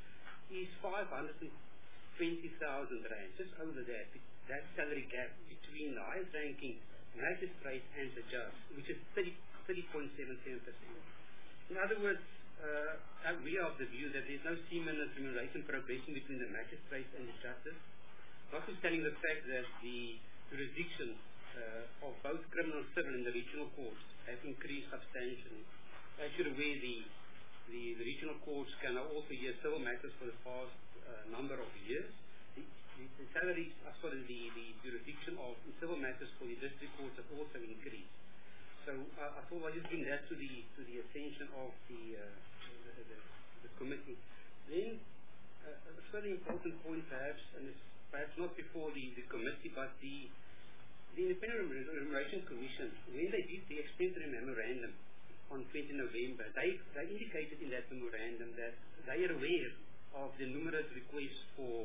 is five hundred twenty thousand rand, just over that, that salary gap between the highest ranking magistrate and the judge, which is thirty point seven seven percent. In other words, uh, we are of the view that there is no seamless remuneration progression between the magistrates and the judges, notwithstanding the fact that the jurisdictions uh, of both criminal and civil in the regional courts have increased substantially. As you're aware, the, the, the regional courts can now also hear civil matters for the past uh, number of years. The, the, the salaries, uh, sorry, the, the jurisdiction of civil matters for the district courts have also increased. So uh, I thought I'd just bring that to the to the attention of the uh, the, the, the committee. Then uh, a further important point, perhaps, and it's perhaps not before the, the committee, but the the Independent Remuneration Commission, when they did the explanatory memorandum on twentieth November, they they indicated in that memorandum that they are aware of the numerous requests for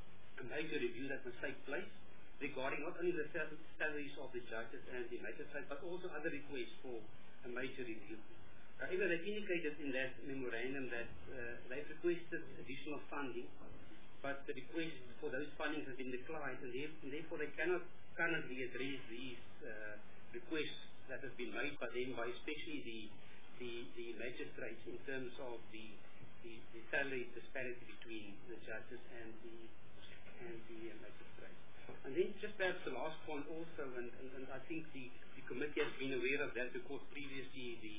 a major review that must take place regarding not only the salaries of the judges and the magistrates, but also other requests for a major review. However, they indicated in that memorandum that uh, they've requested additional funding, but the request for those fundings has been declined, and, and therefore they cannot currently address these uh, requests that have been made by them, by especially the, the, the magistrates, in terms of the, the, the salary disparity between the judges and the, and the uh, magistrates. And then just perhaps the last point also, and, and, and I think the, the committee has been aware of that because previously the,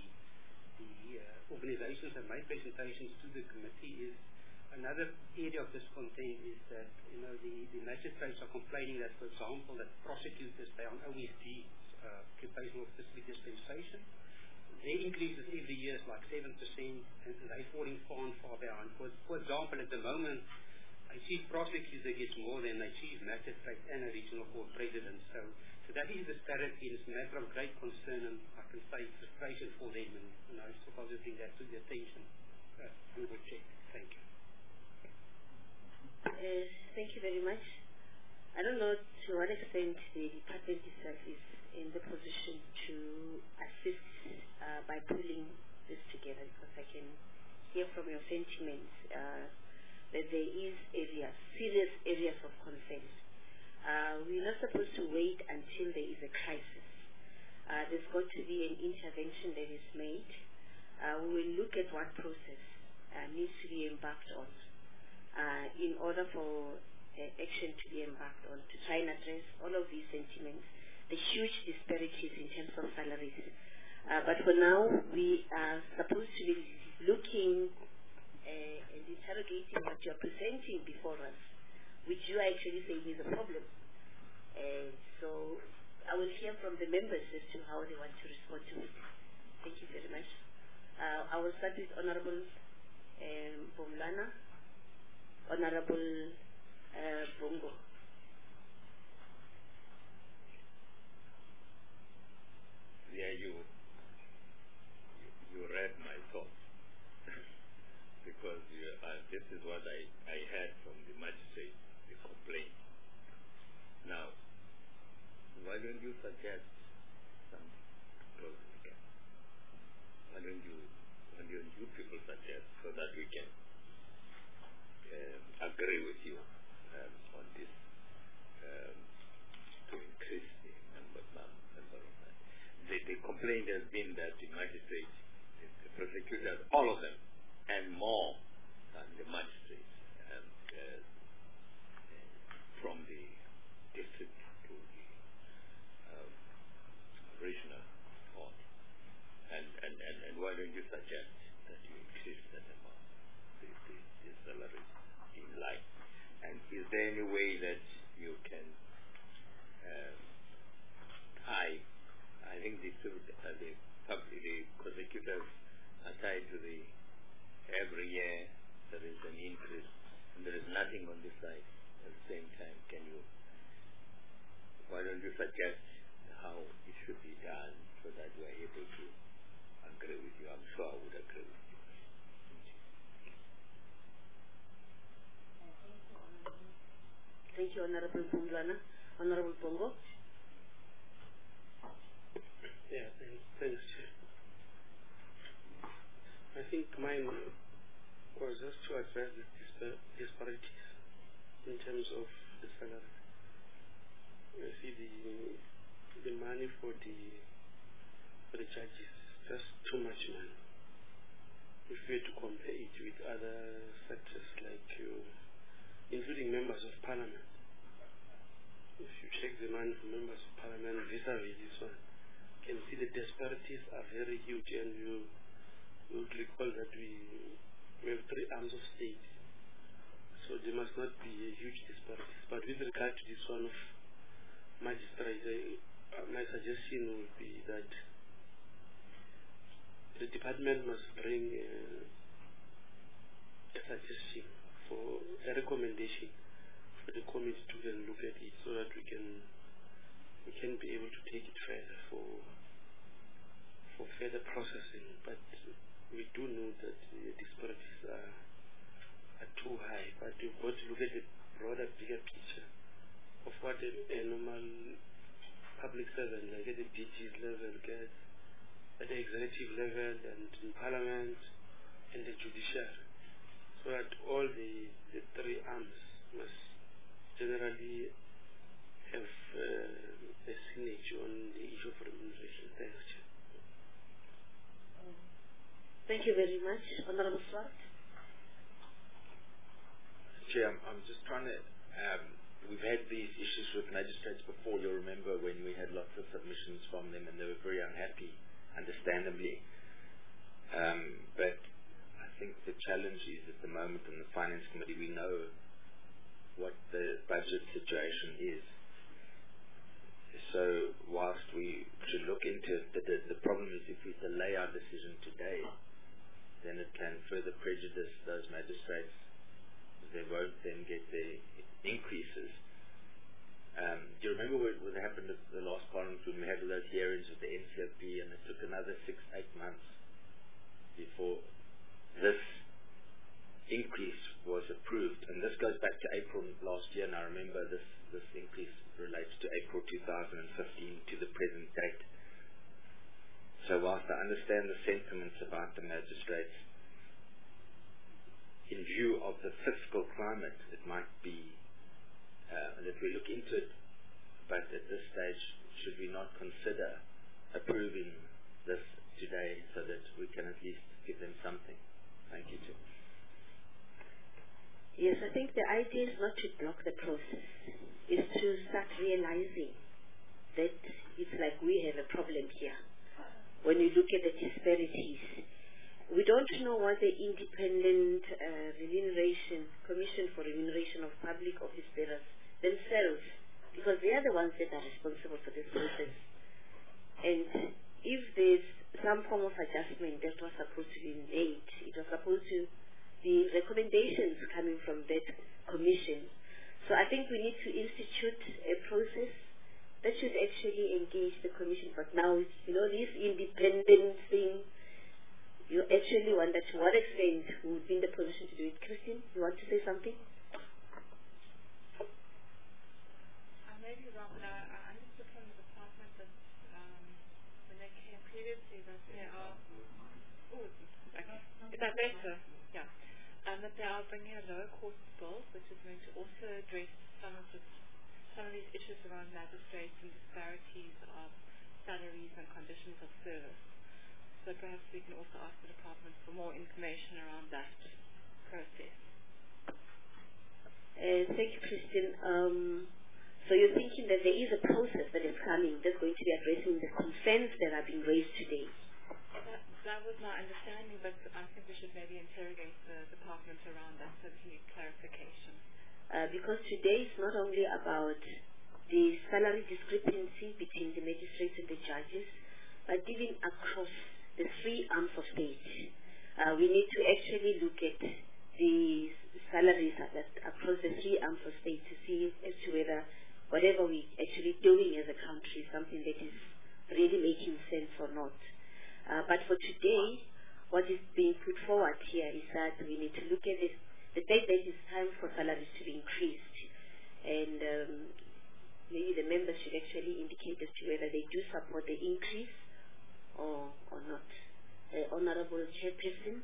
the uh, organizations have made presentations to the committee, is another area of discontent is that, you know, the, the magistrates are complaining that, for example, that prosecutors, they are on O S D, uh, occupational specific dispensation. their increases every year is like seven percent, and they're falling far and far behind. For, for example, at the moment, a chief prosecutor gets more than a chief magistrate and a regional court president. So, so that is the disparity. It's a matter of great concern, and I can say frustration for them. And, and I suppose I think that to the attention. Uh, Honorable Chair, thank you. Uh, thank you very much. I don't know to what extent the department itself is in the position to assist uh, by pulling this together, because I can hear from your sentiments uh, that there is areas, serious areas of concern. Uh, we're not supposed to wait until there is a crisis. Uh, there's got to be an intervention that is made. Uh, we will look at what process uh, needs to be embarked on uh, in order for uh, action to be embarked on to try and address all of these sentiments, the huge disparities in terms of salaries. Uh, but for now, we are supposed to be looking uh, and interrogating what you are presenting before us, which you are actually saying is a problem. Uh, so I will hear from the members as to how they want to respond to it. Thank you very much. Uh, I will start with Honorable um, Bomlana, Honorable uh, Bongo. Yeah, you, you, you read my thoughts because you, uh, this is what I, I heard from the magistrate, the complaint. Now, why don't you suggest something close to the gap? Why don't you, why don't you people suggest so that we can um, agree with you um, on this um, to increase the number, number of that. The, the complaint has been that the magistrates, the, the prosecutors, all of them, and more than the magistrates, um, uh, from the district to the um, regional court. And, and, and, and why don't you suggest that you increase that amount, the, the, the salaries in line? And is there any way that you can um, tie, I think the, uh, the, public, the prosecutors are tied to the, every year there is an increase, and there is nothing on this side at the same time. Can you, why don't you suggest how it should be done so that we are able to agree with you? I'm sure I would agree with you. Thank you, Honorable Bomlana. Honorable Bongo. Yeah, thanks, thanks, Chair. I think mine was just to address the dispar disparities in terms of the salary. You see, the the money for the for the judges, just too much money. If we were to compare it with other sectors like, uh, including members of parliament, if you check the money for members of parliament vis-a-vis this one, you can see the disparities are very huge, and you you would recall that we, we have three arms of state, so there must not be a huge disparities. But with regard to this one of magistrates, uh, my suggestion would be that the department must bring uh, a suggestion for a recommendation for the committee to then look at it, so that we can we can be able to take it further for for further processing. But we do know that the disparities are, are too high, but we've got to look at the broader, bigger picture of what a, a normal public servant, like at the D G's level, gets at the executive level and in parliament and the judiciary, so that all the, the three arms must generally have uh, a synergy on the issue of remuneration. Thanks, Chair. Thank you very much. Honorable Swart. Chair, I'm, I'm just trying to, um, we've had these issues with magistrates before. You'll remember when we had lots of submissions from them and they were very unhappy, understandably. Um, but I think the challenge is at the moment in the Finance Committee, we know what the budget situation is. So whilst we to look into it. But the, the problem is if we delay our decision today, then it can further prejudice those magistrates. They won't then get their increases. Um, do you remember what, what happened at the last Parliament when we had those hearings with the N C O P, and it took another six, eight months before this increase was approved? And this goes back to April last year, and I remember this, this increase relates to April two thousand fifteen to the present date. So whilst I understand the sentiments about the magistrates, in view of the fiscal climate, it might be uh, that we look into it, but at this stage, should we not consider approving this today so that we can at least give them something? Thank you, Chair. Yes, I think the idea is not to block the process. It's to start realizing that it's like we have a problem here. When you look at the disparities, we don't know what the Independent uh, Remuneration Commission for Remuneration of Public Office Bearers themselves, because they are the ones that are responsible for this process. And if there's some form of adjustment that was supposed to be made, it was supposed to be recommendations coming from that commission. So I think we need to institute a process that should actually engage the commission. But now, you know, this independent thing, you actually wonder to what extent we would be in the position to do it. Christine, you want to say something? I may be wrong, but I, I understood from the department that um, when they came previously that they are... Oh, okay. Is that better? Yeah. Um, that they are bringing a lower cost bill, which is going to also address some of the some of these issues around magistrates and disparities of salaries and conditions of service. So perhaps we can also ask the department for more information around that process. Uh, thank you, Christine. Um, so you're thinking that there is a process that is coming that's going to be addressing the concerns that are being raised today? That, that was my understanding, but I think we should maybe interrogate the department around that so we can get clarification. Uh, because today is not only about the salary discrepancy between the magistrates and the judges, but even across the three arms of state. Uh, we need to actually look at the salaries across the three arms of state to see as to whether whatever we're actually doing as a country is something that is really making sense or not. Uh, but for today, what is being put forward here is that we need to look at this, the fact that it's time for salaries to be increased. And um, maybe the members should actually indicate as to whether they do support the increase or, or not. Uh, Honorable Chairperson.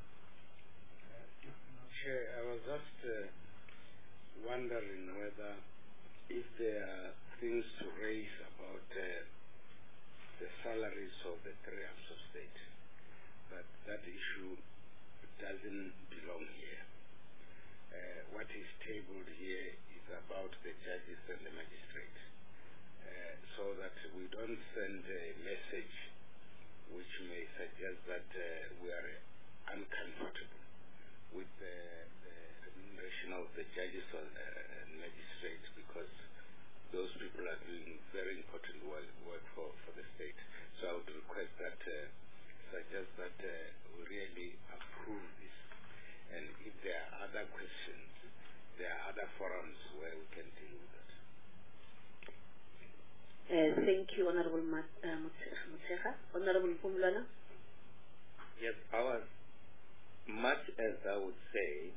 Chair, I was just uh, wondering whether if there are things to raise about uh, the salaries of the three arms of state, but that issue doesn't belong here. Uh, what is tabled here is about the judges and the magistrates, uh, so that we don't send a message which may suggest that uh, we are uncomfortable with the, the remuneration of the judges and uh, magistrates, because those people are doing very important work, work for, for the state. So I would request that, uh, suggest that uh, we really approve this. And if there are other questions, there are other forums where we can deal with that. Uh, thank you, Honorable Motshekga. Honorable Pumlwana. Yes, I was, much as I would say,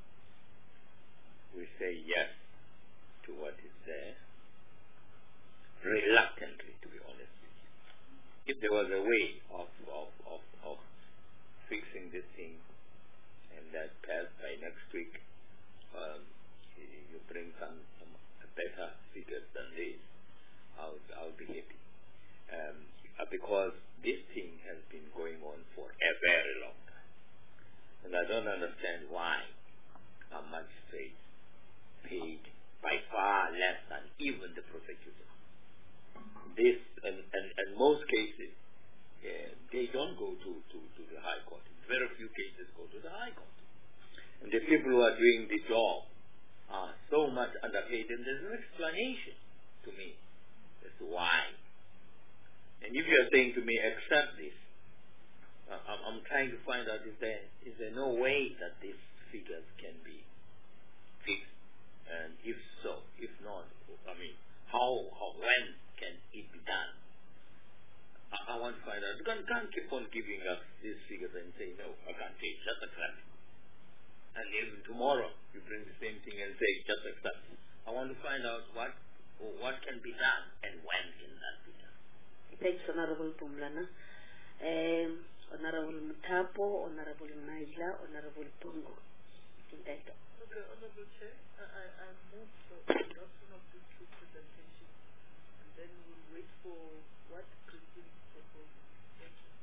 we say yes to what is there, reluctantly, to be honest with you. If there was a way of, of, of, of fixing this thing, and that perhaps by next week um, you bring some, some better figures than this, I would, I would be happy. Um, because this thing has been going on for a very long time. And I don't understand why a magistrate paid by far less than even the prosecutor. This, and, and, and most cases, uh, they don't go to, to, to the High Court. Very few cases go to the High Court. And the people who are doing the job are so much underpaid, and there's no explanation to me as to why. And if you are saying to me, accept this, uh, I'm, I'm trying to find out is there is there no way that these figures can be fixed, and if so, if not, I mean, how, how when can it be done? I, I want to find out. You can't, can't keep on giving us these figures and say, no, I can't say, just accept. And even tomorrow, you bring the same thing and say, just accept. I want to find out what what can be done and when can that be done. Thanks, Honorable Pumlana. Um, Honorable Mutapo, Honorable Maila, Honorable Pungo. Okay, Honorable Chair, I, I move for the adoption of these two presentations, and then we'll wait for what Christine proposes. Thank you.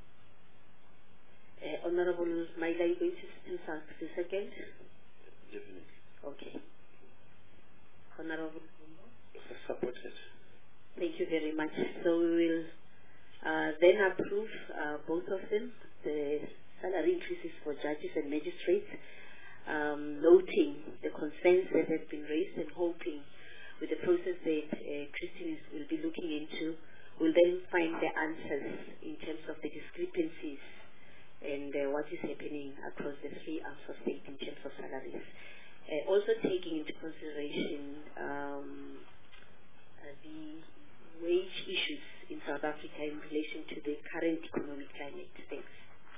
Uh, Honorable Maila, you going to still the second? Definitely. Okay. Honorable Pungo. Supported. Thank you very much. So we will uh, then approve uh, both of them, the salary increases for judges and magistrates, um, noting the concerns that have been raised and hoping with the process that uh, Christine will be looking into, we'll then find the answers in terms of the discrepancies and uh, what is happening across the three arms of state in terms of salaries. Uh, also taking into consideration um, uh, the wage issues in South Africa in relation to the current economic climate. Thanks.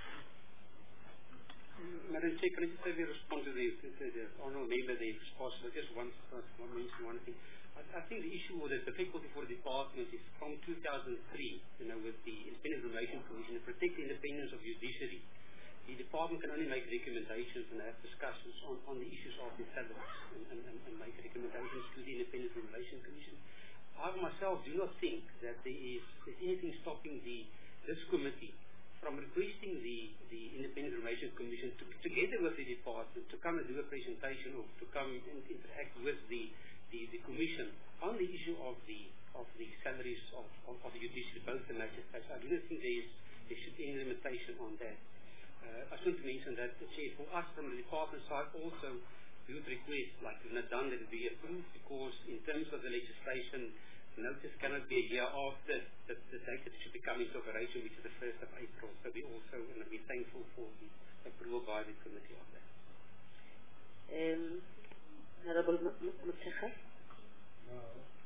Madam Chair, can I just maybe respond to the, to the honourable member there, if possible? Just one, one mention one thing. I, I think the issue or the difficulty for the department is from two thousand three, you know, with the Independent Information Commission to protect the independence of judiciary. The department can only make recommendations and have discussions on, on the issues of the salaries and, and, and, and make recommendations to the Independent Information Commission. I myself do not think that there is there's anything stopping the this committee from requesting the, the Independent Information Commission to, together with the department to come and do a presentation or to come and interact with the, the, the commission on the issue of the of the salaries of, of, of the judiciary, both the magistrates. I do not think there is there should be any limitation on that. Uh, I just want to mention that the chair for us from the department side also we would request, like we've not done, that it be approved, because in terms of the legislation, notice cannot be a year after the, the date that it should be coming into operation, which is the first of April. So we also want to be thankful for the approval by the committee of that. Um, Honorable Mutsakhar? No.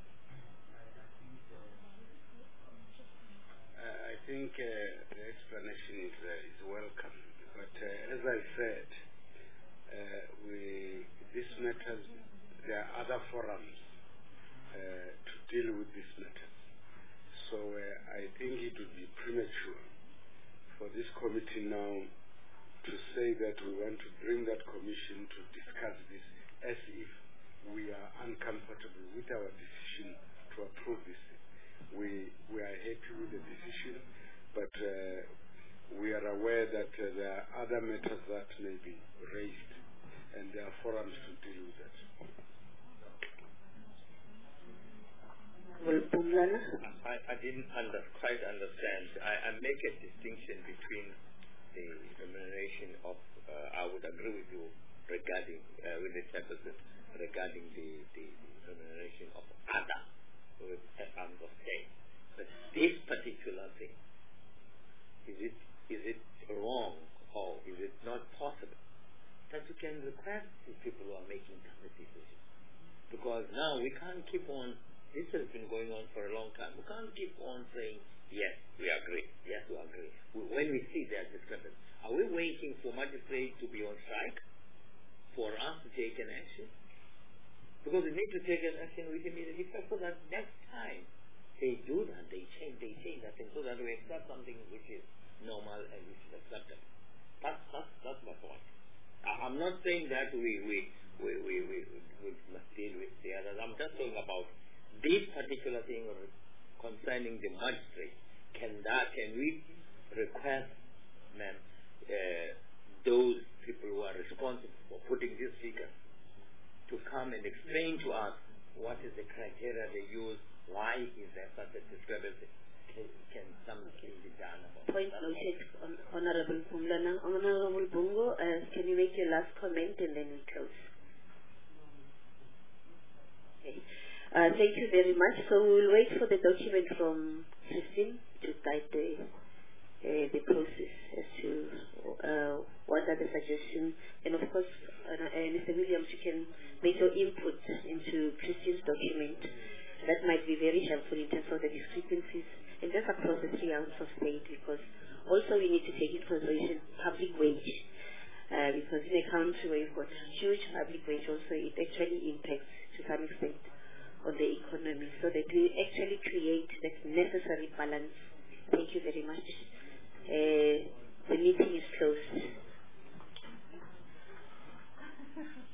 I think uh, the explanation is, uh, is welcome. But uh, as I said, uh, we, this matters, there are other forums uh, to deal with this matter. So uh, I think it would be premature for this committee now to say that we want to bring that commission to discuss this as if we are uncomfortable with our decision to approve this. We, we are happy with the decision, but uh, we are aware that uh, there are other matters that may be raised, and there are forums to deal with that. I, I didn't under, quite understand. I, I make a distinction between the remuneration of, uh, I would agree with you regarding, uh, with the chairperson, regarding the, the remuneration of other with arms of state. But this particular thing, is it is it wrong or is it not possible that you can request the people who are making tough decisions? Because now we can't keep on, this has been going on for a long time, we can't keep on saying, yes, we agree, yes, we agree. When we see that discrepancy, are we waiting for magistrates to be on strike for us to take an action? Because we need to take an action with immediate effect so that next time they do that, they change, they change that thing so that we accept something which is normal and which is acceptable. That's, that's, that's my point. I'm not saying that we, we, we, we, we, we must deal with the others. I'm just saying about this particular thing concerning the magistrate. Can that, can we request, ma'am, uh, those people who are responsible for putting this figure to come and explain to us what is the criteria they use, why is there such a discrepancy? Can, can something be done about Point that? noted, Honorable Pumlana. Honorable Bungo, uh, can you make your last comment and then we close? Okay. Uh, thank you very much. So we will wait for the document from Christine to guide the uh, the process as to uh, what are the suggestions. And of course, uh, uh, Mister Williams, you can make your input into Christian's document. That might be very helpful in terms of the discrepancies and just across the three ounces of state, because also we need to take into consideration public wage, uh, because in a country where you've got huge public wage, also it actually impacts to some extent on the economy, so that we actually create that necessary balance. Thank you very much. Uh, the meeting is closed.